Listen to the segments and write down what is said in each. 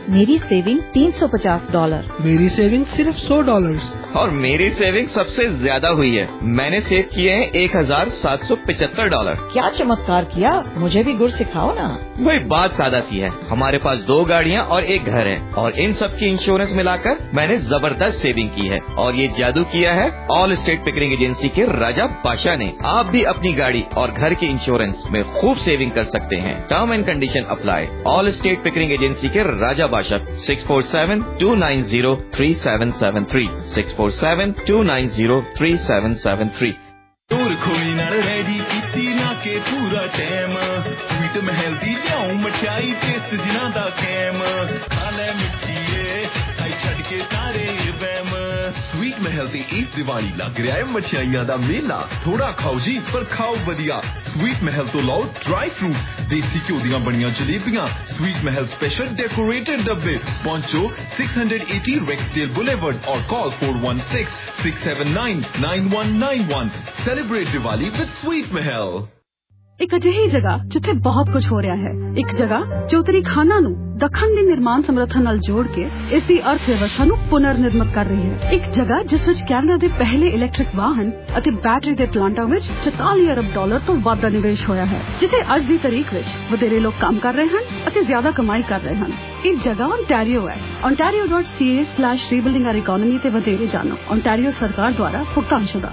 मेरी सेविंग $350, मेरी सेविंग सिर्फ $100 और मेरी सेविंग सबसे ज्यादा हुई है। मैंने सेव किए हैं $1775। क्या चमत्कार किया, मुझे भी गुर सिखाओ ना। वही बात सादा सी है, हमारे पास 2 गाड़ियाँ और 1 घर है और इन सब की इंश्योरेंस मिलाकर मैंने जबरदस्त सेविंग की है और ये जादू किया है ऑल स्टेट पिकरिंग एजेंसी के राजा बादशाह ने। आप भी अपनी गाड़ी और घर के इंश्योरेंस में खूब सेविंग कर सकते हैं। Term and condition apply. Allstate Pickering agency के राजा बादशाह 647-290-3773 647-290-3773। टूर खोई नाल रेडी कीती ना के पूरा टाइम स्वीट महल दी जाऊं मठियाई टेस्ट जिना दा कैम खाले मिठीए आई छड़ के सारे वहम स्वीट महल दी इस दिवाली लग रहा है मठियाइयां दा मेला। थोड़ा खाओ जी पर खाओ वधिया। स्वीट महल तो लाओ ड्राई फ्रूट देसी घ्यो दियां बनियां जलेबियां स्वीट महल स्पेशल डेकोरेटेड डब्बे। पहुंचो 680 रेक्सडेल बुलेवर्ड और call 416-679-9191। Celebrate Diwali with sweet Mahal. एक अजिही जगह जिथे बहुत कुछ हो रहा है, एक जगह जो उत्तरी खाना नू दखन दी निर्माण समर्था नाल जोड़ के इसकी अर्थव्यवस्था नू पुनर्निर्मित कर रही है। एक जगह जिस विच कैनेडा दे पहले इलैक्ट्रिक वाहन अते बैटरी दे प्लांटां विच $44 अरब तो वध दा निवेश होया है, जिथे अज दी तारीख विच वधेरे लोग काम कर रहे हैं अते ज्यादा कमाई कर रहे हैं। एक जगह ओंटारियो है। ontario.ca/rebuilding our economy ते वधेरे जानो। ओंटारियो सरकार द्वारा भुगतानशुदा।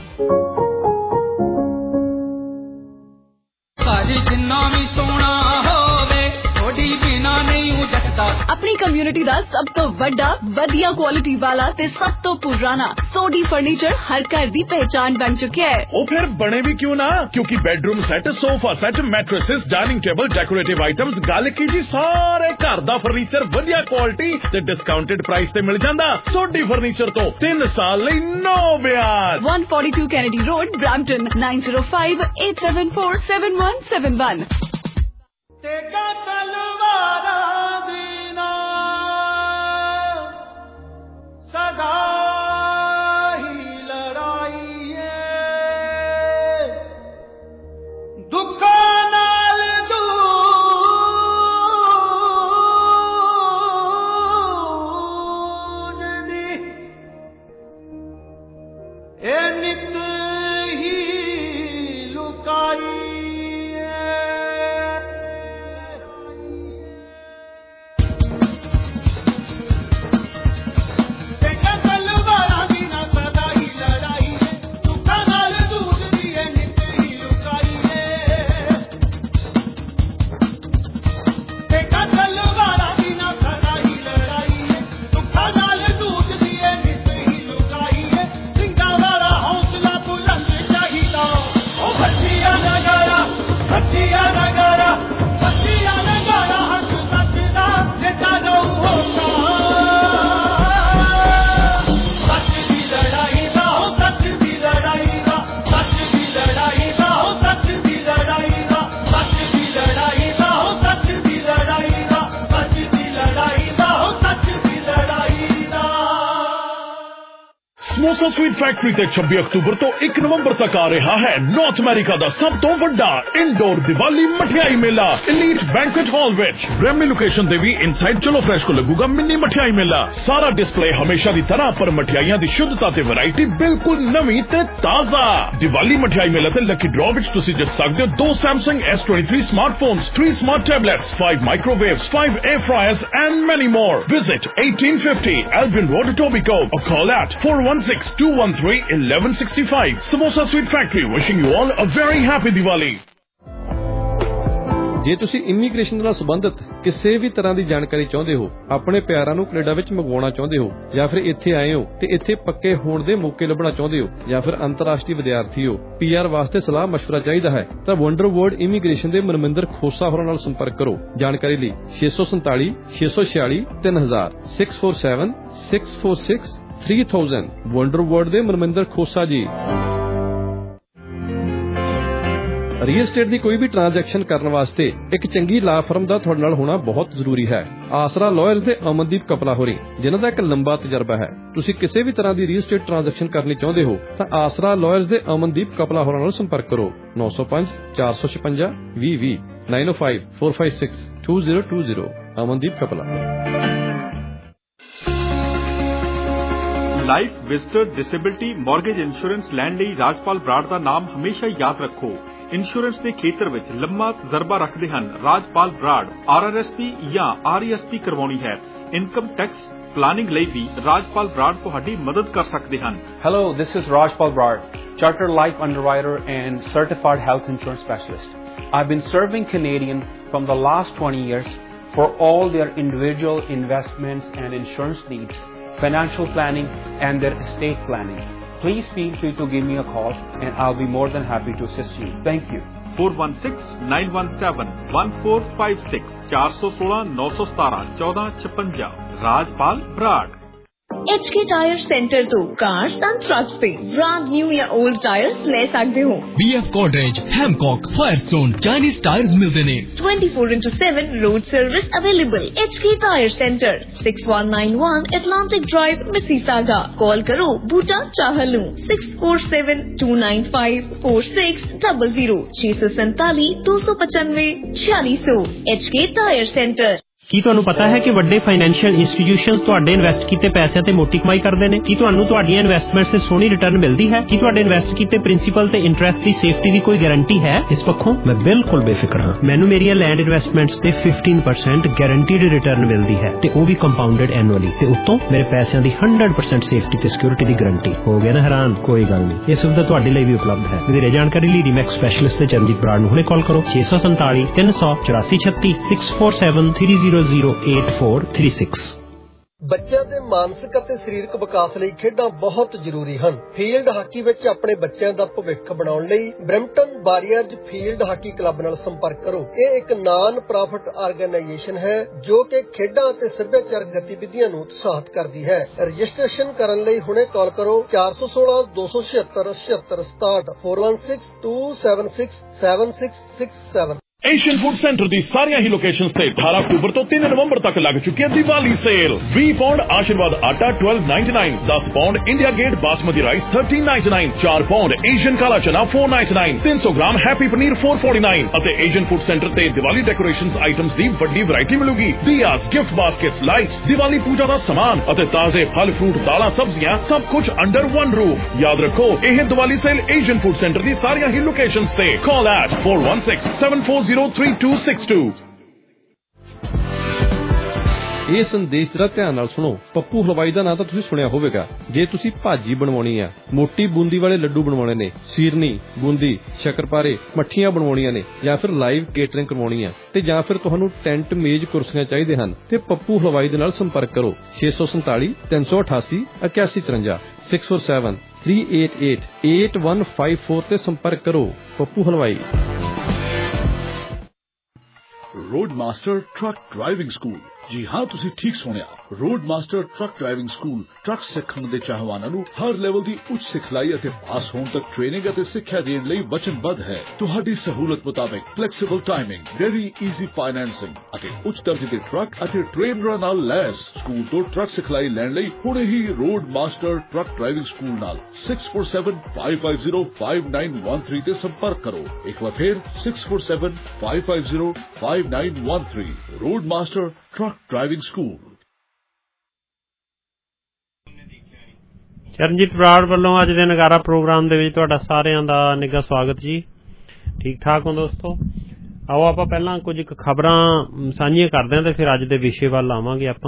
अपनी कम्युनिटी दा सब तो वड्डा वधिया क्वालिटी वाला ते सब तो पुराना सोडी फर्नीचर हर घर दी पहचान बन चुका है। ओ फिर बने भी क्यों ना, क्योंकि bedroom set, sofa set, mattresses, dining table, decorative items, गल की जी सारे घर दा फर्नीचर वधिया क्वालिटी ते डिस्काउंटेड प्राइस ते मिल जांदा। सोडी फर्नीचर तो 3 साल लई नो ब्याज। 142 कैनेडी रोड, ब्रैम्पटन 9058747171। सदा ही लड़ाई है दुखों नाल दूजदी ए नित ही लुकाई ਸਮੋਸਾ ਸਵੀਟ ਫੈਕਟਰੀ ਤੇ 26 ਅਕਤੂਬਰ ਤੋਂ 1 ਨਵੰਬਰ ਤੱਕ ਆ ਰਿਹਾ ਹੈ ਨਾਰਥ ਅਮਰੀਕਾ ਦਾ ਸਭ ਤੋਂ ਵੱਡਾ ਇਨਡੋਰ ਦੀਵਾਲੀ ਮਠਿਆਈ ਮੇਲਾ ਐਲੀਟ ਬੈਂਕਟ ਹਾਲ ਵਿੱਚ। ਬ੍ਰੈਮੀ ਲੋਕੇਸ਼ਨ ਤੇ ਵੀ ਇਨਸਾਈਡ ਚਲੋ ਫਰੈਸ਼ ਕੋ ਲੱਗੂਗਾ ਮਿੰਨੀ ਮਠਿਆਈ ਮੇਲਾ। ਸਾਰਾ ਡਿਸਪਲੇ ਹਮੇਸ਼ਾ ਦੀ ਤਰ੍ਹਾਂ ਪਰ ਮਠਿਆਈਆਂ ਦੀ ਸ਼ੁੱਧਤਾ ਤੇ ਵੈਰਾਈਟੀ ਬਿਲਕੁਲ ਨਵੀਂ ਤੇ ਤਾਜ਼ਾ। ਦੀਵਾਲੀ ਮਠਿਆਈ ਮੇਲਾ ਤੇ ਲੱਕੀ ਡਰਾਅ ਵਿੱਚ ਤੁਸੀਂ ਜਿੱਤ ਸਕਦੇ ਹੋ 2 Samsung S23 smartphones, 3 smart tablets, 5 microwaves, 5 air fryers and many more. Visit 1850 Albion Road, Etobicoke or call at 416-213-1165. Samosa Sweet Factory wishing you all a very happy Diwali. ਜੇ ਤੁਸੀਂ ਇਮੀਗ੍ਰੇਸ਼ਨ ਨਾਲ ਸੰਬੰਧਿਤ ਕਿਸੇ ਵੀ ਤਰ੍ਹਾਂ ਦੀ ਜਾਣਕਾਰੀ ਚਾਹੁੰਦੇ ਹੋ, ਆਪਣੇ ਪਿਆਰਾਂ ਨੂੰ ਕੈਨੇਡਾ ਵਿੱਚ ਮੰਗਵਾਉਣਾ ਚਾਹੁੰਦੇ ਹੋ, ਜਾਂ ਫਿਰ ਇੱਥੇ ਆਏ ਹੋ ਤੇ ਇੱਥੇ ਪੱਕੇ ਹੋਣ ਦੇ ਮੌਕੇ ਲੱਭਣਾ ਚਾਹੁੰਦੇ ਹੋ, ਜਾਂ ਫਿਰ ਅੰਤਰਰਾਸ਼ਟਰੀ ਵਿਦਿਆਰਥੀ ਹੋ, PR ਵਾਸਤੇ ਸਲਾਹ ਮਸ਼ਵਰਾ ਚਾਹੀਦਾ ਹੈ ਤਾਂ ਵੰਡਰ ਵਰਲਡ ਇਮੀਗ੍ਰੇਸ਼ਨ ਦੇ ਮਨਮਿੰਦਰ ਖੋਸਾ ਹੋਰਾਂ ਨਾਲ ਸੰਪਰਕ ਕਰੋ। ਜਾਣਕਾਰੀ ਲਈ 647 646 3000 647 646 3000 ਵੰਡਰ ਵਰਲਡ ਦੇ ਮਨਮਿੰਦਰ ਖੋਸਾ ਜੀ। ਰੀਅਲ estate ਦੀ ਕੋਈ ਵੀ ਟ੍ਰਾਂਜੈਕਸ਼ਨ ਕਰਨ ਵਾਸਤੇ ਇੱਕ ਚੰਗੀ ਲਾ ਫਰਮ ਦਾ ਤੁਹਾਡੇ ਨਾਲ ਹੋਣਾ ਬਹੁਤ ਜ਼ਰੂਰੀ ਹੈ। ਆਸਰਾ ਲਾਇਰਸ ਦੇ ਅਮਨਦੀਪ ਕਪਲਾ ਹੋਰੀ, ਜਿਨ੍ਹਾਂ ਦਾ ਇੱਕ ਲੰਬਾ ਤਜਰਬਾ ਹੈ। ਤੁਸੀਂ ਕਿਸੇ ਵੀ ਤਰ੍ਹਾਂ ਦੀ ਰੀਅਲ estate ਟ੍ਰਾਂਜੈਕਸ਼ਨ ਕਰਨੀ ਚਾਹੁੰਦੇ ਹੋ ਤਾਂ ਆਸਰਾ ਲਾਇਰਸ ਦੇ ਅਮਨਦੀਪ ਕਪਲਾ ਹੋਰਾਂ ਨਾਲ ਸੰਪਰਕ ਕਰੋ। 905 456 2020 905 456 2020 Amandeep Kapla. Life, visitor, disability, mortgage insurance ਲੈਣ ਲਈ ਰਾਜਪਾਲ ਬਰਾੜ ਦਾ ਨਾਮ ਹਮੇਸ਼ਾ ਯਾਦ ਰੱਖੋ। ਇੰਸ਼ੋਰੈਂਸ ਦੇ ਖੇਤਰ ਵਿੱਚ ਲੰਮਾ ਤਜਰਬਾ ਰੱਖਦੇ ਹਨ ਰਾਜਪਾਲ ਬਰਾੜ। RRSP ਜਾਂ RESP ਕਰਵਾਉਣੀ ਹੈ, ਇਨਕਮ ਟੈਕਸ ਪਲਾਨਿੰਗ ਲਈ ਵੀ ਰਾਜਪਾਲ ਬਰਾੜ ਤੁਹਾਡੀ ਮਦਦ ਕਰ ਸਕਦੇ ਹਨ। Hello, this is Rajpal Brad, Chartered Life Underwriter and Certified Health Insurance Specialist. I've been serving Canadian from the last 20 years for all their individual investments and insurance needs, financial planning and their estate planning. Please feel free to give me a call and I'll be more than happy to assist you. Thank you. 416-917-1456 416-917-1456 Rajpal Brar. HK tyre centre तो cars and trucks पे brand new या old tyres ले सकते हो। BF Godrej, Hancock, Firestone, Chinese tyres मिलते ने। 24/7 road service available. HK tyre centre 6191 Atlantic Drive, Mississauga। Call करो Buta Chahlu 6472954600 647 295 4600। HK tyre centre. ਕੀ ਤੁਹਾਨੂੰ ਪਤਾ ਹੈ ਕਿ ਵੱਡੇ ਫਾਈਨੈਂਸ਼ੀਅਲ ਇੰਸਟੀਟਿਊਸ਼ਨਸ ਤੁਹਾਡੇ ਇਨਵੈਸਟ ਕੀਤੇ ਪੈਸਿਆਂ ਤੇ ਮੋਟੀ ਕਮਾਈ ਕਰਦੇ ਨੇ? ਕੀ ਤੁਹਾਨੂੰ ਤੁਹਾਡੀਆਂ ਇਨਵੈਸਟਮੈਂਟਸ ਤੇ ਸੋਹਣੀ ਰਿਟਰਨ ਮਿਲਦੀ ਹੈ? ਕੀ ਤੁਹਾਡੇ ਇਨਵੈਸਟ ਕੀਤੇ ਪ੍ਰਿੰਸੀਪਲ ਤੇ ਇੰਟਰਸਟ ਦੀ ਸੇਫਟੀ ਦੀ ਕੋਈ ਗਾਰੰਟੀ ਹੈ? ਇਸ ਪੱਖੋਂ ਮੈਂ ਬਿਲਕੁਲ ਬੇਫਿਕਰ ਹਾਂ। ਮੈਨੂੰ ਮੇਰੀਆਂ ਲੈਂਡ ਇਨਵੈਸਟਮੈਂਟਸ ਤੇ 15% ਗਾਰੰਟੀਡ ਰਿਟਰਨ ਮਿਲਦੀ ਹੈ ਤੇ ਉਹ ਵੀ ਕੰਪਾਊਂਡਡ ਐਨੂਅਲੀ, ਤੇ ਉੱਤੋਂ ਮੇਰੇ ਪੈਸਿਆਂ ਦੀ 100% ਸੇਫਟੀ ਤੇ ਸਿਕਿਉਰਿਟੀ ਦੀ ਗਾਰੰਟੀ। ਹੋ ਗਿਆ ਨਾ ਹੈਰਾਨ? ਕੋਈ ਗੱਲ ਨਹੀਂ, ਇਹ ਸੁਵਿਧਾ ਤੁਹਾਡੇ ਲਈ ਵੀ ਉਪਲਬਧ ਹੈ। ਵਧੇਰੇ ਜਾਣਕਾਰੀ ਲਈ ਰੀਮੈਕਸ ਸਪੈਸ਼ਲਿਸਟ ਤੇ ਚਰਨਜੀਤ ਬਰਾੜ ਨੂੰ ਹੁਣੇ ਕਾਲ ਕਰੋ 647 384 36 647 3008436। ਬੱਚਿਆਂ ਦੇ ਮਾਨਸਿਕ ਅਤੇ ਸਰੀਰਕ ਵਿਕਾਸ ਲਈ ਖੇਡਾਂ ਬਹੁਤ ਜ਼ਰੂਰੀ ਹਨ। ਫੀਲਡ ਹਾਕੀ ਵਿੱਚ ਆਪਣੇ ਬੱਚਿਆਂ ਦਾ ਭਵਿੱਖ ਬਣਾਉਣ ਲਈ Brampton warriors field hockey club ਨਾਲ ਸੰਪਰਕ ਕਰੋ। ਇਹ ਇੱਕ ਨਾਨ ਪ੍ਰੋਫਿਟ ਆਰਗੇਨਾਈਜੇਸ਼ਨ ਹੈ ਜੋ ਕਿ ਖੇਡਾਂ ਅਤੇ ਸੱਭਿਆਚਾਰਕ ਗਤੀਵਿਧੀਆਂ ਨੂੰ ਉਤਸ਼ਾਹਿਤ ਕਰਦੀ ਹੈ। ਰਜਿਸਟ੍ਰੇਸ਼ਨ ਕਰਨ ਲਈ ਹੁਣੇ ਕਾਲ ਕਰੋ 416 276 7667 416 276 7667। ਏਸ਼ੀਅਨ ਫੂਡ ਸੈਂਟਰ ਦੀ ਸਾਰੀਆਂ ਹੀ ਲੋਕੇਸ਼ਨਸ ਤੇ 18 ਅਕਤੂਬਰ ਤੋਂ 3 ਨਵੰਬਰ ਤੱਕ ਲੱਗ ਚੁੱਕੀ ਹੈ ਦੀਵਾਲੀ ਸੇਲ। 20 ਪੌਂਡ ਆਸ਼ੀਰਵਾਦ ਆਟਾ 12.99, 10 pound India gate basmati rice 13.99, 4 pound Asian ਕਾਲਾ ਚਨਾ 4.99, 300 ਗ੍ਰਾਮ ਹੈਪੀ ਪਨੀਰ 4.49 ਅਤੇ ਏਸ਼ੀਅਨ ਫੂਡ ਸੈਂਟਰ ਤੇ ਦੀਵਾਲੀ ਡੈਕੋਰੇਸ਼ਨਸ ਆਈਟਮਸ ਦੀ ਵੱਡੀ ਵੈਰਾਈਟੀ ਮਿਲੂਗੀ। Diyas, gift baskets, lights, Diwali ਪੂਜਾ ਦਾ ਸਮਾਨ ਅਤੇ ਤਾਜ਼ੇ ਫਲ ਫਰੂਟ, ਦਾਲਾਂ, ਸਬਜ਼ੀਆਂ ਸਭ ਕੁਝ ਅੰਡਰ ਵਨ ਰੂਫ। ਯਾਦ ਰੱਖੋ, ਇਹ Diwali sale Asian food centre ਦੀ ਸਾਰੀਆਂ ਹੀ ਲੋਕੇਸ਼ਨਸ ਤੇ। Call at 416-740-3262। ਇਹ ਸੰਦੇਸ਼ ਜਰਾ ਧਿਆਨ ਨਾਲ ਸੁਣੋ। ਪੱਪੂ ਹਲਵਾਈ ਦਾ ਨਾਂ ਤਾਂ ਤੁਸੀਂ ਸੁਣਿਆ ਹੋਵੇਗਾ। ਜੇ ਤੁਸੀਂ ਭਾਜੀ ਬਣਵਾਉਣੀ ਆ, ਮੋਟੀ ਬੂੰਦੀ ਵਾਲੇ ਲੱਡੂ ਬਣਵਾਉਣੇ ਨੇ, ਸੀਰਨੀ, ਬੂੰਦੀ, ਸ਼ੱਕਰਪਾਰੇ, ਮੱਠੀਆਂ ਬਣਵਾਉਣੀਆਂ ਨੇ, ਜਾਂ ਫਿਰ ਲਾਈਵ ਕੇਟਰਿੰਗ ਕਰਵਾਉਣੀ ਆ, ਤੇ ਜਾਂ ਫਿਰ ਤੁਹਾਨੂੰ ਟੈਂਟ, ਮੇਜ਼, ਕੁਰਸੀਆਂ ਚਾਹੀਦੇ ਹਨ, ਤੇ ਪੱਪੂ ਹਲਵਾਈ ਦੇ ਨਾਲ ਸੰਪਰਕ ਕਰੋ 647 388 8153 647 388 8154 ਤੇ ਸੰਪਰਕ ਕਰੋ। Pappu Halwai. Road master truck driving school. जी हाँ, तुसी ठीक सुनिया। Road master truck driving school truck सिखण दे चाहवानां नूं हर लेवल दी उच्च सिखलाई ਅਤੇ ਪਾਸ ਹੋਣ ਤੱਕ ਟ੍ਰੇਨਿੰਗ ਅਤੇ ਸਿੱਖਿਆ ਦੇਣ ਲਈ ਵਚਨਬੱਧ ਹੈ। ਤੁਹਾਡੀ ਸਹੂਲਤ ਮੁਤਾਬਕ flexible timing, very easy financing ਅਤੇ ਉੱਚ ਦਰਜੇ ਦੇ ਟਰੱਕ ਅਤੇ ਟ੍ਰੇਨਰਾਂ ਨਾਲ ਲੈਸ। ਸਕੂਲ ਤੋਂ ਟਰੱਕ ਸਿਖਲਾਈ ਲੈਣ ਲਈ ਹੁਣੇ ਹੀ road master truck driving school ਨਾਲ 6475505913 ਤੇ ਸੰਪਰਕ ਕਰੋ। ਇੱਕ ਵਾਰ ਫਿਰ 6475505913। Road master truck driving school. Charanjit Brar ਵੱਲੋਂ ਅੱਜ ਦੇ ਨਗਾਰਾ ਪ੍ਰੋਗਰਾਮ ਦੇ ਵਿੱਚ ਤੁਹਾਡਾ ਸਾਰਿਆਂ ਦਾ ਨਿੱਘਾ ਸਵਾਗਤ ਜੀ। ਠੀਕ ਠਾਕ ਹੋ ਦੋਸਤੋ? ਆਓ ਆਪਾਂ ਪਹਿਲਾਂ ਕੁਝ ਖਬਰਾਂ ਸਾਂਝੀਆਂ ਕਰਦੇ ਹਾਂ ਤੇ ਫਿਰ ਅੱਜ ਦੇ ਵਿਸ਼ੇ ਵੱਲ ਆਵਾਂਗੇ। ਆਪਾਂ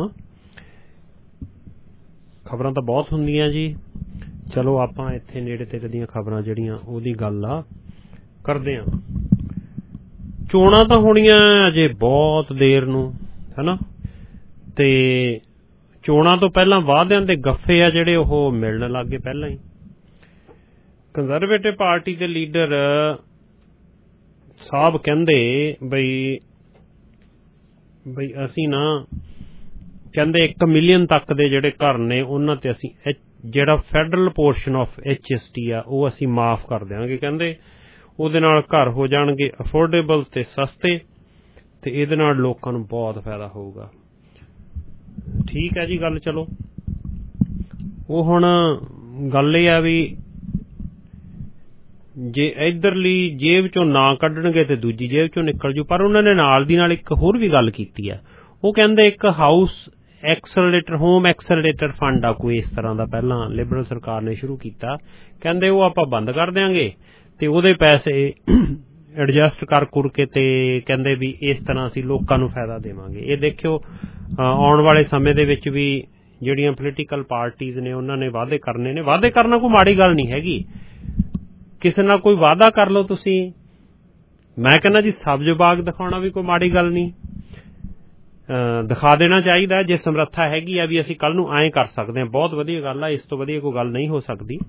ਖਬਰਾਂ ਤਾਂ ਬਹੁਤ ਹੁੰਦੀਆਂ ਜੀ, ਚਲੋ ਆਪਾਂ ਇੱਥੇ ਨੇੜੇ ਤੇੜੇ ਦੀਆਂ ਖਬਰਾਂ ਜਿਹੜੀਆਂ ਉਹਦੀ ਗੱਲ ਆ ਕਰਦੇ ਹਾਂ। ਚੋਣਾਂ ਤਾਂ ਹੋਣੀਆਂ ਅਜੇ ਬਹੁਤ ਦੇਰ ਨੂੰ, ਹਨਾ, ਤੇ ਚੋਣਾਂ ਤੋਂ ਪਹਿਲਾਂ ਵਾਅਦਿਆਂ ਦੇ ਗੱਫੇ ਆ ਜਿਹੜੇ ਉਹ ਮਿਲਣ ਲੱਗ ਗਏ ਪਹਿਲਾਂ ਹੀ। ਕੰਜ਼ਰਵੇਟਿਵ ਪਾਰਟੀ ਦੇ ਲੀਡਰ ਸਾਹਿਬ ਕਹਿੰਦੇ ਬਈ ਅਸੀਂ ਨਾ, ਕਹਿੰਦੇ 1 ਮਿਲੀਅਨ ਤੱਕ ਦੇ ਜਿਹੜੇ ਘਰ ਨੇ ਉਹਨਾਂ ਤੇ ਅਸੀਂ ਜਿਹੜਾ ਫੈਡਰਲ ਪੋਰਸ਼ਨ ਆਫ HST ਆ ਉਹ ਅਸੀਂ ਮਾਫ ਕਰ ਦਿਆਂਗੇ। ਕਹਿੰਦੇ ਉਹਦੇ ਨਾਲ ਘਰ ਹੋ ਜਾਣਗੇ ਅਫੋਰਡੇਬਲ ਤੇ ਸਸਤੇ, ਤੇ ਇਹਦੇ ਨਾਲ ਲੋਕਾਂ ਨੂੰ ਬਹੁਤ ਫਾਇਦਾ ਹੋਊਗਾ। ਠੀਕ ਹੈ ਜੀ ਗੱਲ। ਚਲੋ ਉਹ ਹੁਣ ਗੱਲ ਇਹ ਆ ਵੀ ਜੇ ਇੱਧਰਲੀ ਜੇਬ ਚੋਂ ਨਾ ਕੱਢਣਗੇ ਤੇ ਦੂਜੀ ਜੇਬ ਚੋਂ ਨਿਕਲ ਜੂ। ਪਰ ਉਹਨਾਂ ਨੇ ਨਾਲ ਦੀ ਨਾਲ ਇੱਕ ਹੋਰ ਵੀ ਗੱਲ ਕੀਤੀ ਆ। ਉਹ ਕਹਿੰਦੇ ਇੱਕ house accelerator home accelerator fund ਆ ਕੋਈ ਇਸ ਤਰ੍ਹਾਂ ਦਾ ਪਹਿਲਾਂ ਲਿਬਰਲ ਸਰਕਾਰ ਨੇ ਸ਼ੁਰੂ ਕੀਤਾ, ਕਹਿੰਦੇ ਉਹ ਆਪਾਂ ਬੰਦ ਕਰ ਦਿਆਂਗੇ ਤੇ ਉਹਦੇ ਪੈਸੇ ਐਡਜਸਟ ਕਰ ਕੁਰ ਕੇ ਤੇ ਕਹਿੰਦੇ ਵੀ ਇਸ ਤਰ੍ਹਾਂ ਅਸੀਂ ਲੋਕਾਂ ਨੂੰ ਫਾਇਦਾ ਦੇਵਾਂਗੇ। ਇਹ ਦੇਖਿਓ ਆਉਣ ਵਾਲੇ ਸਮੇਂ ਦੇ ਵਿੱਚ ਵੀ ਜਿਹੜੀਆਂ ਪੋਲੀਟੀਕਲ ਪਾਰਟੀਜ਼ ਨੇ ਉਹਨਾਂ ਨੇ ਵਾਅਦੇ ਕਰਨੇ ਨੇ। ਵਾਅਦੇ ਕਰਨਾ ਕੋਈ ਮਾੜੀ ਗੱਲ ਨਹੀਂ ਹੈਗੀ, ਕਿਸੇ ਨਾਲ ਕੋਈ ਵਾਅਦਾ ਕਰ ਲਓ ਤੁਸੀਂ। ਮੈਂ ਕਹਿੰਦਾ ਜੀ ਸਬਜ਼ ਬਾਗ ਦਿਖਾਉਣਾ ਵੀ ਕੋਈ ਮਾੜੀ ਗੱਲ ਨਹੀਂ, ਦਿਖਾ ਦੇਣਾ ਚਾਹੀਦਾ ਜੇ ਸਮਰੱਥਾ ਹੈਗੀ ਆ ਵੀ ਅਸੀਂ ਕੱਲ ਨੂੰ ਐਂ ਕਰ ਸਕਦੇ ਹਾਂ, ਬਹੁਤ ਵਧੀਆ ਗੱਲ ਆ। ਇਸ ਤੋਂ ਵਧੀਆ ਕੋਈ ਗੱਲ ਨਹੀਂ ਹੋ ਸਕਦੀ।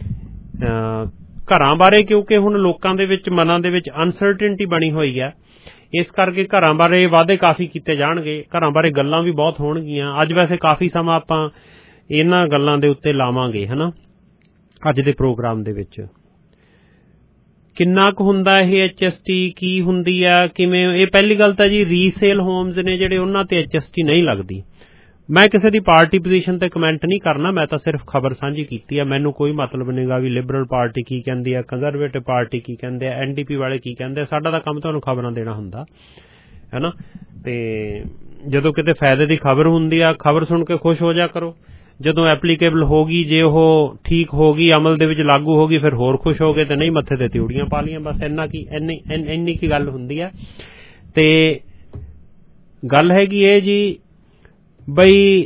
ਘਰਾਂ ਬਾਰੇ ਕਿਉਂਕਿ ਹੁਣ ਲੋਕਾਂ ਦੇ ਵਿੱਚ ਮਨਾਂ ਦੇ ਵਿੱਚ ਅਨਸਰਟਨਟੀ ਬਣੀ ਹੋਈ ਆ, ਇਸ ਕਰਕੇ ਘਰਾਂ ਬਾਰੇ ਵਾਅਦੇ ਕਾਫੀ ਕੀਤੇ ਜਾਣਗੇ, ਘਰਾਂ ਬਾਰੇ ਗੱਲਾਂ ਵੀ ਬਹੁਤ ਹੋਣਗੀਆਂ। ਅੱਜ ਵੈਸੇ ਕਾਫੀ ਸਮਾਂ ਆਪਾਂ ਇਹਨਾਂ ਗੱਲਾਂ ਦੇ ਉੱਤੇ ਲਾਵਾਂਗੇ ਹਨਾ ਅੱਜ ਦੇ ਪ੍ਰੋਗਰਾਮ ਦੇ ਵਿੱਚ। ਕਿੰਨਾ ਕੁ ਹੁੰਦਾ ਇਹ HST, ਕੀ ਹੁੰਦੀ ਆ, ਕਿਵੇਂ? ਇਹ ਪਹਿਲੀ ਗੱਲ ਤਾਂ ਜੀ ਰੀਸੇਲ ਹੋਮਸ ਨੇ ਜਿਹੜੇ ਉਹਨਾਂ ਤੇ HST ਨਹੀਂ ਲੱਗਦੀ। ਮੈਂ ਕਿਸੇ ਦੀ ਪਾਰਟੀ ਪੋਜੀਸ਼ਨ ਤੇ ਕਮੈਂਟ ਨਹੀਂ ਕਰਨਾ, ਮੈਂ ਤਾਂ ਸਿਰਫ ਖਬਰ ਸਾਂਝੀ ਕੀਤੀ ਆ। ਮੈਨੂੰ ਕੋਈ ਮਤਲਬ ਨਹੀਂਗਾ ਵੀ ਲਿਬਰਲ ਪਾਰਟੀ ਕੀ ਕਹਿੰਦੀ ਆ, ਕੰਜ਼ਰਵੇਟਿਵ ਪਾਰਟੀ ਕੀ ਕਹਿੰਦੇ ਆ, NDP ਵਾਲੇ ਕੀ ਕਹਿੰਦੇ ਆ। ਸਾਡਾ ਤਾਂ ਕੰਮ ਤੁਹਾਨੂੰ ਖਬਰਾਂ ਦੇਣਾ ਹੁੰਦਾ ਹੈ ਨਾ। ਤੇ ਜਦੋਂ ਕਿਤੇ ਫਾਇਦੇ ਦੀ ਖਬਰ ਹੁੰਦੀ ਆ, ਖਬਰ ਸੁਣ ਕੇ ਖੁਸ਼ ਹੋ ਜਾ ਕਰੋ। ਜਦੋਂ ਐਪਲੀਕੇਬਲ ਹੋ ਗਈ, ਜੇ ਉਹ ਠੀਕ ਹੋ ਗਈ, ਅਮਲ ਦੇ ਵਿੱਚ ਲਾਗੂ ਹੋ ਗਈ, ਫਿਰ ਹੋਰ ਖੁਸ਼ ਹੋ ਗਏ, ਤੇ ਨਹੀਂ ਮੱਥੇ ਤੇ ਤਿਉੜੀਆਂ ਪਾ ਲਈਆਂ। ਬਸ ਇੰਨੀ ਕੀ ਗੱਲ ਹੁੰਦੀ ਆ। ਤੇ ਗੱਲ ਹੈਗੀ ਇਹ ਜੀ ਬਈ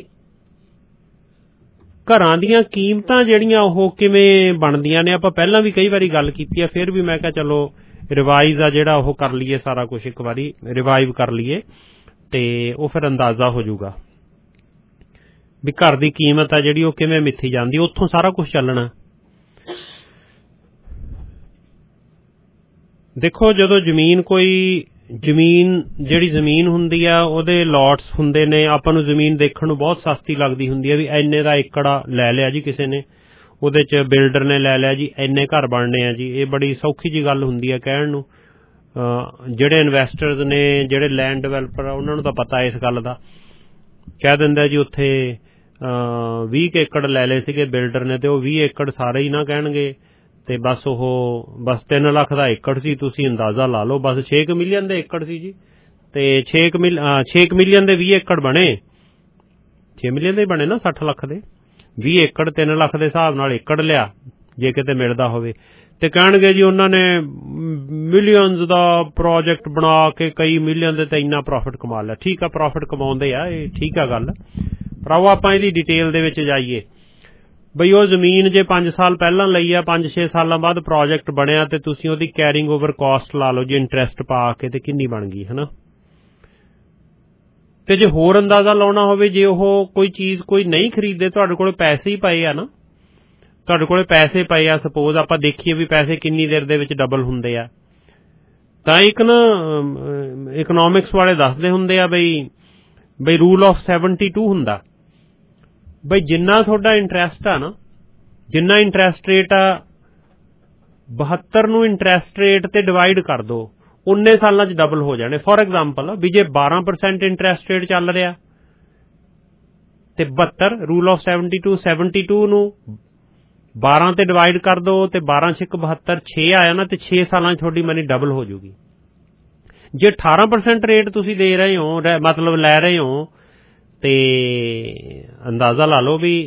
ਘਰਾਂ ਦੀਆਂ ਕੀਮਤਾਂ ਜਿਹੜੀਆਂ ਉਹ ਕਿਵੇਂ ਬਣਦੀਆਂ ਨੇ। ਆਪਾਂ ਪਹਿਲਾਂ ਵੀ ਕਈ ਵਾਰੀ ਗੱਲ ਕੀਤੀ ਆ, ਫਿਰ ਵੀ ਮੈਂ ਕਿਹਾ ਚਲੋ ਰਿਵਾਈਜ਼ ਆ ਜਿਹੜਾ ਉਹ ਕਰ ਲਈਏ, ਸਾਰਾ ਕੁਝ ਇੱਕ ਵਾਰੀ ਰਿਵਾਈਵ ਕਰ ਲਈਏ ਤੇ ਉਹ ਫਿਰ ਅੰਦਾਜ਼ਾ ਹੋ ਜਾਊਗਾ ਵੀ ਘਰ ਦੀ ਕੀਮਤ ਆ ਜਿਹੜੀ ਉਹ ਕਿਵੇਂ ਮਿੱਥੀ ਜਾਂਦੀ, ਉੱਥੋਂ ਸਾਰਾ ਕੁਝ ਚੱਲਣਾ। ਦੇਖੋ ਜਦੋਂ ਜਿਹੜੀ ਜ਼ਮੀਨ ਹੁੰਦੀ ਆ ਉਹਦੇ ਲੋਟਸ ਹੁੰਦੇ ਨੇ, ਆਪਾਂ ਨੂੰ ਜ਼ਮੀਨ ਦੇਖਣ ਨੂੰ ਬਹੁਤ ਸਸਤੀ ਲੱਗਦੀ ਹੁੰਦੀ ਆ ਵੀ ਇੰਨੇ ਦਾ ਏਕੜ ਲੈ ਲਿਆ ਜੀ ਕਿਸੇ ਨੇ, ਉਹਦੇ 'ਚ ਬਿਲਡਰ ਨੇ ਲੈ ਲਿਆ ਜੀ, ਇੰਨੇ ਘਰ ਬਣਨੇ ਆ ਜੀ। ਇਹ ਬੜੀ ਸੌਖੀ ਜੀ ਗੱਲ ਹੁੰਦੀ ਆ ਕਹਿਣ ਨੂੰ। ਜਿਹੜੇ ਇਨਵੈਸਟਰਸ ਨੇ, ਜਿਹੜੇ ਲੈਂਡ ਡਿਵੈਲਪਰ ਆ, ਉਹਨਾਂ ਨੂੰ ਤਾਂ ਪਤਾ ਇਸ ਗੱਲ ਦਾ। ਕਹਿ ਦਿੰਦਾ ਜੀ ਉੱਥੇ 20 ਏਕੜ ਲੈ ਲਏ ਸੀਗੇ ਬਿਲਡਰ ਨੇ, ਤੇ ਉਹ 20 ਏਕੜ ਸਾਰੇ ਹੀ ਨਾ ਕਹਿਣਗੇ ਤੇ ਬਸ 3 ਲੱਖ ਦਾ ਏਕੜ ਸੀ, ਤੁਸੀਂ ਅੰਦਾਜ਼ਾ ਲਾ ਲਓ। ਬਸ 6 ਮਿਲੀਅਨ ਦੇ ਏਕੜ ਸੀ ਜੀ, ਤੇ 6 ਮਿਲੀਅਨ ਦੇ 20 ਏਕੜ ਬਣੇ, 6 ਮਿਲੀਅਨ ਦੇ ਬਣੇ ਨਾ 60 ਲੱਖ ਦੇ 20 ਏਕੜ 3 ਲੱਖ ਦੇ ਹਿਸਾਬ ਨਾਲ ਏਕੜ ਲਿਆ ਜੇ ਕਿਤੇ ਮਿਲਦਾ ਹੋਵੇ। ਤੇ ਕਹਿਣਗੇ ਜੀ ਉਹਨਾਂ ਨੇ ਮਿਲੀਅਨਸ ਦਾ ਪ੍ਰੋਜੈਕਟ ਬਣਾ ਕੇ ਕਈ ਮਿਲੀਅਨ ਦੇ ਤੇ ਇੰਨਾ ਪ੍ਰੋਫਿਟ ਕਮਾ ਲਿਆ। ਠੀਕ ਆ, ਪ੍ਰੋਫਿਟ ਕਮਾਉਂਦੇ ਆ, ਇਹ ਠੀਕ ਆ ਗੱਲ, ਪਰ ਆਓ ਆਪਾਂ ਇਹਦੀ ਡਿਟੇਲ ਦੇ ਵਿੱਚ ਜਾਈਏ। ਬਈ ਉਹ ਜ਼ਮੀਨ ਜੇ 5 ਸਾਲ ਪਹਿਲਾਂ ਲਈ ਆ, 5-6 ਸਾਲਾਂ ਬਾਅਦ ਪ੍ਰੋਜੈਕਟ ਬਣਿਆ ਤੇ ਤੁਸੀਂ ਉਹਦੀ ਕੈਰਿੰਗ ਓਵਰ ਕਾਸਟ ਲਾ ਲਓ ਜੀ, ਇੰਟਰਸਟ ਪਾ ਕੇ, ਤੇ ਕਿੰਨੀ ਬਣ ਗਈ ਹੈ ਨਾ। ਤੇ ਜੇ ਹੋਰ ਅੰਦਾਜ਼ਾ ਲਾਉਣਾ ਹੋਵੇ, ਜੇ ਉਹ ਕੋਈ ਚੀਜ਼ ਕੋਈ ਨਹੀਂ ਖਰੀਦਦੇ, ਤੁਹਾਡੇ ਕੋਲ ਪੈਸੇ ਹੀ ਪਏ ਆ ਨਾ, ਤੁਹਾਡੇ ਕੋਲ ਪੈਸੇ ਪਏ ਆ, ਸਪੋਜ਼ ਆਪਾਂ ਦੇਖੀਏ ਵੀ ਪੈਸੇ ਕਿੰਨੀ ਦੇਰ ਦੇ ਵਿੱਚ ਡਬਲ ਹੁੰਦੇ ਆ, ਤਾਂ ਇੱਕ ਨਾ ਇਕਨੋਮਿਕਸ ਵਾਲੇ ਦੱਸਦੇ ਹੁੰਦੇ ਆ ਬਈ ਰੂਲ ਆਫ 72 ਹੁੰਦਾ। ਬਈ ਜਿੰਨਾ ਤੁਹਾਡਾ ਇੰਟਰਸਟ ਆ ਨਾ, ਜਿੰਨਾ ਇੰਟਰਸਟ ਰੇਟ ਆ, 72 ਨੂੰ ਇੰਟਰਸਟ ਰੇਟ ਤੇ ਡਿਵਾਈਡ ਕਰ ਦੋ, ਉਨੇ ਸਾਲਾਂ 'ਚ ਡਬਲ ਹੋ ਜਾਣੇ। ਫੋਰ ਐਗਜ਼ਾਮਪਲ ਵੀ ਜੇ 12% ਇੰਟਰਸਟ ਰੇਟ ਚੱਲ ਰਿਹਾ ਤੇ 72 ਰੂਲ ਆਫ 72 ਨੂੰ 12 ਤੇ ਡਿਵਾਈਡ ਕਰ ਦੋ ਤੇ 12 6 72 6 ਆਇਆ ਨਾ, ਤੇ 6 ਸਾਲਾਂ 'ਚ ਤੁਹਾਡੀ ਮਨੀ ਡਬਲ ਹੋ ਜੂਗੀ। ਜੇ 18% ਰੇਟ ਤੁਸੀਂ ਦੇ ਰਹੇ ਹੋ, ਮਤਲਬ ਲੈ ਰਹੇ ਹੋ, ਤੇ ਅੰਦਾਜ਼ਾ ਲਾ ਲਓ ਵੀ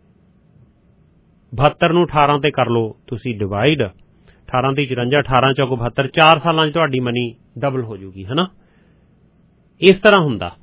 72 ਨੂੰ 18 ਤੇ ਕਰ ਲਓ ਤੁਸੀਂ ਡਿਵਾਈਡ, 18 ਦੀ 54, 18 ਚੌਕ 72, 4 ਸਾਲਾਂ 'ਚ ਤੁਹਾਡੀ ਮਨੀ ਡਬਲ ਹੋ ਜੂਗੀ ਹੈ ਨਾ। ਇਸ ਤਰ੍ਹਾਂ ਹੁੰਦਾ।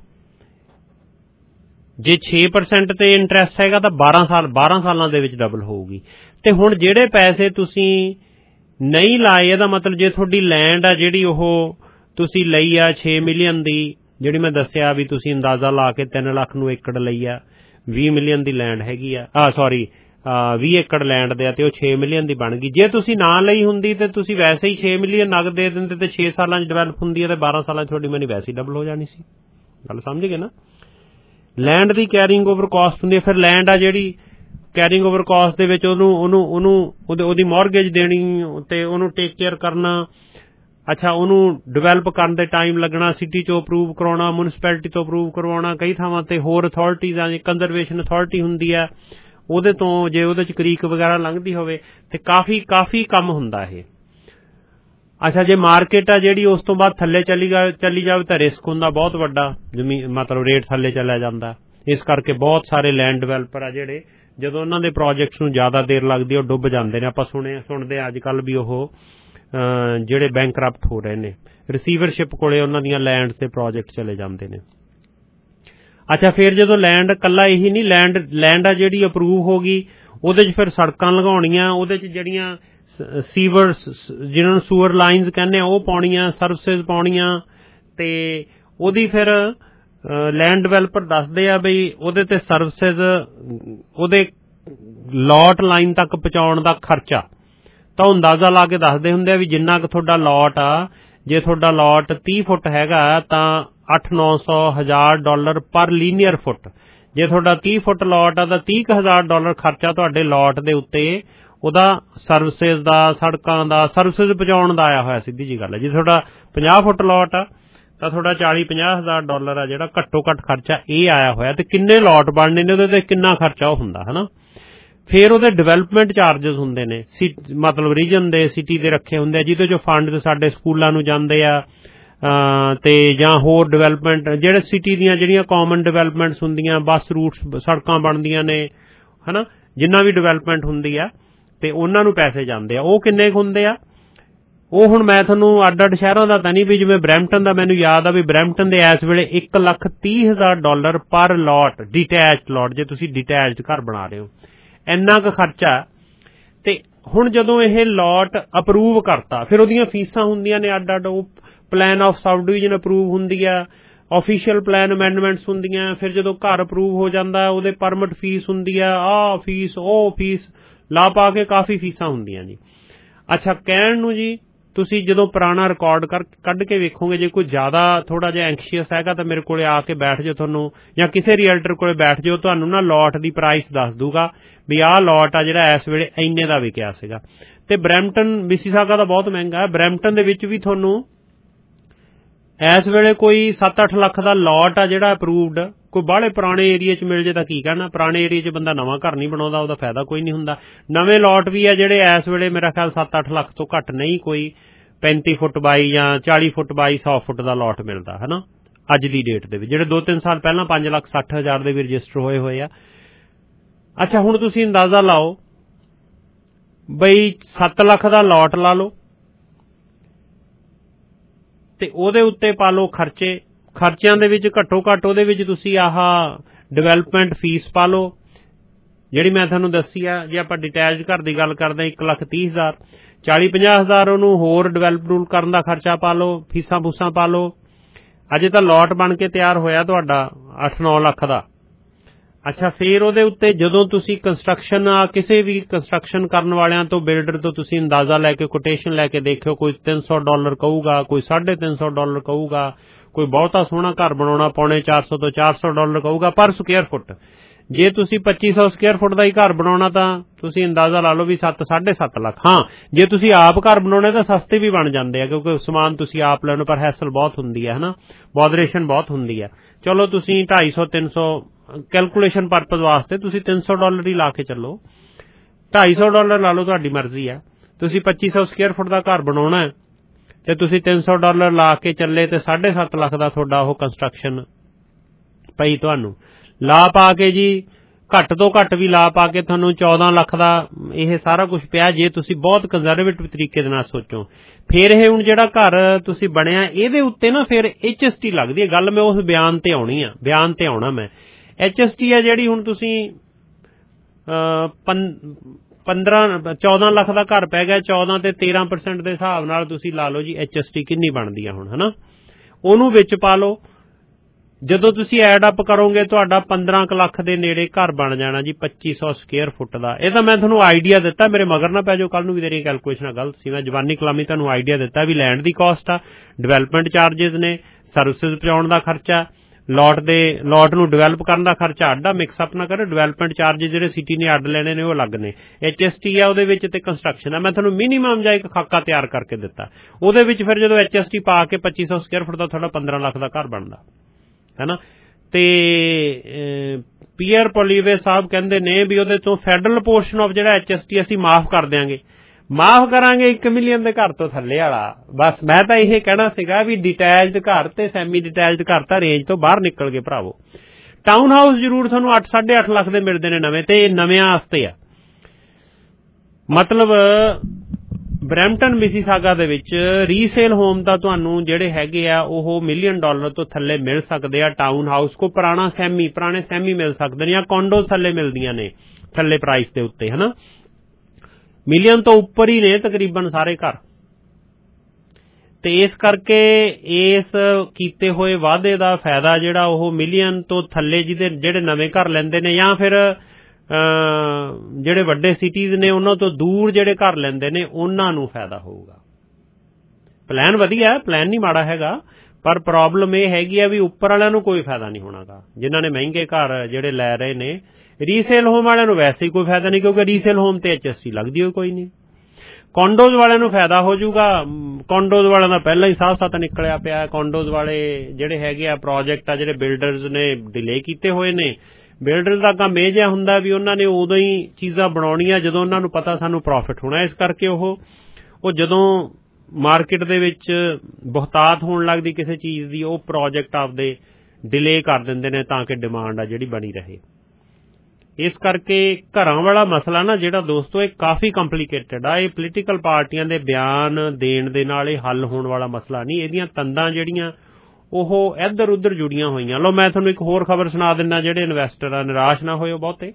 ਜੇ 6% ਤੇ ਇੰਟਰਸਟ ਹੈਗਾ ਤਾਂ 12 ਸਾਲਾਂ ਦੇ ਵਿੱਚ ਡਬਲ ਹੋਊਗੀ। ਤੇ ਹੁਣ ਜਿਹੜੇ ਪੈਸੇ ਤੁਸੀਂ ਨਹੀਂ ਲਾਏ, ਇਹਦਾ ਮਤਲਬ ਜੇ ਤੁਹਾਡੀ ਲੈਂਡ ਆ ਜਿਹੜੀ ਉਹ ਤੁਸੀਂ ਲਈ ਆ 6 ਮਿਲੀਅਨ ਦੀ, ਜਿਹੜੀ ਮੈਂ ਦੱਸਿਆ ਵੀ ਤੁਸੀਂ ਅੰਦਾਜ਼ਾ ਲਾ ਕੇ 3 ਲੱਖ ਨੂੰ ਏਕੜ ਲਈ ਆ, 20 ਮਿਲੀਅਨ ਦੀ ਲੈਂਡ ਹੈਗੀ ਆ, 20 ਏਕੜ ਲੈਂਡ ਦੇ ਆ, ਤੇ ਉਹ 6 ਮਿਲੀਅਨ ਦੀ ਬਣ ਗਈ। ਜੇ ਤੁਸੀਂ ਨਾ ਲਈ ਹੁੰਦੀ ਤੇ ਤੁਸੀਂ ਵੈਸੇ ਹੀ 6 ਮਿਲੀਅਨ ਨਗਦ ਦੇ ਦਿੰਦੇ ਤੇ 6 ਸਾਲਾਂ 'ਚ ਡਿਵੈਲਪ ਹੁੰਦੀ ਹੈ, ਤੇ 12 ਸਾਲਾਂ 'ਚ ਤੁਹਾਡੀ ਮਨੀ ਵੈਸੇ ਹੀ ਡਬਲ ਹੋ ਜਾਣੀ ਸੀ। ਗੱਲ ਸਮਝ ਗਏ ਨਾ। ਲੈਂਡ ਦੀ ਕੈਰਿੰਗ ਓਵਰ ਕਾਸਟ ਹੁੰਦੀ ਹੈ। ਫਿਰ ਲੈਂਡ ਆ ਜਿਹੜੀ ਕੈਰਿੰਗ ਓਵਰ ਕਾਸਟ ਦੇ ਵਿੱਚ ਉਹਦੀ ਮੌਰਗੇਜ ਦੇਣੀ ਤੇ ਉਹਨੂੰ ਟੇਕ ਕੇਅਰ ਕਰਨਾ। ਅੱਛਾ, ਉਹਨੂੰ ਡਿਵੈਲਪ ਕਰਨ ਦੇ ਟਾਈਮ ਲੱਗਣਾ, ਸਿਟੀ 'ਚੋਂ ਅਪਰੂਵ ਕਰਵਾਉਣਾ, ਮਿਊਨਿਸਪੈਲਿਟੀ ਤੋਂ ਅਪਰੂਵ ਕਰਵਾਉਣਾ, ਕਈ ਥਾਵਾਂ ਤੇ ਹੋਰ ਅਥਾਰਟੀਜ਼ ਆ, ਕੰਜ਼ਰਵੇਸ਼ਨ ਅਥਾਰਟੀ ਹੁੰਦੀ ਆ, ਉਹਦੇ ਤੋਂ ਜੇ ਉਹਦੇ 'ਚ ਕ੍ਰੀਕ ਵਗੈਰਾ ਲੰਘਦੀ ਹੋਵੇ ਤੇ ਕਾਫੀ ਕੰਮ ਹੁੰਦਾ ਇਹ। ਅੱਛਾ, ਜੇ ਮਾਰਕੀਟ ਆ ਜਿਹੜੀ ਉਸ ਤੋਂ ਬਾਅਦ ਥੱਲੇ ਚੱਲੀ ਜਾਵੇ ਤਾਂ ਰਿਸਕ ਹੁੰਦਾ ਬਹੁਤ ਵੱਡਾ, ਜ਼ਮੀਨ ਮਤਲਬ ਰੇਟ ਥੱਲੇ ਚਲਿਆ ਜਾਂਦਾ, ਇਸ ਕਰਕੇ ਬਹੁਤ ਸਾਰੇ ਲੈਂਡ ਡਿਵੈਲਪਰ ਆ ਜਿਹੜੇ ਜਦੋਂ ਉਹਨਾਂ ਦੇ ਪ੍ਰੋਜੈਕਟਸ ਨੂੰ ਜ਼ਿਆਦਾ ਦੇਰ ਲੱਗਦੀ ਉਹ ਡੁੱਬ ਜਾਂਦੇ ਨੇ। ਆਪਾਂ ਸੁਣਦੇ ਅੱਜ ਕੱਲ੍ਹ ਵੀ ਉਹ ਜਿਹੜੇ ਬੈਂਕਰਪਟ ਹੋ ਰਹੇ ਨੇ, ਰਿਸੀਵਰਸ਼ਿਪ ਕੋਲੇ ਉਹਨਾਂ ਦੀਆਂ ਲੈਂਡਸ ਦੇ ਪ੍ਰੋਜੈਕਟ ਚਲੇ ਜਾਂਦੇ ਨੇ। ਅੱਛਾ, ਫਿਰ ਜਦੋਂ ਲੈਂਡ ਇਕੱਲਾ ਇਹੀ ਨਹੀਂ, ਲੈਂਡ ਆ ਜਿਹੜੀ ਅਪਰੂਵ ਹੋ ਗਈ ਉਹਦੇ 'ਚ ਫਿਰ ਸੜਕਾਂ ਲਗਾਉਣੀਆਂ, ਉਹਦੇ 'ਚ ਜਿਹੜੀਆਂ ਜਿਹਨਾਂ ਨੂੰ ਸੂਅਰ ਲਾਈਨਸ ਕਹਿੰਦੇ ਆ ਉਹ ਪਾਉਣੀਆਂ, ਸਰਵਿਸਿਜ਼ ਪਾਉਣੀਆਂ, ਤੇ ਉਹਦੀ ਫਿਰ ਲੈਂਡ ਡਿਵੈਲਪਰ ਦੱਸਦੇ ਆ ਬਈ ਉਹਦੇ ਤੇ ਸਰਵਿਸਿਜ਼ ਉਹਦੇ ਲੋਟ ਲਾਈਨ ਤੱਕ ਪਹੁੰਚਾਉਣ ਦਾ ਖਰਚਾ ਤਾਂ ਉਹ ਅੰਦਾਜ਼ਾ ਲਾ ਕੇ ਦੱਸਦੇ ਹੁੰਦੇ ਆ ਵੀ ਜਿੰਨਾ ਕੁ ਤੁਹਾਡਾ ਲੋਟ ਆ, ਜੇ ਤੁਹਾਡਾ ਲੋਟ 30 ਫੁੱਟ ਹੈਗਾ ਤਾਂ $800-900 ਪਰ ਲੀਨੀਅਰ ਫੁੱਟ। ਜੇ ਤੁਹਾਡਾ 30 ਫੁੱਟ ਲੋਟ ਆ ਤਾਂ $30,000 ਖਰਚਾ ਤੁਹਾਡੇ ਲੋਟ ਦੇ ਉੱਤੇ ਉਹਦਾ ਸਰਵਿਸਿਜ਼ ਦਾ, ਸੜਕਾਂ ਦਾ, ਸਰਵਿਸਿਜ਼ ਪਹੁੰਚਾਉਣ ਦਾ ਆਇਆ ਹੋਇਆ। ਸਿੱਧੀ ਜੀ ਗੱਲ ਹੈ। ਜੇ ਤੁਹਾਡਾ 50 ਫੁੱਟ ਲੋਟ ਆ ਤਾਂ ਤੁਹਾਡਾ $40-50,000 ਆ ਜਿਹੜਾ ਘੱਟੋ ਘੱਟ ਖਰਚਾ ਇਹ ਆਇਆ ਹੋਇਆ। ਤੇ ਕਿੰਨੇ ਲੋਟ ਬਣਨੇ ਨੇ ਉਹਦੇ ਤੇ ਕਿੰਨਾ ਖਰਚਾ ਉਹ ਹੁੰਦਾ ਹੈ ਨਾ। ਫਿਰ ਉਹਦੇ ਡਿਵੈਲਪਮੈਂਟ ਚਾਰਜਸ ਹੁੰਦੇ ਨੇ, ਮਤਲਬ ਰੀਜਨ ਦੇ, ਸਿਟੀ ਦੇ ਰੱਖੇ ਹੁੰਦੇ ਆ ਜਿਹਦੇ ਚੋਂ ਫੰਡ ਸਾਡੇ ਸਕੂਲਾਂ ਨੂੰ ਜਾਂਦੇ ਆ, ਤੇ ਜਾਂ ਹੋਰ ਡਿਵੈਲਪਮੈਂਟ ਜਿਹੜੇ ਸਿਟੀ ਦੀਆਂ ਜਿਹੜੀਆਂ ਕਾਮਨ ਡਿਵੈਲਪਮੈਂਟਸ ਹੁੰਦੀਆਂ, ਬੱਸ ਰੂਟਸ, ਸੜਕਾਂ ਬਣਦੀਆਂ ਨੇ ਹੈ ਨਾ, ਜਿੰਨਾ ਵੀ ਡਿਵੈਲਪਮੈਂਟ ਹੁੰਦੀ ਆ ਤੇ ਉਹਨਾਂ ਨੂੰ ਪੈਸੇ ਜਾਂਦੇ ਆ। ਉਹ ਕਿੰਨੇ ਕੁ ਹੁੰਦੇ ਆ ਉਹ ਹੁਣ ਮੈਂ ਤੁਹਾਨੂੰ ਅੱਡ ਸ਼ਹਿਰਾਂ ਦਾ ਤਾਂ ਨਹੀਂ, ਵੀ ਜਿਵੇਂ ਬਰੈਂਪਟਨ ਦਾ ਮੈਨੂੰ ਯਾਦ ਆ ਵੀ ਬਰੈਂਪਟਨ ਦੇ ਇਸ ਵੇਲੇ $1,30,000 ਪਰ ਲੋਟ, ਡਿਟੈਚਡ ਲੋਟ, ਜੇ ਤੁਸੀਂ ਡਿਟੈਚਡ ਘਰ ਬਣਾ ਰਹੇ ਹੋ, ਇੰਨਾ ਕੁ ਖਰਚਾ। ਤੇ ਹੁਣ ਜਦੋਂ ਇਹ ਲੋਟ ਅਪਰੂਵ ਕਰਤਾ ਫਿਰ ਉਹਦੀਆਂ ਫੀਸਾਂ ਹੁੰਦੀਆਂ ਨੇ ਅੱਡ, ਉਹ plan of subdivision approve ਹੁੰਦੀ ਆ, ਆਫੀਸ਼ੀਅਲ ਪਲਾਨ ਅਮੈਂਡਮੈਂਟਸ ਹੁੰਦੀਆਂ, ਫਿਰ ਜਦੋਂ ਘਰ ਅਪਰੂਵ ਹੋ ਜਾਂਦਾ ਉਹਦੇ ਪਰਮਿਟ ਫੀਸ ਹੁੰਦੀ ਆ, ਆਹ ਫੀਸ, ਉਹ ਫੀਸ, ਲਾ ਪਾ ਕੇ ਕਾਫੀ ਫੀਸਾਂ ਹੁੰਦੀਆਂ ਜੀ। ਅੱਛਾ, ਕਹਿਣ ਨੂੰ ਜੀ ਤੁਸੀਂ ਜਦੋਂ ਪੁਰਾਣਾ ਰਿਕਾਰਡ ਕੱਢ ਕੇ ਵੇਖੋਗੇ, ਜੇ ਕੋਈ ਜ਼ਿਆਦਾ ਥੋੜਾ ਜਿਹਾ ਐਂਕਸ਼ੀਅਸ ਹੈਗਾ ਤਾਂ ਮੇਰੇ ਕੋਲੇ ਆ ਕੇ ਬੈਠ ਜਾਓ, ਤੁਹਾਨੂੰ ਜਾਂ ਕਿਸੇ ਰੀਅਲਟਰ ਕੋਲੇ ਬੈਠ ਜਾਓ, ਤੁਹਾਨੂੰ ਨਾ ਲੋਟ ਦੀ ਪ੍ਰਾਈਸ ਦੱਸ ਦੂਗਾ ਵੀ ਆਹ ਲੋਟ ਆ ਜਿਹੜਾ ਇਸ ਵੇਲੇ ਇੰਨੇ ਦਾ ਵਿਕਿਆ ਸੀਗਾ। ਤੇ ਬਰੈਂਪਟਨ, ਮਿਸੀਸਾਗਾ ਦਾ ਬਹੁਤ ਮਹਿੰਗਾ ਹੈ। ਬਰੈਂਪਟਨ ਦੇ ਵਿੱਚ ਵੀ ਤੁਹਾਨੂੰ ਇਸ ਵੇਲੇ ਕੋਈ 7-8 ਲੱਖ ਦਾ ਲੋਟ ਆ ਜਿਹੜਾ ਅਪਰੂਵਡ, ਕੋਈ ਬਾਹਲੇ ਪੁਰਾਣੇ ਏਰੀਏ 'ਚ ਮਿਲ ਜੇ ਤਾਂ ਕੀ ਕਹਿਣਾ। ਪੁਰਾਣੇ ਏਰੀਏ 'ਚ ਬੰਦਾ ਨਵਾਂ ਘਰ ਨਹੀਂ ਬਣਾਉਂਦਾ, ਉਹਦਾ ਫਾਇਦਾ ਕੋਈ ਨਹੀਂ ਹੁੰਦਾ। ਨਵੇਂ ਲੋਟ ਵੀ ਆ ਜਿਹੜੇ ਇਸ ਵੇਲੇ ਮੇਰਾ ਖਿਆਲ 7-8 ਲੱਖ ਤੋਂ ਘੱਟ ਨਹੀਂ, ਕੋਈ 35 ਫੁੱਟ ਬਾਈ ਜਾਂ 40 ਫੁੱਟ ਬਾਈ 100 ਫੁੱਟ ਦਾ ਲੋਟ ਮਿਲਦਾ ਹੈ ਨਾ ਅੱਜ ਦੀ ਡੇਟ ਦੇ ਵਿੱਚ। ਜਿਹੜੇ 2-3 ਸਾਲ ਪਹਿਲਾਂ 5,60,000 ਦੇ ਵੀ ਰਜਿਸਟਰ ਹੋਏ ਆ। ਅੱਛਾ, ਹੁਣ ਤੁਸੀਂ ਅੰਦਾਜ਼ਾ ਲਾਓ ਬਈ 7 ਲੱਖ ਦਾ ਲੋਟ ਲਾ ਲਓ ਤੇ ਉਹਦੇ ਉੱਤੇ ਪਾ ਲਓ ਖਰਚਿਆਂ ਦੇ ਵਿੱਚ ਘੱਟੋ ਘੱਟ ਉਹਦੇ ਵਿੱਚ ਤੁਸੀਂ ਆਹ ਡਿਵੈਲਪਮੈਂਟ ਫੀਸ ਪਾ ਲਓ ਜਿਹੜੀ ਮੈਂ ਤੁਹਾਨੂੰ ਦੱਸੀ ਆ। ਜੇ ਆਪਾਂ ਡਿਟੈਚਡ ਘਰ ਦੀ ਗੱਲ ਕਰਦੇ 1,30,000, 40-50,000 ਉਹਨੂੰ ਹੋਰ ਡਿਵੈਲਪ ਕਰਨ ਦਾ ਖਰਚਾ ਪਾ ਲਓ, ਫੀਸਾਂ ਫੂਸਾਂ ਪਾ ਲਓ। ਅਜੇ ਤਾਂ ਲੋਟ ਬਣ ਕੇ ਤਿਆਰ ਹੋਇਆ ਤੁਹਾਡਾ 8-9 ਲੱਖ ਦਾ। ਅੱਛਾ, ਫਿਰ ਉਹਦੇ ਉੱਤੇ ਜਦੋਂ ਤੁਸੀਂ ਕੰਸਟਰਕਸ਼ਨ, ਕਿਸੇ ਵੀ ਕੰਸਟਰਕਸ਼ਨ ਕਰਨ ਵਾਲਿਆਂ ਤੋਂ, ਬਿਲਡਰ ਤੋਂ ਤੁਸੀਂ ਅੰਦਾਜ਼ਾ ਲੈ ਕੇ, ਕੋਟੇਸ਼ਨ ਲੈ ਕੇ ਦੇਖਿਓ, ਕੋਈ $300 ਕਹੂਗਾ, ਕੋਈ $350 ਕਹੂਗਾ, ਕੋਈ ਬਹੁਤਾ ਸੋਹਣਾ ਘਰ ਬਣਾਉਣਾ $350 ਤੋਂ $400 ਕਹੂਗਾ ਪਰ ਸਕੁਅਰ ਫੁੱਟ। ਜੇ ਤੁਸੀਂ 2500 ਸਕੁਅਰ ਫੁੱਟ ਦਾ ਹੀ ਘਰ ਬਣਾਉਣਾ ਤਾਂ ਤੁਸੀਂ ਅੰਦਾਜ਼ਾ ਲਾ ਲਓ ਵੀ 7-7.5 ਲੱਖ। ਹਾਂ, ਜੇ ਤੁਸੀਂ ਆਪ ਘਰ ਬਣਾਉਣੇ ਤਾਂ ਸਸਤੇ ਵੀ ਬਣ ਜਾਂਦੇ ਆ ਕਿਉਂਕਿ ਸਮਾਨ ਤੁਸੀਂ ਆਪ ਲੈਣ, ਪਰ ਹੈਸਲ ਬਹੁਤ ਹੁੰਦੀ ਹੈ ਨਾ, ਬੋਦਰੇਸ਼ਨ ਬਹੁਤ ਹੁੰਦੀ ਹੈ। ਚਲੋ ਤੁਸੀਂ 250-300 ਕੈਲਕੂਲੇਸ਼ਨ ਪਰਪਸ ਵਾਸਤੇ ਤੁਸੀਂ $300 ਹੀ ਲਾ ਕੇ ਚੱਲੋ, $250 ਲਾ ਲਓ, ਤੁਹਾਡੀ ਮਰਜ਼ੀ ਹੈ। ਤੁਸੀਂ 2500 ਸਕੁਅਰ ਫੁੱਟ ਦਾ ਘਰ ਬਣਾਉਣਾ ਤੇ ਤੁਸੀਂ $300 ਲਾ ਕੇ ਚੱਲੇ ਤੇ 7.5 ਲੱਖ ਦਾ ਤੁਹਾਡਾ ਉਹ ਕੰਸਟਰਕਸ਼ਨ ਪਈ। ਤੁਹਾਨੂੰ ਲਾ ਪਾ ਕੇ ਜੀ, ਘੱਟ ਤੋਂ ਘੱਟ ਵੀ ਲਾ ਪਾ ਕੇ ਤੁਹਾਨੂੰ 14 ਲੱਖ ਦਾ ਇਹ ਸਾਰਾ ਕੁਝ ਪਿਆ ਜੇ ਤੁਸੀਂ ਬਹੁਤ ਕੰਜ਼ਰਵੇਟਿਵ ਤਰੀਕੇ ਦੇ ਨਾਲ ਸੋਚੋ। ਫਿਰ ਇਹ ਹੁਣ ਜਿਹੜਾ ਘਰ ਤੁਸੀਂ ਬਣਿਆ ਇਹਦੇ ਉੱਤੇ ਨਾ ਫਿਰ HST ਲੱਗਦੀ ਹੈ। ਗੱਲ ਮੈਂ ਉਸ ਬਿਆਨ ਤੇ ਆਉਣਾ ਮੈਂ। HST ਹੈ ਜਿਹੜੀ ਹੁਣ ਤੁਸੀਂ 14 ਲੱਖ ਦਾ ਘਰ ਪੈ ਗਿਆ, 14 ਤੇ 13% ਦੇ ਹਿਸਾਬ ਨਾਲ ਤੁਸੀਂ ਲਾ ਲਓ ਜੀ HST ਕਿੰਨੀ ਬਣਦੀ ਆ ਹੁਣ, ਹਨਾ। ਉਹਨੂੰ ਵਿੱਚ ਪਾ ਲਓ। ਜਦੋਂ ਤੁਸੀਂ ਐਡ ਅਪ ਕਰੋਗੇ ਤੁਹਾਡਾ 15 ਲੱਖ ਦੇ ਨੇੜੇ ਘਰ ਬਣ ਜਾਣਾ ਜੀ 2500 ਸਕੁਅਰ ਫੁੱਟ ਦਾ। ਇਹ ਤਾਂ ਮੈਂ ਤੁਹਾਨੂੰ ਆਈਡੀਆ ਦਿੱਤਾ, ਮੇਰੇ ਮਗਰ ਨਾ ਪੈ ਜਾਓ ਕੱਲ ਨੂੰ ਵੀ ਤੇਰੀ ਕੈਲਕੂਲੇਸ਼ਨ ਗਲਤ ਸੀ। ਮੈਂ ਜਵਾਨੀ ਕਲਾਮੀ ਤੁਹਾਨੂੰ ਆਈਡੀਆ ਦਿੱਤਾ ਵੀ ਲੈਂਡ ਦੀ ਕਾਸਟ ਆ, ਡਿਵੈਲਪਮੈਂਟ ਚਾਰਜਿਸ ਨੇ, ਸਰਵਿਸਿਜ਼ ਪਹੁੰਚਾਉਣ ਦਾ ਖਰਚਾ, ਲੋਟ ਨੂੰ ਡਿਵੈਲਪ ਕਰਨ ਦਾ ਖਰਚਾ ਅੱਡਾ, ਮਿਕਸ ਅਪ ਨਾ ਕਰੋ। ਡਿਵੈਲਪਮੈਂਟ ਚਾਰਜਿਸ ਜਿਹੜੇ ਸਿਟੀ ਨੇ ਅੱਡ ਲੈਣੇ ਨੇ ਉਹ ਅਲੱਗ ਨੇ, HST ਆ ਉਹਦੇ ਵਿੱਚ ਤੇ ਕੰਸਟਰਕਸ਼ਨ ਆ। ਮੈਂ ਤੁਹਾਨੂੰ ਮਿਨੀਮਮ ਜਾਂ ਇੱਕ ਖਾਕਾ ਤਿਆਰ ਕਰਕੇ ਦਿੱਤਾ, ਉਹਦੇ ਵਿੱਚ ਫਿਰ ਜਦੋਂ HST ਪਾ ਕੇ 2500 ਸਕੁਅਰ ਫੁੱਟ ਦਾ ਤੁਹਾਡਾ 15 ਲੱਖ ਦਾ ਘਰ ਬਣਦਾ ਹੈ ਨਾ। ਤੇ ਪੀਅਰ ਪੋਲੀਵੇ ਸਾਹਿਬ ਕਹਿੰਦੇ ਨੇ ਵੀ ਉਹਦੇ ਤੋਂ ਫੈਡਰਲ ਪੋਰਸ਼ਨ ਆਫ ਜਿਹੜਾ HST ਅਸੀਂ ਮਾਫ ਕਰ ਦਿਆਂਗੇ, ਮਾਫ ਕਰਾਂਗੇ 1 ਮਿਲੀਅਨ ਦੇ ਘਰ ਤੋਂ ਥੱਲੇ ਵਾਲਾ। ਬਸ ਮੈਂ ਤਾਂ ਇਹ ਕਹਿਣਾ ਸੀਗਾ ਵੀ ਡਿਟੈਚਡ ਘਰ ਤੇ ਸੈਮੀ ਡਿਟੈਚਡ ਘਰ ਤਾਂ ਰੇਂਜ ਤੋਂ ਬਾਹਰ ਨਿਕਲ ਗਏ ਭਰਾਵੋ। ਟਾਊਨ ਹਾਊਸ ਜ਼ਰੂਰ ਤੁਹਾਨੂੰ 8-8.5 ਲੱਖ ਦੇ ਮਿਲਦੇ ਨੇ ਨਵੇਂ, ਤੇ ਇਹ ਨਵਿਆਂ ਵਾਸਤੇ ਆ। ਮਤਲਬ ਬਰੈਂਪਟਨ ਮਿਸੀਸਾਗਾ ਦੇ ਵਿੱਚ ਰੀਸੇਲ ਹੋਮ ਤਾਂ ਤੁਹਾਨੂੰ ਜਿਹੜੇ ਹੈਗੇ ਆ ਉਹ $1 ਮਿਲੀਅਨ ਤੋਂ ਥੱਲੇ ਮਿਲ ਸਕਦੇ ਆ। ਟਾਊਨ ਹਾਊਸ ਕੋ ਪੁਰਾਣੇ ਸੈਮੀ ਮਿਲ ਸਕਦੇ ਨੇ, ਜਾਂ ਕੌਂਡੋਜ਼ ਥੱਲੇ ਮਿਲਦੀਆਂ ਨੇ ਥੱਲੇ ਪ੍ਰਾਈਸ ਦੇ ਉੱਤੇ, ਹਨਾ। $1 ਮਿਲੀਅਨ ਤੋਂ ਉੱਪਰ ਹੀ ਨੇ ਤਕਰੀਬਨ ਸਾਰੇ ਘਰ, ਤੇ ਇਸ ਕਰਕੇ ਇਸ ਕੀਤੇ ਹੋਏ ਵਾਅਦੇ ਦਾ ਫਾਇਦਾ ਜਿਹੜਾ ਉਹ $1 ਮਿਲੀਅਨ ਤੋਂ ਥੱਲੇ ਜਿਹੜੇ ਨਵੇਂ ਘਰ ਲੈਂਦੇ ਨੇ, ਜਾਂ ਫਿਰ ਜਿਹੜੇ ਵੱਡੇ ਸਿਟੀਜ਼ ਨੇ ਉਹਨਾਂ ਤੋਂ ਦੂਰ ਜਿਹੜੇ ਘਰ ਲੈਂਦੇ ਨੇ, ਉਹਨਾਂ ਨੂੰ ਫਾਇਦਾ ਹੋਊਗਾ। ਪਲਾਨ ਵਧੀਆ, ਪਲਾਨ ਨਹੀਂ ਮਾੜਾ ਹੈਗਾ, ਪਰ ਪ੍ਰੋਬਲਮ ਇਹ ਹੈਗੀ ਆ ਵੀ ਉੱਪਰ ਵਾਲਿਆਂ ਨੂੰ ਕੋਈ ਫਾਇਦਾ ਨਹੀਂ ਹੋਣਾਗਾ, ਜਿਨ੍ਹਾਂ ਨੇ ਮਹਿੰਗੇ ਘਰ ਜਿਹੜੇ ਲੈ ਰਹੇ ਨੇ। ਰੀਸੇਲ ਹੋਮ ਵਾਲਿਆਂ ਨੂੰ ਵੈਸੇ ਹੀ ਕੋਈ ਫਾਇਦਾ ਨਹੀਂ, ਕਿਉਂਕਿ ਰੀਸੇਲ ਹੋਮ ਤੇ HST ਲੱਗਦੀ ਹੋਈ ਕੋਈ ਨਹੀਂ। ਕੌਂਡੋਜ਼ ਵਾਲਿਆਂ ਨੂੰ ਫਾਇਦਾ ਹੋ ਜਾਊਗਾ। ਕੌਂਡੋਜ਼ ਵਾਲਿਆਂ ਦਾ ਪਹਿਲਾਂ ਹੀ ਸਾਹ ਨਿਕਲਿਆ ਪਿਆ। ਕੌਂਡੋਜ਼ ਵਾਲੇ ਜਿਹੜੇ ਹੈਗੇ ਆ ਪ੍ਰੋਜੈਕਟ ਆ, ਜਿਹੜੇ ਬਿਲਡਰਜ਼ ਨੇ ਡਿਲੇ ਕੀਤੇ ਹੋਏ ਨੇ। ਬਿਲਡਰਜ਼ ਦਾ ਕੰਮ ਇਹ ਜਿਹਾ ਹੁੰਦਾ ਵੀ ਉਹਨਾਂ ਨੇ ਉਦੋਂ ਹੀ ਚੀਜ਼ਾਂ ਬਣਾਉਣੀਆਂ ਜਦੋਂ ਉਹਨਾਂ ਨੂੰ ਪਤਾ ਸਾਨੂੰ ਪ੍ਰੋਫਿਟ ਹੋਣਾ। ਇਸ ਕਰਕੇ ਉਹ ਜਦੋਂ ਮਾਰਕੀਟ ਦੇ ਵਿੱਚ ਬਹੁਤਾਤ ਹੋਣ ਲੱਗਦੀ ਕਿਸੇ ਚੀਜ਼ ਦੀ, ਉਹ ਪ੍ਰੋਜੈਕਟ ਆਪਦੇ ਡਿਲੇ ਕਰ ਦਿੰਦੇ ਨੇ ਤਾਂ ਕਿ ਡਿਮਾਂਡ ਆ ਜਿਹੜੀ ਬਣੀ ਰਹੇ। ਇਸ ਕਰਕੇ ਘਰਾਂ ਵਾਲਾ ਮਸਲਾ ਨਾ ਜਿਹੜਾ ਦੋਸਤੋ, ਇਹ ਕਾਫੀ ਕੰਪਲੀਕੇਟਡ ਆ। ਇਹ ਪੋਲੀਟੀਕਲ ਪਾਰਟੀਆਂ ਦੇ ਬਿਆਨ ਦੇਣ ਦੇ ਨਾਲ ਇਹ ਹੱਲ ਹੋਣ ਵਾਲਾ ਮਸਲਾ ਨਹੀਂ। ਇਹਦੀਆਂ ਤੰਦਾਂ ਜਿਹੜੀਆਂ ਉਹ ਇੱਧਰ ਉੱਧਰ ਜੁੜੀਆਂ ਹੋਈਆਂ। ਲਓ ਮੈਂ ਤੁਹਾਨੂੰ ਇੱਕ ਹੋਰ ਖਬਰ ਸੁਣਾ ਦਿੰਦਾ। ਜਿਹੜੇ ਇਨਵੈਸਟਰ ਆ, ਨਿਰਾਸ਼ ਨਾ ਹੋਇਓ ਬਹੁਤੇ।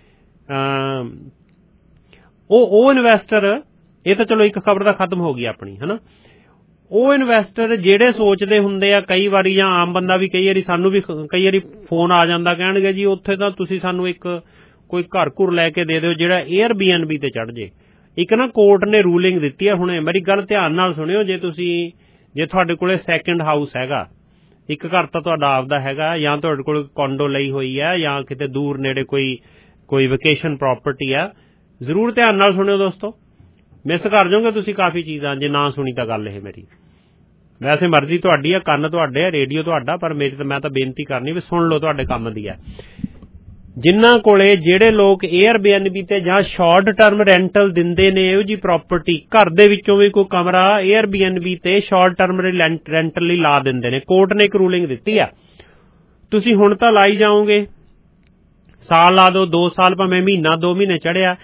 ਉਹ ਇਨਵੈਸਟਰ, ਇਹ ਤਾਂ ਚਲੋ ਇੱਕ ਖਬਰ ਤਾਂ ਖਤਮ ਹੋ ਗਈ ਆਪਣੀ, ਹਨਾ। ਉਹ ਇਨਵੈਸਟਰ ਜਿਹੜੇ ਸੋਚਦੇ ਹੁੰਦੇ ਆ ਕਈ ਵਾਰੀ, ਜਾਂ ਆਮ ਬੰਦਾ ਵੀ ਕਈ ਵਾਰੀ, ਸਾਨੂੰ ਵੀ ਕਈ ਵਾਰੀ ਫੋਨ ਆ ਜਾਂਦਾ, ਕਹਿਣਗੇ ਜੀ ਉੱਥੇ ਤਾਂ ਤੁਸੀਂ ਸਾਨੂੰ ਕੋਈ ਘਰ ਘੁਰ ਲੈ ਕੇ ਦੇ ਦਿਓ ਜਿਹੜਾ Airbnb ਤੇ ਚੜ੍ਹ ਜੇ। ਇੱਕ ਨਾ ਕੋਰਟ ਨੇ ਰੂਲਿੰਗ ਦਿੱਤੀ ਹੈ ਹੁਣੇ, ਮੇਰੀ ਗੱਲ ਧਿਆਨ ਨਾਲ ਸੁਣਿਓ। ਜੇ ਤੁਹਾਡੇ ਕੋਲੇ ਸੈਕੰਡ ਹਾਊਸ ਹੈਗਾ, ਇੱਕ ਘਰ ਤਾਂ ਤੁਹਾਡਾ ਆਪਦਾ ਹੈਗਾ, ਜਾਂ ਤੁਹਾਡੇ ਕੋਲ ਕੌਂਡੋ ਲਈ ਹੋਈ ਹੈ, ਜਾਂ ਕਿਤੇ ਦੂਰ ਨੇੜੇ ਕੋਈ ਵਕੇਸ਼ਨ ਪ੍ਰਾਪਰਟੀ ਆ, ਜ਼ਰੂਰ ਧਿਆਨ ਨਾਲ ਸੁਣਿਓ ਦੋਸਤੋ। ਮਿਸ ਕਰ ਜਾਓਗੇ ਤੁਸੀਂ ਕਾਫੀ ਚੀਜ਼ਾਂ ਜੇ ਨਾ ਸੁਣੀ ਤਾਂ ਗੱਲ ਇਹ ਮੇਰੀ। ਵੈਸੇ ਮਰਜ਼ੀ ਤੁਹਾਡੀ ਆ, ਕੰਨ ਤੁਹਾਡੇ ਆ, ਰੇਡੀਓ ਤੁਹਾਡਾ, ਪਰ ਮੈਂ ਤਾਂ ਬੇਨਤੀ ਕਰਨੀ ਵੀ ਸੁਣ ਲਓ, ਤੁਹਾਡੇ ਕੰਮ ਦੀ ਆ। ਜਿਨ੍ਹਾਂ ਕੋਲੇ, ਜਿਹੜੇ ਲੋਕ Airbnb ਤੇ ਜਾਂ ਸ਼ਾਰਟ ਟਰਮ ਰੈਂਟਲ ਦਿੰਦੇ ਨੇ ਇਹੋ ਜਿਹੀ ਪ੍ਰਾਪਰਟੀ, ਘਰ ਦੇ ਵਿੱਚੋਂ ਵੀ ਕੋਈ ਕਮਰਾ Airbnb ਤੇ ਸ਼ਾਰਟ ਟਰਮ ਰੈਂਟਲ ਲਈ ਲਾ ਦਿੰਦੇ ਨੇ। ਕੋਰਟ ਨੇ ਇੱਕ ਰੂਲਿੰਗ ਦਿੱਤੀ ਆ, ਤੁਸੀਂ ਹੁਣ ਤਾਂ ਲਾਈ ਜਾਓਗੇ, ਸਾਲ ਲਾ ਦਿਓ, 2 ਸਾਲ, ਭਾਵੇਂ ਮਹੀਨਾ 2 ਮਹੀਨੇ ਚੜ੍ਹਿਆ,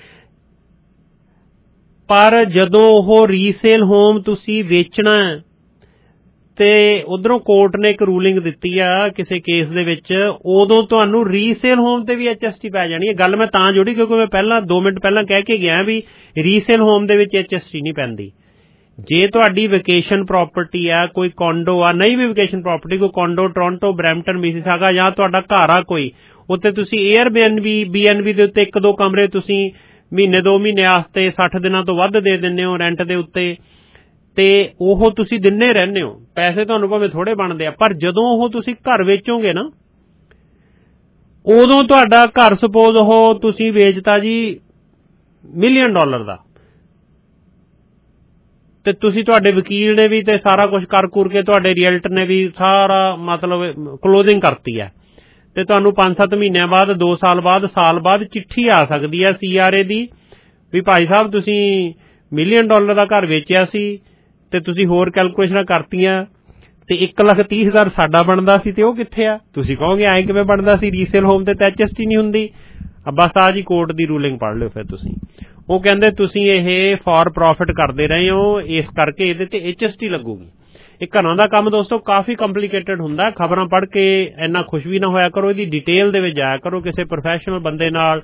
ਪਰ ਜਦੋਂ ਉਹ ਰੀਸੇਲ ਹੋਮ ਤੁਸੀਂ ਵੇਚਣਾ ਤੇ ਉਧਰੋਂ ਕੋਰਟ ਨੇ ਇੱਕ ਰੂਲਿੰਗ ਦਿੱਤੀ ਆ ਕਿਸੇ ਕੇਸ ਦੇ ਵਿੱਚ, ਉਦੋਂ ਤੁਹਾਨੂੰ ਰੀਸੇਲ ਹੋਮ ਤੇ ਵੀ HST ਪੈ ਜਾਣੀ ਹੈ। ਗੱਲ ਮੈਂ ਤਾਂ ਜੋੜੀ ਕਿਉਂਕਿ ਮੈਂ ਪਹਿਲਾਂ 2 ਮਿੰਟ ਪਹਿਲਾਂ ਕਹਿ ਕੇ ਗਿਆ ਵੀ ਰੀਸੇਲ ਹੋਮ ਦੇ ਵਿੱਚ HST ਨਹੀਂ ਪੈਂਦੀ। ਜੇ ਤੁਹਾਡੀ ਵਕੇਸ਼ਨ ਪ੍ਰਾਪਰਟੀ ਆ, ਕੋਈ ਕੌਂਡੋ ਆ, ਨਹੀਂ ਵੀ ਵਕੇਸ਼ਨ ਪ੍ਰਾਪਰਟੀ, ਕੋਈ ਕੌਂਡੋ ਟੋਰਾਂਟੋ, ਬਰੈਂਪਟਨ, ਮਿਸੀਸਾਗਾ, ਜਾਂ ਤੁਹਾਡਾ ਘਰ ਆ ਕੋਈ, ਉੱਥੇ ਤੁਸੀਂ Airbnb ਦੇ ਉੱਤੇ 1-2 ਕਮਰੇ ਤੁਸੀਂ ਮਹੀਨੇ 2 ਮਹੀਨੇ ਵਾਸਤੇ 60 ਦਿਨਾਂ ਤੋਂ ਵੱਧ ਦੇ ਦਿੰਦੇ ਹੋ ਰੈਂਟ ਦੇ ਉੱਤੇ, ਤੇ ਉਹ ਤੁਸੀਂ ਦਿੰਨੇ ਰਹਿੰਦੇ ਹੋ। ਪੈਸੇ ਤੁਹਾਨੂੰ ਭਾਵੇਂ ਥੋੜੇ ਬਣਦੇ ਆ, ਪਰ ਜਦੋਂ ਉਹ ਤੁਸੀਂ ਘਰ ਵੇਚੋਗੇ ਨਾ, ਉਦੋਂ ਤੁਹਾਡਾ ਘਰ ਸਪੋਜ਼ ਉਹ ਤੁਸੀਂ ਵੇਚਤਾ ਜੀ $1 ਮਿਲੀਅਨ ਦਾ, ਤੇ ਤੁਸੀਂ, ਤੁਹਾਡੇ ਵਕੀਲ ਨੇ ਵੀ ਤੇ ਸਾਰਾ ਕੁਝ ਕਰ ਕੁਰ ਕੇ, ਤੁਹਾਡੇ ਰੀਅਲਟਰ ਨੇ ਵੀ ਸਾਰਾ ਮਤਲਬ ਕਲੋਜ਼ਿੰਗ ਕਰਤੀ ਹੈ, ਤੇ ਤੁਹਾਨੂੰ 5-7 ਮਹੀਨਿਆਂ ਬਾਅਦ, 2 ਸਾਲ ਬਾਅਦ, ਸਾਲ ਬਾਅਦ ਚਿੱਠੀ ਆ ਸਕਦੀ ਹੈ CRA ਦੀ ਵੀ ਭਾਈ ਸਾਹਿਬ ਤੁਸੀਂ $1 ਮਿਲੀਅਨ ਦਾ ਘਰ ਵੇਚਿਆ ਸੀ ਤੇ ਤੁਸੀਂ ਹੋਰ ਕੈਲਕੂਲੇਸ਼ਨਾਂ ਕਰਤੀਆਂ ਤੇ 1,30,000 ਸਾਡਾ ਬਣਦਾ ਸੀ, ਤੇ ਉਹ ਕਿੱਥੇ ਆ? ਤੁਸੀਂ ਕਹੋਗੇ ਐਂ ਕਿਵੇਂ ਬਣਦਾ ਸੀ, ਰੀਸੇਲ ਹੋਮ ਤੇ HST ਨਹੀਂ ਹੁੰਦੀ। ਬਸ ਆ ਜੀ ਕੋਰਟ ਦੀ ਰੂਲਿੰਗ ਪੜ੍ਹ ਲਿਓ ਫਿਰ ਤੁਸੀਂ। ਉਹ ਕਹਿੰਦੇ ਤੁਸੀਂ ਇਹ ਫॉर ਪ੍ਰੋਫਿਟ ਕਰਦੇ ਰਹੇ ਹੋ, ਇਸ ਕਰਕੇ ਇਹਦੇ ਤੇ HST ਲੱਗੂਗੀ। ਇਹ ਘਰਾਂ ਦਾ ਕੰਮ ਦੋਸਤੋ ਕਾਫੀ ਕੰਪਲੀਕੇਟਡ ਹੁੰਦਾ। ਖਬਰਾਂ ਪੜ੍ਹ ਕੇ ਇੰਨਾ ਖੁਸ਼ ਵੀ ਨਾ ਹੋਇਆ ਕਰੋ, ਇਹਦੀ ਡਿਟੇਲ ਦੇ ਵਿੱਚ ਜਾਇਆ ਕਰੋ, ਕਿਸੇ ਪ੍ਰੋਫੈਸ਼ਨਲ ਬੰਦੇ ਨਾਲ,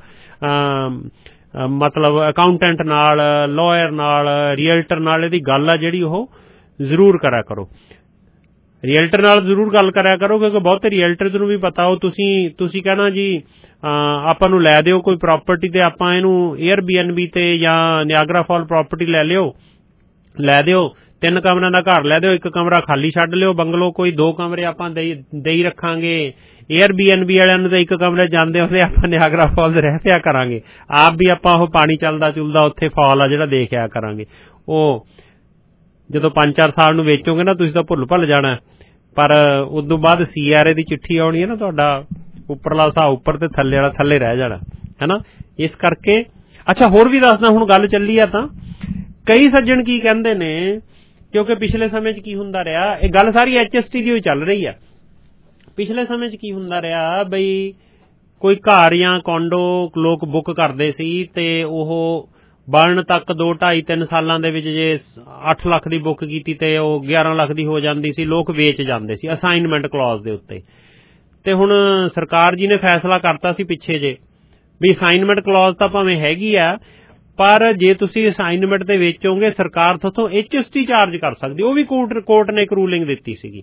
ਮਤਲਬ ਅਕਾਊਂਟੈਂਟ ਨਾਲ, ਲਾਇਰ ਨਾਲ, ਰੀਅਲਟਰ ਨਾਲ ਇਹਦੀ ਗੱਲ ਆ ਜਿਹੜੀ ਉਹ ਜ਼ਰੂਰ ਕਰਿਆ ਕਰੋ। ਰੀਅਲਟਰ ਨਾਲ ਜ਼ਰੂਰ ਗੱਲ ਕਰਿਆ ਕਰੋ, ਕਿਉਂਕਿ ਬਹੁਤੇ ਰੀਅਲਟਰਸ ਨੂੰ ਵੀ ਪਤਾ ਉਹ ਤੁਸੀਂ ਕਹਿਣਾ ਜੀ ਆਪਾਂ ਨੂੰ ਲੈ ਦਿਓ ਕੋਈ ਪ੍ਰਾਪਰਟੀ ਤੇ ਆਪਾਂ ਇਹਨੂੰ Airbnb ਤੇ ਜਾਂ ਨਿਆਗਰਾ ਫਾਲ ਪ੍ਰਾਪਰਟੀ ਲੈ ਦਿਓ 3 ਕਮਰਿਆਂ ਦਾ ਘਰ ਲੈ ਦਿਓ, 1 ਕਮਰਾ ਖਾਲੀ ਛੱਡ ਲਿਓ, ਬੰਗਲੋ ਕੋਈ 2 ਕਮਰੇ ਆਪਾਂ ਦੇਈ ਰੱਖਾਂਗੇ। Airbnb ਵਾਲਿਆਂ ਨੂੰ ਤਾਂ 1 ਕਮਰੇ ਜਾਂਦੇ ਹੁੰਦੇ, ਆਪਾਂ ਨਿਆਗਰਾ ਫਾਲ ਰਹਿ ਪਿਆ ਕਰਾਂਗੇ, ਆਪ ਵੀ ਆਪਾਂ ਉਹ ਪਾਣੀ ਚੱਲਦਾ ਚੁਲਦਾ ਉੱਥੇ ਫਾਲ ਆ ਜਿਹੜਾ ਦੇਖ ਆਇਆ ਕਰਾਂਗੇ। ਉਹ ਜਦੋਂ 5-4 ਸਾਲ ਨੂੰ ਵੇਚੋਗੇ ਨਾ ਤੁਸੀਂ ਤਾਂ ਭੁੱਲ ਜਾਣਾ, ਪਰ ਉਦੋਂ ਬਾਅਦ CRA ਦੀ ਚਿੱਠੀ ਆਉਣੀ ਹੈ ਨਾ, ਤੁਹਾਡਾ ਉੱਪਰਲਾ ਹਿਸਾਬ ਉੱਪਰ ਤੇ ਥੱਲੇ ਵਾਲਾ ਥੱਲੇ ਰਹਿ ਜਾਣਾ ਹੈ ਨਾ। ਇਸ ਕਰਕੇ ਅੱਛਾ ਹੋਰ ਵੀ ਦੱਸਦਾ, ਹੁਣ ਗੱਲ ਚੱਲੀ ਆ ਤਾਂ ਕਈ ਸੱਜਣ ਕੀ ਕਹਿੰਦੇ ਨੇ, ਕਿਉਂਕਿ ਪਿਛਲੇ ਸਮੇਂ 'ਚ ਕੀ ਹੁੰਦਾ ਰਿਹਾ, ਇਹ ਗੱਲ ਸਾਰੀ HST ਦੀ ਹੋਈ ਚੱਲ ਰਹੀ ਆ। ਪਿਛਲੇ ਸਮੇਂ 'ਚ ਕੀ ਹੁੰਦਾ ਰਿਹਾ ਬਈ ਕੋਈ ਘਰ ਜਾਂ ਕੋਂਡੋ ਲੋਕ ਬੁੱਕ ਕਰਦੇ ਸੀ ਤੇ ਉਹ ਬਣਨ ਤੱਕ 2, 2.5, 3 ਸਾਲਾਂ ਦੇ ਵਿੱਚ ਜੇ 8 ਲੱਖ ਦੀ ਬੁੱਕ ਕੀਤੀ ਤੇ ਉਹ 11 ਲੱਖ ਦੀ ਹੋ ਜਾਂਦੀ ਸੀ, ਲੋਕ ਵੇਚ ਜਾਂਦੇ ਸੀ ਅਸਾਈਨਮੈਂਟ ਕਲੌਜ਼ ਦੇ ਉੱਤੇ। ਤੇ ਹੁਣ ਸਰਕਾਰ ਜੀ ਨੇ ਫੈਸਲਾ ਕਰਤਾ ਸੀ ਪਿੱਛੇ ਜੇ ਵੀ ਅਸਾਈਨਮੈਂਟ ਕਲੌਜ਼ ਤਾਂ ਭਾਵੇਂ ਹੈਗੀ ਆ, ਪਰ ਜੇ ਤੁਸੀਂ ਅਸਾਈਨਮੈਂਟ ਤੇ ਵੇਚੋਗੇ ਸਰਕਾਰ ਤੁਹਾਤੋਂ HST ਚਾਰਜ ਕਰ ਸਕਦੀ। ਉਹ ਵੀ ਕੋਰਟ ਨੇ ਇੱਕ ਰੂਲਿੰਗ ਦਿੱਤੀ ਸੀਗੀ।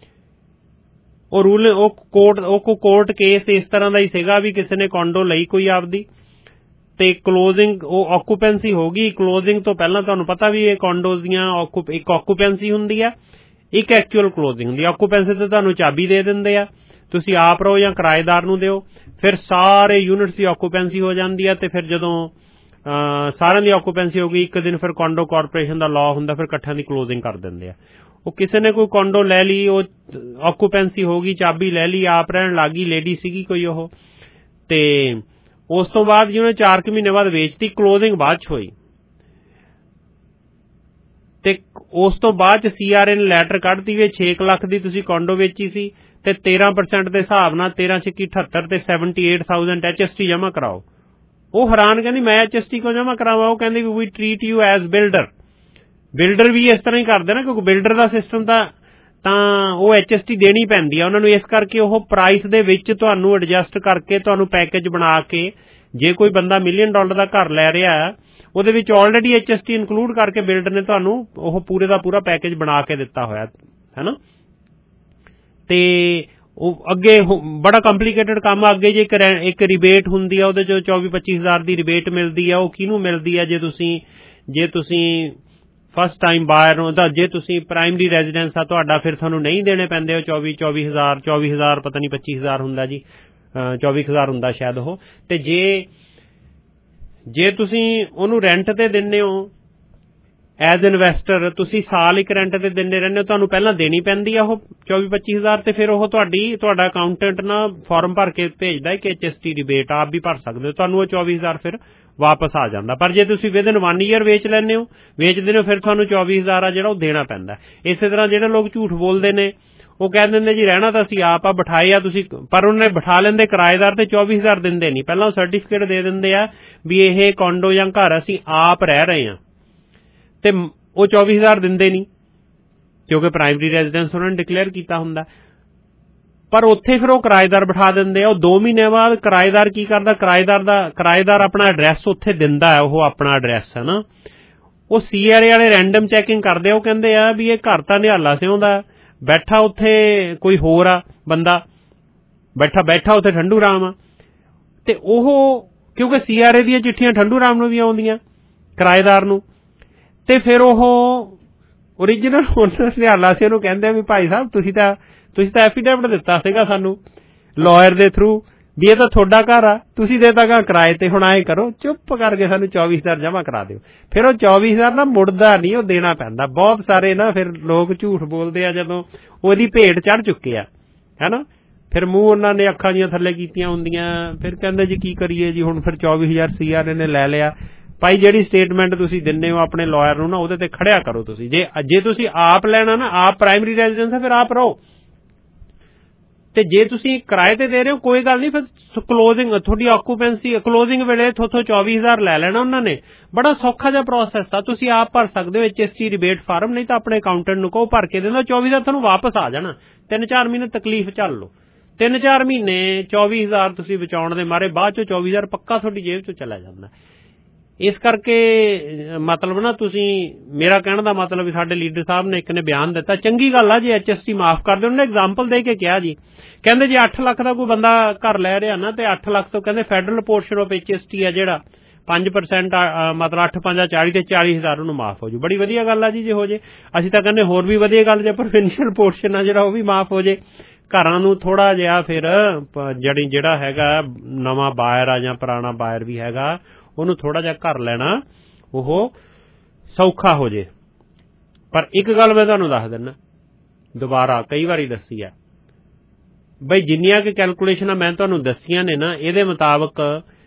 ਉਹ ਕੋਰਟ ਕੇਸ ਇਸ ਤਰ੍ਹਾਂ ਦਾ ਹੀ ਸੀਗਾ ਵੀ ਕਿਸੇ ਨੇ ਕੋਂਡੋ ਲਈ ਕੋਈ ਆਪਦੀ ਤੇ ਕਲੋਜ਼ਿੰਗ ਉਹ ਆਕੂਪੈਂਸੀ ਹੋ ਗਈ। ਕਲੋਜ਼ਿੰਗ ਤੋਂ ਪਹਿਲਾਂ ਤੁਹਾਨੂੰ ਪਤਾ ਵੀ ਇਹ ਕੋਂਡੋਜ਼ ਦੀਆਂ ਇੱਕ ਆਕੂਪੈਂਸੀ ਹੁੰਦੀ ਆ, ਇੱਕ ਐਕਚੁਅਲ ਕਲੋਜ਼ਿੰਗ ਹੁੰਦੀ। ਆਕੂਪੈਂਸੀ ਤੇ ਤੁਹਾਨੂੰ ਚਾਬੀ ਦੇ ਦਿੰਦੇ ਆ, ਤੁਸੀਂ ਆਪ ਰਹੋ ਜਾਂ ਕਿਰਾਏਦਾਰ ਨੂੰ ਦਿਓ, ਫਿਰ ਸਾਰੇ ਯੂਨਿਟਸ ਦੀ ਆਕੂਪੈਂਸੀ ਹੋ ਜਾਂਦੀ ਆ ਤੇ ਫਿਰ ਜਦੋਂ ਸਾਰਿਆਂ ਦੀ ਆਕੂਪੈਂਸੀ ਹੋ ਗਈ ਇੱਕ ਦਿਨ ਫਿਰ ਕੋਂਡੋ ਕਾਰਪੋਰੇਸ਼ਨ ਦਾ ਲਾਅ ਹੁੰਦਾ, ਫਿਰ ਇਕੱਠਿਆਂ ਦੀ ਕਲੋਜ਼ਿੰਗ ਕਰ ਦਿੰਦੇ ਆ। ਉਹ ਕਿਸੇ ਨੇ ਕੋਈ ਕੋਂਡੋ ਲੈ ਲਈ, ਉਹ ਆਕੂਪੈਂਸੀ ਹੋ ਗਈ, ਚਾਬੀ ਲੈ ਲਈ, ਆਪ ਰਹਿਣ ਲੱਗ ਗਈ, ਲੇਡੀ ਸੀਗੀ ਕੋਈ ਉਹ, ਤੇ ਉਸ ਤੋਂ ਬਾਅਦ ਜੀ ਉਹਨੇ 4 ਮਹੀਨੇ ਬਾਅਦ ਵੇਚਤੀ, ਕਲੋਜ਼ਿੰਗ ਬਾਅਦ 'ਚ ਹੋਈ ਤੇ ਉਸ ਤੋਂ ਬਾਅਦ 'ਚ CRA ਨੇ ਲੈਟਰ ਕੱਢਤੀ ਵੀ 6 ਲੱਖ ਦੀ ਤੁਸੀਂ ਕੋਂਡੋ ਵੇਚੀ ਸੀ ਤੇ 13% ਦੇ ਹਿਸਾਬ ਨਾਲ 13/6/78 ਤੇ 78,000 HST ਜਮ੍ਹਾਂ ਕਰਾਓ। ਉਹ ਹੈਰਾਨ, ਕਹਿੰਦੀ ਮੈਂ HST ਕਿਉਂ ਜਮ੍ਹਾਂ ਕਰਾਵਾਂ? ਉਹ ਕਹਿੰਦੀ ਵੀ treat you as builder. Builder ਵੀ ਇਸ ਤਰ੍ਹਾਂ ਹੀ ਕਰਦੇ ਨਾ, ਕਿਉਂਕਿ ਬਿਲਡਰ ਦਾ ਸਿਸਟਮ ਤਾਂ ਉਹ HST ਦੇਣੀ ਪੈਂਦੀ ਆ ਉਹਨਾਂ ਨੂੰ। ਇਸ ਕਰਕੇ ਉਹ ਪ੍ਰਾਈਸ ਦੇ ਵਿੱਚ ਤੁਹਾਨੂੰ ਐਡਜਸਟ ਕਰਕੇ ਤੁਹਾਨੂੰ ਪੈਕੇਜ ਬਣਾ ਕੇ, ਜੇ ਕੋਈ ਬੰਦਾ $1 ਮਿਲੀਅਨ ਦਾ ਘਰ ਲੈ ਰਿਹਾ ਉਹਦੇ ਵਿੱਚ ਆਲਰੇਡੀ HST ਇਨਕਲੂਡ ਕਰਕੇ ਬਿਲਡਰ ਨੇ ਤੁਹਾਨੂੰ ਉਹ ਪੂਰੇ ਦਾ ਪੂਰਾ ਪੈਕੇਜ ਬਣਾ ਕੇ ਦਿੱਤਾ ਹੋਇਆ ਹੈ ਨਾ। ਤੇ ਉਹ ਅੱਗੇ ਬੜਾ ਕੰਪਲੀਕੇਟਡ ਕੰਮ ਆ। ਅੱਗੇ ਜੇ ਇੱਕ ਰਿਬੇਟ ਹੁੰਦੀ ਆ, ਉਹਦੇ 'ਚੋਂ 24-25 ਹਜ਼ਾਰ ਦੀ ਰਿਬੇਟ ਮਿਲਦੀ ਆ। ਉਹ ਕਿਹਨੂੰ ਮਿਲਦੀ ਆ? ਜੇ ਤੁਸੀਂ ਫਸਟ ਟਾਈਮ ਬਾਇਰ ਹੋ ਤਾਂ, ਜੇ ਤੁਸੀਂ ਪ੍ਰਾਇਮਰੀ ਰੈਜ਼ੀਡੈਂਸ ਆ ਤੁਹਾਡਾ, ਫਿਰ ਤੁਹਾਨੂੰ ਨਹੀਂ ਦੇਣੇ ਪੈਂਦੇ ਉਹ 24 ਹਜ਼ਾਰ ਪਤਾ ਨਹੀਂ 25 ਹਜ਼ਾਰ ਹੁੰਦਾ ਜੀ, 24,000 ਹੁੰਦਾ ਸ਼ਾਇਦ ਉਹ। ਤੇ ਜੇ ਤੁਸੀਂ ਉਹਨੂੰ ਰੈਂਟ ਤੇ ਦਿੰਦੇ ਹੋ ਐਜ਼ ਇਨਵੈਸਟਰ, ਤੁਸੀਂ ਸਾਲ ਇੱਕ ਰੈਂਟ ਤੇ ਦਿੰਦੇ ਰਹਿੰਦੇ ਹੋ, ਤੁਹਾਨੂੰ ਪਹਿਲਾਂ ਦੇਣੀ ਪੈਂਦੀ ਆ ਉਹ 24-25 ਹਜ਼ਾਰ ਤੇ ਫਿਰ ਉਹ ਤੁਹਾਡਾ ਅਕਾਊਂਟੈਂਟ ਨਾ ਫਾਰਮ ਭਰ ਕੇ ਭੇਜਦਾ ਕਿ HST ਰਿਬੇਟ ਆਪ ਵੀ ਭਰ ਸਕਦੇ ਹੋ, ਤੁਹਾਨੂੰ ਉਹ 24 ਹਜ਼ਾਰ ਫਿਰ ਵਾਪਸ ਆ ਜਾਂਦਾ। ਪਰ ਜੇ ਤੁਸੀਂ ਵਿਦਿਨ 1 ਈਅਰ ਵੇਚਦੇ ਹੋ ਫਿਰ ਤੁਹਾਨੂੰ 24 ਹਜ਼ਾਰ ਆ ਜਿਹੜਾ ਉਹ ਦੇਣਾ ਪੈਂਦਾ। ਇਸੇ ਤਰ੍ਹਾਂ ਜਿਹੜੇ ਲੋਕ ਝੂਠ ਬੋਲਦੇ ਨੇ ਉਹ ਕਹਿ ਦਿੰਦੇ ਜੀ ਰਹਿਣਾ ਤਾਂ ਅਸੀਂ ਆਪ ਆ, ਬਿਠਾਏ ਆ ਤੁਸੀਂ, ਪਰ ਉਹਨੇ ਬਿਠਾ ਲੈਂਦੇ ਕਿਰਾਏਦਾਰ ਤੇ 24 ਹਜ਼ਾਰ ਦਿੰਦੇ ਨਹੀਂ। ਪਹਿਲਾਂ ਉਹ ਸਰਟੀਫਿਕੇਟ ਦੇ ਦਿੰਦੇ ਆ ਵੀ ਇਹ ਕੋਂਡੋ ਜਾਂ ਘਰ ਅਸੀਂ ਆਪ ਰਹਿ ਰਹੇ ਹਾਂ ਤੇ ਉਹ 24 ਹਜ਼ਾਰ ਦਿੰਦੇ ਨਹੀਂ ਕਿਉਂਕਿ ਪ੍ਰਾਇਮਰੀ ਰੈਜ਼ੀਡੈਂਸ ਉਹਨਾਂ ਨੇ ਡਿਕਲੇਅਰ ਕੀਤਾ ਹੁੰਦਾ। ਪਰ ਉੱਥੇ ਫਿਰ ਉਹ ਕਿਰਾਏਦਾਰ ਬਿਠਾ ਦਿੰਦੇ ਆ। ਉਹ 2 ਮਹੀਨਿਆਂ ਬਾਅਦ ਕਿਰਾਏਦਾਰ ਕੀ ਕਰਦਾ, ਕਿਰਾਏਦਾਰ ਆਪਣਾ ਐਡਰੈਸ ਉੱਥੇ ਦਿੰਦਾ ਹੈ, ਉਹ ਆਪਣਾ ਐਡਰੈਸ ਹੈ ਨਾ। ਉਹ CRA ਵਾਲੇ ਰੈਂਡਮ ਚੈਕਿੰਗ ਕਰਦੇ ਆ। ਉਹ ਕਹਿੰਦੇ ਆ ਵੀ ਇਹ ਘਰ ਤਾਂ ਨਿਹਾਲਾ ਸਿਉਂ ਦਾ, ਬੈਠਾ ਉੱਥੇ ਕੋਈ ਹੋਰ ਆ ਬੰਦਾ, ਬੈਠਾ ਉੱਥੇ ਠੰਡੂ ਰਾਮ ਆ। ਤੇ ਉਹ ਕਿਉਂਕਿ CRA ਦੀਆਂ ਚਿੱਠੀਆਂ ਠੰਡੂ ਰਾਮ ਨੂੰ ਵੀ ਆਉਂਦੀਆਂ ਕਿਰਾਏਦਾਰ ਨੂੰ, ਤੇ ਫਿਰ ਉਹ ਓਰੀਜਨਲ ਓਨਰ ਨਿਹਾਲਾ ਸਿਉਂ ਨੂੰ ਕਹਿੰਦੇ ਆ ਵੀ ਭਾਈ ਸਾਹਿਬ ਤੁਸੀਂ ਤਾਂ ਐਫੀਡੇਵਿਟ ਦਿੱਤਾ ਸੀਗਾ ਸਾਨੂੰ ਲਾਇਰ ਦੇ ਥਰੂ ਵੀ ਇਹ ਤਾਂ ਤੁਹਾਡਾ ਘਰ ਆ, ਤੁਸੀਂ ਦੇਤਾ ਗਾ ਕਿਰਾਏ ਤੇ, ਹੁਣ ਆਏ ਕਰੋ ਚੁੱਪ ਕਰਕੇ ਸਾਨੂੰ 24 ਹਜ਼ਾਰ ਜਮ੍ਹਾਂ ਕਰਾ ਦਿਓ। ਫਿਰ ਉਹ 24 ਹਜ਼ਾਰ ਨਾ ਮੁੜਦਾ ਨਹੀਂ, ਉਹ ਦੇਣਾ ਪੈਂਦਾ। ਬਹੁਤ ਸਾਰੇ ਨਾ ਫਿਰ ਲੋਕ ਝੂਠ ਬੋਲਦੇ ਆ ਜਦੋਂ ਉਹਦੀ ਭੇਟ ਚੜ੍ਹ ਚੁੱਕੇ ਆ, ਹੈ ਨਾ। ਫਿਰ ਮੂੰਹ ਉਹਨਾਂ ਨੇ ਅੱਖਾਂ ਦੀਆਂ ਥੱਲੇ ਕੀਤੀਆਂ ਹੁੰਦੀਆਂ, ਫਿਰ ਕਹਿੰਦੇ ਜੀ ਕੀ ਕਰੀਏ ਜੀ, ਹੁਣ ਫਿਰ 24 ਹਜ਼ਾਰ CRA ਨੇ ਲੈ ਲਿਆ। ਭਾਈ ਜਿਹੜੀ ਸਟੇਟਮੈਂਟ ਤੁਸੀਂ ਦਿੰਦੇ ਹੋ ਆਪਣੇ ਲਾਇਰ ਨੂੰ ਨਾ, ਉਹਦੇ ਤੇ ਖੜਿਆ ਕਰੋ ਤੁਸੀਂ। ਜੇ ਤੁਸੀਂ ਆਪ ਲੈਣਾ ਨਾ, ਆਪ ਪ੍ਰਾਇਮਰੀ ਰੈਜ਼ੀਡੈਂਸ ਹੈ, ਫਿਰ ਆਪ ਰਹੋ। ਤੇ ਜੇ ਤੁਸੀਂ ਕਿਰਾਏ ਤੇ ਦੇ ਰਹੇ ਹੋ ਕੋਈ ਗੱਲ ਨਹੀਂ, ਫਿਰ ਕਲੋਜ਼ਿੰਗ ਤੁਹਾਡੀ ਆਕੂਪੈਂਸੀ ਕਲੋਜ਼ਿੰਗ ਵੇਲੇ ਤੁਹਾਥੋਂ 24 ਹਜ਼ਾਰ ਲੈ ਲੈਣਾ ਉਹਨਾਂ ਨੇ। ਬੜਾ ਸੌਖਾ ਜਿਹਾ ਪ੍ਰੋਸੈਸ ਆ, ਤੁਸੀਂ ਆਪ ਭਰ ਸਕਦੇ ਹੋ HST ਰਿਬੇਟ ਫਾਰਮ, ਨਹੀਂ ਤਾਂ ਆਪਣੇ ਅਕਾਊਂਟੈਂਟ ਨੂੰ ਕਹੋ ਭਰ ਕੇ ਦਿੰਦਾ। 24 ਹਜ਼ਾਰ ਤੁਹਾਨੂੰ ਵਾਪਸ ਆ ਜਾਣਾ। 3-4 ਮਹੀਨੇ ਤਕਲੀਫ ਝੱਲ ਲਓ, 3-4 ਮਹੀਨੇ 24 ਹਜ਼ਾਰ ਤੁਸੀਂ ਬਚਾਉਣ ਦੇ ਮਾਰੇ, ਬਾਅਦ ਚੋਂ 24 ਹਜ਼ਾਰ ਪੱਕਾ ਤੁਹਾਡੀ ਜੇਬ ਚੋਂ ਚਲਾ ਜਾਂਦਾ। ਇਸ ਕਰਕੇ ਮਤਲਬ ਨਾ ਤੁਸੀਂ, ਮੇਰਾ ਕਹਿਣ ਦਾ ਮਤਲਬ ਸਾਡੇ ਲੀਡਰ ਸਾਹਿਬ ਨੇ ਇੱਕ ਨੇ ਬਿਆਨ ਦਿੱਤਾ, ਚੰਗੀ ਗੱਲ ਆ ਜੇ HST ਮਾਫ ਕਰਦੇ। ਉਹਨੇ ਐਗਜ਼ਾਮਪਲ ਦੇ ਕੇ ਕਿਹਾ ਜੀ, ਕਹਿੰਦੇ ਜੇ 8 ਲੱਖ ਦਾ ਕੋਈ ਬੰਦਾ ਘਰ ਲੈ ਰਿਹਾ ਨਾ ਤੇ 8 ਲੱਖ ਤੋਂ ਕਹਿੰਦੇ ਫੈਡਰਲ ਪੋਰਸ਼ਨ ਆਫ HST ਆ ਜਿਹੜਾ 5% ਮਤਲਬ 8-5-40 ਤੇ 40 ਹਜ਼ਾਰ ਉਹਨੂੰ ਮਾਫ ਹੋ ਜੂ। ਬੜੀ ਵਧੀਆ ਗੱਲ ਆ ਜੀ ਜੇ ਹੋ ਜੇ। ਅਸੀਂ ਤਾਂ ਕਹਿੰਦੇ ਹੋਰ ਵੀ ਵਧੀਆ ਗੱਲ ਜੇ ਪ੍ਰੋਵਿੰਸ਼ੀਅਲ ਪੋਰਸ਼ਨ ਆ ਜਿਹੜਾ ਉਹ ਵੀ ਮਾਫ ਹੋ ਜੇ। ਘਰਾਂ ਨੂੰ ਥੋੜਾ ਜਿਹਾ ਫਿਰ ਜਿਹੜਾ ਹੈਗਾ ਨਵਾਂ ਬਾਇਰ ਆ ਜਾਂ ਪੁਰਾਣਾ ਬਾਇਰ ਵੀ ਹੈਗਾ, ਉਹਨੂੰ ਥੋੜਾ ਜਿਹਾ ਘਰ ਲੈਣਾ ਉਹ ਸੌਖਾ ਹੋ ਜੇ। ਪਰ ਇੱਕ ਗੱਲ ਮੈਂ ਤੁਹਾਨੂੰ ਦੱਸ ਦਿੰਦਾ ਦੁਬਾਰਾ, ਕਈ ਵਾਰੀ ਦੱਸੀ ਆ ਬਈ, ਜਿੰਨੀਆਂ ਕਿ ਕੈਲਕੂਲੇਸ਼ਨਾਂ ਮੈਂ ਤੁਹਾਨੂੰ ਦੱਸੀਆਂ ਨੇ ਨਾ, ਇਹਦੇ ਮੁਤਾਬਕ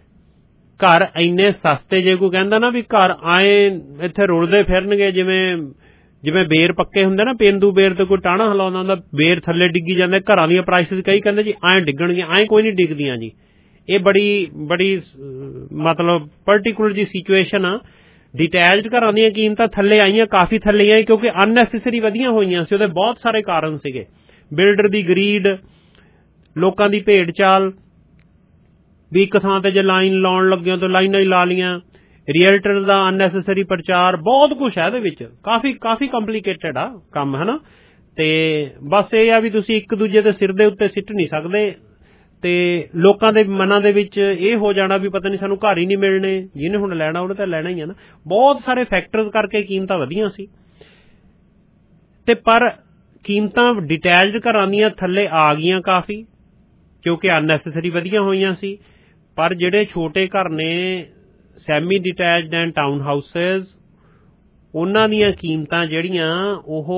ਘਰ ਇੰਨੇ ਸਸਤੇ, ਜੇ ਕੋਈ ਕਹਿੰਦਾ ਨਾ ਵੀ ਘਰ ਆਏ ਇੱਥੇ ਰੁਲਦੇ ਫਿਰਨਗੇ ਜਿਵੇਂ ਜਿਵੇਂ ਬੇਰ ਪੱਕੇ ਹੁੰਦੇ ਨਾ, ਪੇਂਦੂ ਬੇਰ ਤੇ ਕੋਈ ਟਾਹਣਾ ਹਿਲਾਉਂਦਾ ਹੁੰਦਾ, ਬੇਰ ਥੱਲੇ ਡਿੱਗੀ ਜਾਂਦੇ, ਘਰਾਂ ਦੀਆਂ ਪ੍ਰਾਈਸਿਸ ਕਈ ਕਹਿੰਦੇ ਜੀ ਐਂ ਡਿੱਗਣਗੀਆਂ, ਐਂ ਕੋਈ ਨਹੀਂ ਡਿੱਗਦੀਆਂ ਜੀ। ਇਹ ਬੜੀ ਮਤਲਬ ਪਰਟੀਕੂਲਰ ਜੀ ਸਿਚੁਏਸ਼ਨ ਆ। ਡਿਟੈਚਡ ਘਰਾਂ ਦੀਆਂ ਕੀਮਤਾਂ ਥੱਲੇ ਆਈਆਂ, ਕਾਫੀ ਥੱਲੇ ਆਈ, ਕਿਉਂਕਿ ਅਨਨੈਸੈਸਰੀ ਵਧੀਆਂ ਹੋਈਆਂ ਸੀ। ਉਹਦੇ ਬਹੁਤ ਸਾਰੇ ਕਾਰਨ ਸੀਗੇ, ਬਿਲਡਰ ਦੀ ਗਰੀਡ, ਲੋਕਾਂ ਦੀ ਭੇਡ ਚਾਲ, ਵੀ ਇੱਕ ਥਾਂ ਤੇ ਜੇ ਲਾਈਨ ਲਾਉਣ ਲੱਗਿਆ ਤਾਂ ਲਾਈਨਾਂ ਹੀ ਲਾ ਲੀਆਂ, ਰੀਅਲਟਰ ਦਾ ਅਨਨੈਸੈਸਰੀ ਪ੍ਰਚਾਰ, ਬਹੁਤ ਕੁਛ ਹੈ ਇਹਦੇ ਵਿੱਚ, ਕਾਫੀ ਕੰਪਲੀਕੇਟਡ ਆ ਕੰਮ, ਹੈ ਨਾ। ਤੇ ਬਸ ਇਹ ਆ ਵੀ ਤੁਸੀਂ ਇੱਕ ਦੂਜੇ ਦੇ ਸਿਰ ਦੇ ਉੱਤੇ ਸਿੱਟ ਨਹੀਂ ਸਕਦੇ, ਤੇ ਲੋਕਾਂ ਦੇ ਮਨਾਂ ਦੇ ਵਿੱਚ ਇਹ ਹੋ ਜਾਣਾ ਵੀ ਪਤਾ ਨਹੀਂ ਸਾਨੂੰ ਘਰ ਹੀ ਨਹੀਂ ਮਿਲਣੇ, ਜਿਹਨੇ ਹੁਣ ਲੈਣਾ ਉਹਨੇ ਤਾਂ ਲੈਣਾ ਹੀ ਆ ਨਾ। ਬਹੁਤ ਸਾਰੇ ਫੈਕਟਰਸ ਕਰਕੇ ਕੀਮਤਾਂ ਵਧੀਆਂ ਸੀ, ਤੇ ਪਰ ਕੀਮਤਾਂ ਡਿਟੈਚਡ ਘਰਾਂ ਦੀਆਂ ਥੱਲੇ ਆ ਗਈਆਂ ਕਾਫੀ, ਕਿਉਂਕਿ ਅਨਨੈਸੈਸਰੀ ਵਧੀਆਂ ਹੋਈਆਂ ਸੀ। ਪਰ ਜਿਹੜੇ ਛੋਟੇ ਘਰ ਨੇ, semi detached and townhouses, ਉਹਨਾਂ ਦੀਆਂ ਕੀਮਤਾਂ ਜਿਹੜੀਆਂ ਉਹ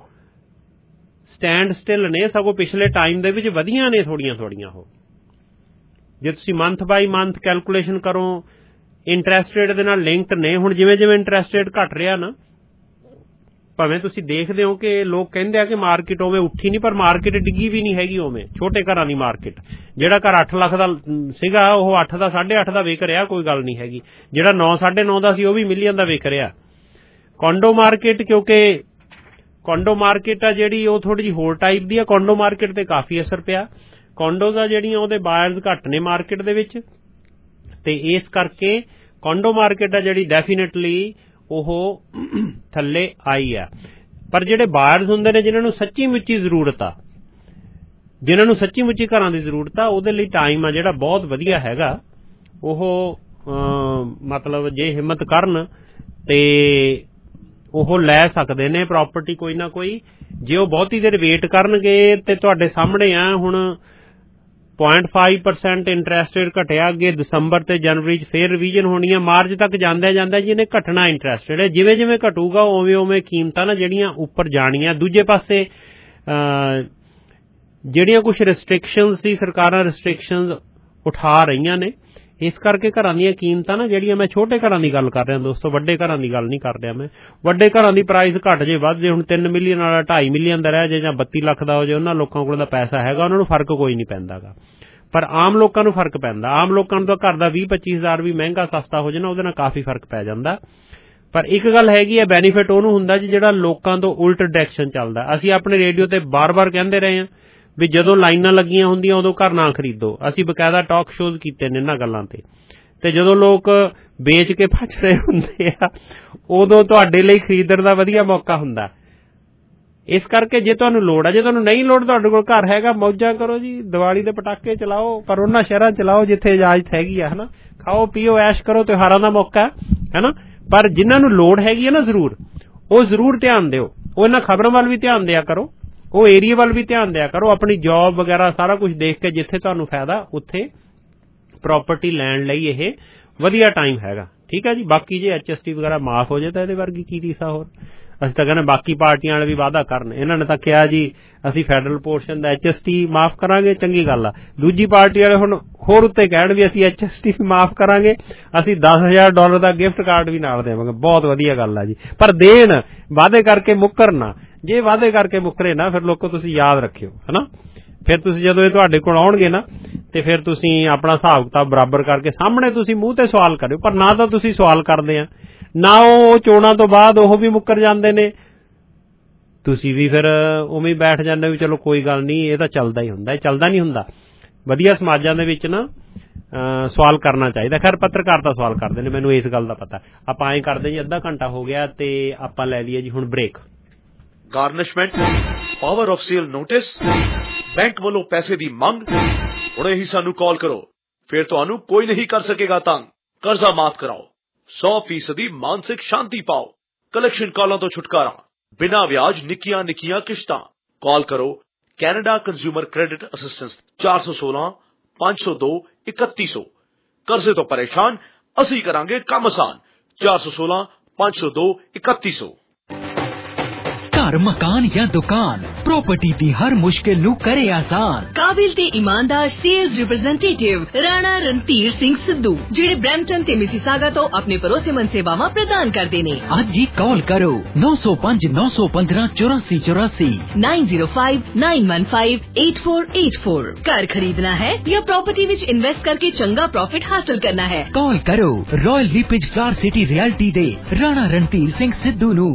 ਸਟੈਂਡ ਸਟਿਲ ਨੇ, ਸਗੋਂ ਪਿਛਲੇ ਟਾਈਮ ਦੇ ਵਿੱਚ ਵਧੀਆਂ ਨੇ ਥੋੜੀਆਂ। ਉਹ ਜੇ ਤੁਸੀਂ ਮੰਥ ਬਾਈ ਮੰਥ ਕੈਲਕੂਲੇਸ਼ਨ ਕਰੋ, ਇੰਟਰਸਟ ਰੇਟ ਦੇ ਨਾਲ ਲਿੰਕਡ ਨੇ। ਹੁਣ ਜਿਵੇਂ ਇੰਟਰਸਟ ਰੇਟ ਘਟ ਰਿਹਾ ਨਾ, ਭਾਵੇਂ ਤੁਸੀਂ ਦੇਖਦੇ ਹੋ ਕਿ ਲੋਕ ਕਹਿੰਦੇ ਆ ਕਿ ਮਾਰਕੀਟ ਉਵੇਂ ਉੱਠੀ ਨਹੀਂ, ਪਰ ਮਾਰਕੀਟ ਡਿੱਗੀ ਵੀ ਨਹੀਂ ਹੈਗੀ ਉਵੇਂ। ਛੋਟੇ ਘਰਾਂ ਦੀ ਮਾਰਕੀਟ, ਜਿਹੜਾ ਘਰ 8 ਲੱਖ ਦਾ ਸੀਗਾ ਉਹ 8 ਦਾ 8.5 ਦਾ ਵਿਕ ਰਿਹਾ, ਕੋਈ ਗੱਲ ਨਹੀਂ ਹੈਗੀ। ਜਿਹੜਾ 9 9.5 ਦਾ ਸੀ ਉਹ ਵੀ ਮਿਲੀਅਨ ਦਾ ਵਿਕ ਰਿਹਾ। ਕੋਂਡੋ ਮਾਰਕੀਟ, ਕਿਉਂਕਿ ਕੋਂਡੋ ਮਾਰਕੀਟ ਆ ਜਿਹੜੀ ਉਹ ਥੋੜੀ ਜਿਹੀ ਹੋਰ ਟਾਈਪ ਦੀ ਆ, ਕੋਂਡੋ ਮਾਰਕੀਟ ਤੇ ਕਾਫੀ ਅਸਰ ਪਿਆ। ਕੋਂਡੋਜ਼ ਆ ਜਿਹੜੀਆਂ ਉਹਦੇ ਬਾਇਰਸ ਘੱਟ ਨੇ ਮਾਰਕੀਟ ਦੇ ਵਿੱਚ, ਤੇ ਇਸ ਕਰਕੇ ਕੋਂਡੋ ਮਾਰਕੀਟ ਆ ਜਿਹੜੀ ਡੈਫੀਨੇਟਲੀ ਉਹ ਥੱਲੇ ਆਈ ਆ। ਪਰ ਜਿਹੜੇ ਬਾਇਰਸ ਹੁੰਦੇ ਨੇ, ਜਿਨ੍ਹਾਂ ਨੂੰ ਸੱਚੀ ਮੁੱਚੀ ਜ਼ਰੂਰਤ ਆ, ਜਿਨ੍ਹਾਂ ਨੂੰ ਸੱਚੀ ਮੁੱਚੀ ਘਰਾਂ ਦੀ ਜ਼ਰੂਰਤ ਆ, ਉਹਦੇ ਲਈ ਟਾਈਮ ਆ ਜਿਹੜਾ ਬਹੁਤ ਵਧੀਆ ਹੈਗਾ। ਉਹ ਮਤਲਬ ਜੇ ਹਿੰਮਤ ਕਰਨ ਤੇ ਉਹ ਲੈ ਸਕਦੇ ਨੇ ਪ੍ਰਾਪਰਟੀ ਕੋਈ ਨਾ ਕੋਈ। ਜੇ ਉਹ ਬਹੁਤੀ ਦੇਰ ਵੇਟ ਕਰਨਗੇ ਤੇ ਤੁਹਾਡੇ ਸਾਹਮਣੇ ਆ ਹੁਣ 0.5% ਇੰਟਰਸਟ ਰੇਟ ਘਟਿਆ, ਅੱਗੇ ਦਸੰਬਰ ਤੇ ਜਨਵਰੀ 'ਚ ਫੇਰ ਰਿਵੀਜ਼ਨ ਹੋਣੀ ਆ, ਮਾਰਚ ਤੱਕ ਜਾਂਦਾ ਜੀ ਇਹਨੇ ਘਟਣਾ ਇੰਟਰਸਟ ਰੇਟ। ਜਿਵੇਂ ਘਟੂਗਾ ਉਵੇਂ ਕੀਮਤਾਂ ਨਾ ਜਿਹੜੀਆਂ ਉੱਪਰ ਜਾਣੀਆਂ। ਦੂਜੇ ਪਾਸੇ ਜਿਹੜੀਆਂ ਕੁਝ ਰਿਸਟ੍ਰਿਕਸ਼ਨਸ ਸੀ, ਸਰਕਾਰਾਂ ਰਿਸਟ੍ਰਿਕਸ਼ਨਸ ਉਠਾ ਰਹੀਆਂ ਨੇ, ਇਸ ਕਰਕੇ ਘਰਾਂ ਦੀਆਂ ਕੀਮਤਾਂ ਨਾ ਜਿਹੜੀਆਂ, ਮੈਂ ਛੋਟੇ ਘਰਾਂ ਦੀ ਗੱਲ ਕਰ ਰਿਹਾ ਦੋਸਤੋ, ਵੱਡੇ ਘਰਾਂ ਦੀ ਗੱਲ ਨਹੀਂ ਕਰ ਰਿਹਾ ਮੈਂ। ਵੱਡੇ ਘਰਾਂ ਦੀ ਪ੍ਰਾਈਸ ਘਟ ਜੇ, ਵੱਧ ਜੇ, ਹੁਣ 3 ਮਿਲੀਅਨ ਵਾਲਾ 2.5 ਮਿਲੀਅਨ ਦਾ ਰਹਿ ਜੇ ਜਾਂ 32 ਲੱਖ ਦਾ ਹੋ ਜੇ, ਉਹਨਾਂ ਲੋਕਾਂ ਕੋਲ ਦਾ ਪੈਸਾ ਹੈਗਾ, ਉਹਨਾਂ ਨੂੰ ਫਰਕ ਕੋਈ ਨਹੀਂ ਪੈਂਦਾਗਾ। ਪਰ ਆਮ ਲੋਕਾਂ ਨੂੰ ਫਰਕ ਪੈਂਦਾ। ਆਮ ਲੋਕਾਂ ਨੂੰ ਤਾਂ ਘਰ ਦਾ 20-25 ਹਜ਼ਾਰ ਵੀ ਮਹਿੰਗਾ ਸਸਤਾ ਹੋ ਜੇ ਨਾ, ਉਹਦੇ ਨਾਲ ਕਾਫੀ ਫਰਕ ਪੈ ਜਾਂਦਾ। ਪਰ ਇੱਕ ਗੱਲ ਹੈਗੀ ਹੈ, ਬੈਨੀਫਿਟ ਉਹਨੂੰ ਹੁੰਦਾ ਜੀ ਜਿਹੜਾ ਲੋਕਾਂ ਤੋਂ ਉਲਟ ਡਾਇਰੈਕਸ਼ਨ ਚੱਲਦਾ। ਅਸੀਂ ਆਪਣੇ ਰੇਡੀਓ ਤੇ ਬਾਰ-ਬਾਰ ਕਹਿੰਦੇ ਰਹੇ ਹਾਂ ਵੀ ਜਦੋਂ ਲਾਈਨਾਂ ਲੱਗੀਆਂ ਹੁੰਦੀਆਂ ਉਦੋਂ ਘਰ ਨਾ ਖਰੀਦੋ। ਅਸੀਂ ਬਕਾਇਦਾ ਟਾਕ ਸ਼ੋਜ਼ ਕੀਤੇ ਨੇ ਇਹਨਾਂ ਗੱਲਾਂ ਤੇ ਜਦੋਂ ਲੋਕ ਵੇਚ ਕੇ ਭੱਜ ਰਹੇ ਹੁੰਦੇ ਆ, ਉਦੋਂ ਤੁਹਾਡੇ ਲਈ ਖਰੀਦਣ ਦਾ ਵਧੀਆ ਮੌਕਾ ਹੁੰਦਾ। ਇਸ ਕਰਕੇ ਜੇ ਤੁਹਾਨੂੰ ਲੋੜ ਹੈ, ਜੇ ਤੁਹਾਨੂੰ ਨਹੀਂ ਲੋੜ, ਤੁਹਾਡੇ ਕੋਲ ਘਰ ਹੈਗਾ, ਮੌਜਾਂ ਕਰੋ ਜੀ, ਦੀਵਾਲੀ ਦੇ ਪਟਾਕੇ ਚਲਾਓ, ਪਰ ਉਹਨਾਂ ਸ਼ਹਿਰਾਂ ਚਲਾਓ ਜਿੱਥੇ ਇਜਾਜ਼ਤ ਹੈਗੀ ਆ, ਹਨਾ। ਖਾਓ ਪੀਓ ਐਸ਼ ਕਰੋ, ਤਿਉਹਾਰਾਂ ਦਾ ਮੌਕਾ ਹੈ ਨਾ। ਪਰ ਜਿਨ੍ਹਾਂ ਨੂੰ ਲੋੜ ਹੈਗੀ ਹੈ ਨਾ, ਉਹ ਜ਼ਰੂਰ ਧਿਆਨ ਦਿਓ। ਉਹ ਇਹਨਾਂ ਖਬਰਾਂ ਵੱਲ ਵੀ ਧਿਆਨ ਦਿਆ ਕਰੋ, ਉਹ ਏਰੀਆ ਵੱਲ ਵੀ ਧਿਆਨ ਦਿਆ ਕਰੋ, ਆਪਣੀ ਜੌਬ ਵਗੈਰਾ ਸਾਰਾ ਕੁਝ ਦੇਖ ਕੇ ਜਿੱਥੇ ਤੁਹਾਨੂੰ ਫਾਇਦਾ ਉੱਥੇ ਪ੍ਰਾਪਰਟੀ ਲੈਣ ਲਈ ਇਹ ਵਧੀਆ ਟਾਈਮ ਹੈਗਾ। ਠੀਕ ਹੈ ਜੀ। ਬਾਕੀ ਜੇ HST ਵਗੈਰਾ ਮਾਫ ਹੋ ਜਾਏ ਤਾਂ ਇਹਦੇ ਵਰਗੀ ਕੀ ਰੀਸਾ ਹੋਰ। ਅਸੀਂ ਤਾਂ ਕਹਿੰਦੇ ਬਾਕੀ ਪਾਰਟੀਆਂ ਵਾਲੇ ਵੀ ਵਾਅਦਾ ਕਰਨ। ਇਹਨਾਂ ਨੇ ਤਾਂ ਕਿਹਾ ਜੀ ਅਸੀਂ ਫੈਡਰਲ ਪੋਰਸ਼ਨ ਦਾ HST ਮਾਫ ਕਰਾਂਗੇ, ਚੰਗੀ ਗੱਲ ਆ। ਦੂਜੀ ਪਾਰਟੀ ਵਾਲੇ ਹੁਣ ਹੋਰ ਉੱਤੇ ਕਹਿਣ ਵੀ ਅਸੀਂ HST ਵੀ ਮਾਫ ਕਰਾਂਗੇ, ਅਸੀਂ $10,000 ਦਾ ਗਿਫਟ ਕਾਰਡ ਵੀ ਨਾਲ ਦੇਵਾਂਗੇ। ਬਹੁਤ ਵਧੀਆ ਗੱਲ ਆ ਜੀ, ਪਰ ਦੇਣ, ਵਾਅਦੇ ਕਰਕੇ ਮੁੱਕਰਨਾ। ਜੇ ਵਾਅਦੇ ਕਰਕੇ ਮੁੱਕਰੇ ਨਾ, ਫਿਰ ਲੋਕੋ ਤੁਸੀਂ ਯਾਦ ਰੱਖਿਓ, ਹਨਾ। ਫਿਰ ਤੁਸੀਂ ਜਦੋਂ ਇਹ ਤੁਹਾਡੇ ਕੋਲ ਆਉਣਗੇ ਨਾ, ਤੇ ਫਿਰ ਤੁਸੀਂ ਆਪਣਾ ਹਿਸਾਬ ਕਿਤਾਬ ਬਰਾਬਰ ਕਰਕੇ ਸਾਹਮਣੇ ਤੁਸੀਂ ਮੂੰਹ ਤੇ ਸਵਾਲ ਕਰਿਓ। ਪਰ ਨਾ ਤਾਂ ਤੁਸੀਂ ਸਵਾਲ ਕਰਦੇ ਆ, ਨਾ ਉਹ ਚੋਣਾਂ ਤੋਂ ਬਾਅਦ ਉਹ ਵੀ ਮੁੱਕਰ ਜਾਂਦੇ ਨੇ, ਤੁਸੀਂ ਵੀ ਫਿਰ ਉਵੇਂ ਹੀ ਬੈਠ ਜਾਂਦੇ ਵੀ ਚਲੋ ਕੋਈ ਗੱਲ ਨਹੀਂ, ਇਹ ਤਾਂ ਚੱਲਦਾ ਹੀ ਹੁੰਦਾ। ਇਹ ਚੱਲਦਾ ਨਹੀਂ ਹੁੰਦਾ। ਵਧੀਆ ਸਮਾਜਾਂ ਦੇ ਵਿੱਚ ਨਾ ਸਵਾਲ ਕਰਨਾ ਚਾਹੀਦਾ। ਖੈਰ ਪੱਤਰਕਾਰ ਤਾਂ ਸਵਾਲ ਕਰਦੇ ਨੇ, ਮੈਨੂੰ ਇਸ ਗੱਲ ਦਾ ਪਤਾ। ਆਪਾਂ ਐਂ ਕਰਦੇ ਜੀ, ਅੱਧਾ ਘੰਟਾ ਹੋ ਗਿਆ ਤੇ ਆਪਾਂ ਲੈ ਲਈਏ ਜੀ ਹੁਣ break. Garnishment, power of sale notice, bank ਵੱਲੋਂ ਪੈਸੇ ਦੀ ਮੰਗ। ਹੁਣੇ ਹੀ ਸਾਨੂੰ ਕਾਲ ਕਰੋ, ਫਿਰ ਤੁਹਾਨੂੰ ਕੋਈ ਨਹੀਂ ਕਰ ਸਕੇਗਾ ਤੰਗ। ਕਰਜ਼ਾ ਮਾਫ ਕਰਾਓ, 100% ਮਾਨਸਿਕ ਸ਼ਾਂਤੀ ਪਾਓ, ਕਲੈਕਸ਼ਨ ਕਾਲਾਂ ਤੋਂ ਛੁਟਕਾਰਾ, ਬਿਨਾਂ ਵਿਆਜ ਨਿੱਕੀਆਂ ਕਿਸ਼ਤਾਂ। ਕਾਲ ਕਰੋ ਕੈਨੇਡਾ ਕੰਜ਼ਿਊਮਰ ਕ੍ਰੈਡਿਟ ਅਸਿਸਟੈਂਸ 416-502-3100। ਕਰਜ਼ੇ ਤੋਂ ਪਰੇਸ਼ਾਨ, ਅਸੀਂ ਕਰਾਂਗੇ ਕੰਮ ਆਸਾਨ। 416-502-3100। घर मकान या दुकान प्रॉपर्टी दी हर मुश्किल नू करे आसान। काबिल ते ईमानदार सेल्स रिप्रेजेंटेटिव राणा रणधीर सिंह सिद्धू जेड़े ब्रैम्पटन ते मिसिसागा तो अपने भरोसेमंद सेवावां प्रदान करदे ने। अज ही कॉल करो 905 915 84 84 905 915 8484। घर खरीदना है या प्रॉपर्टी विच इन्वेस्ट करके चंगा प्रॉफिट हासिल करना है, कॉल करो Royal LePage Flower City Realty दे राणा रणधीर सिंह सिद्धू नू।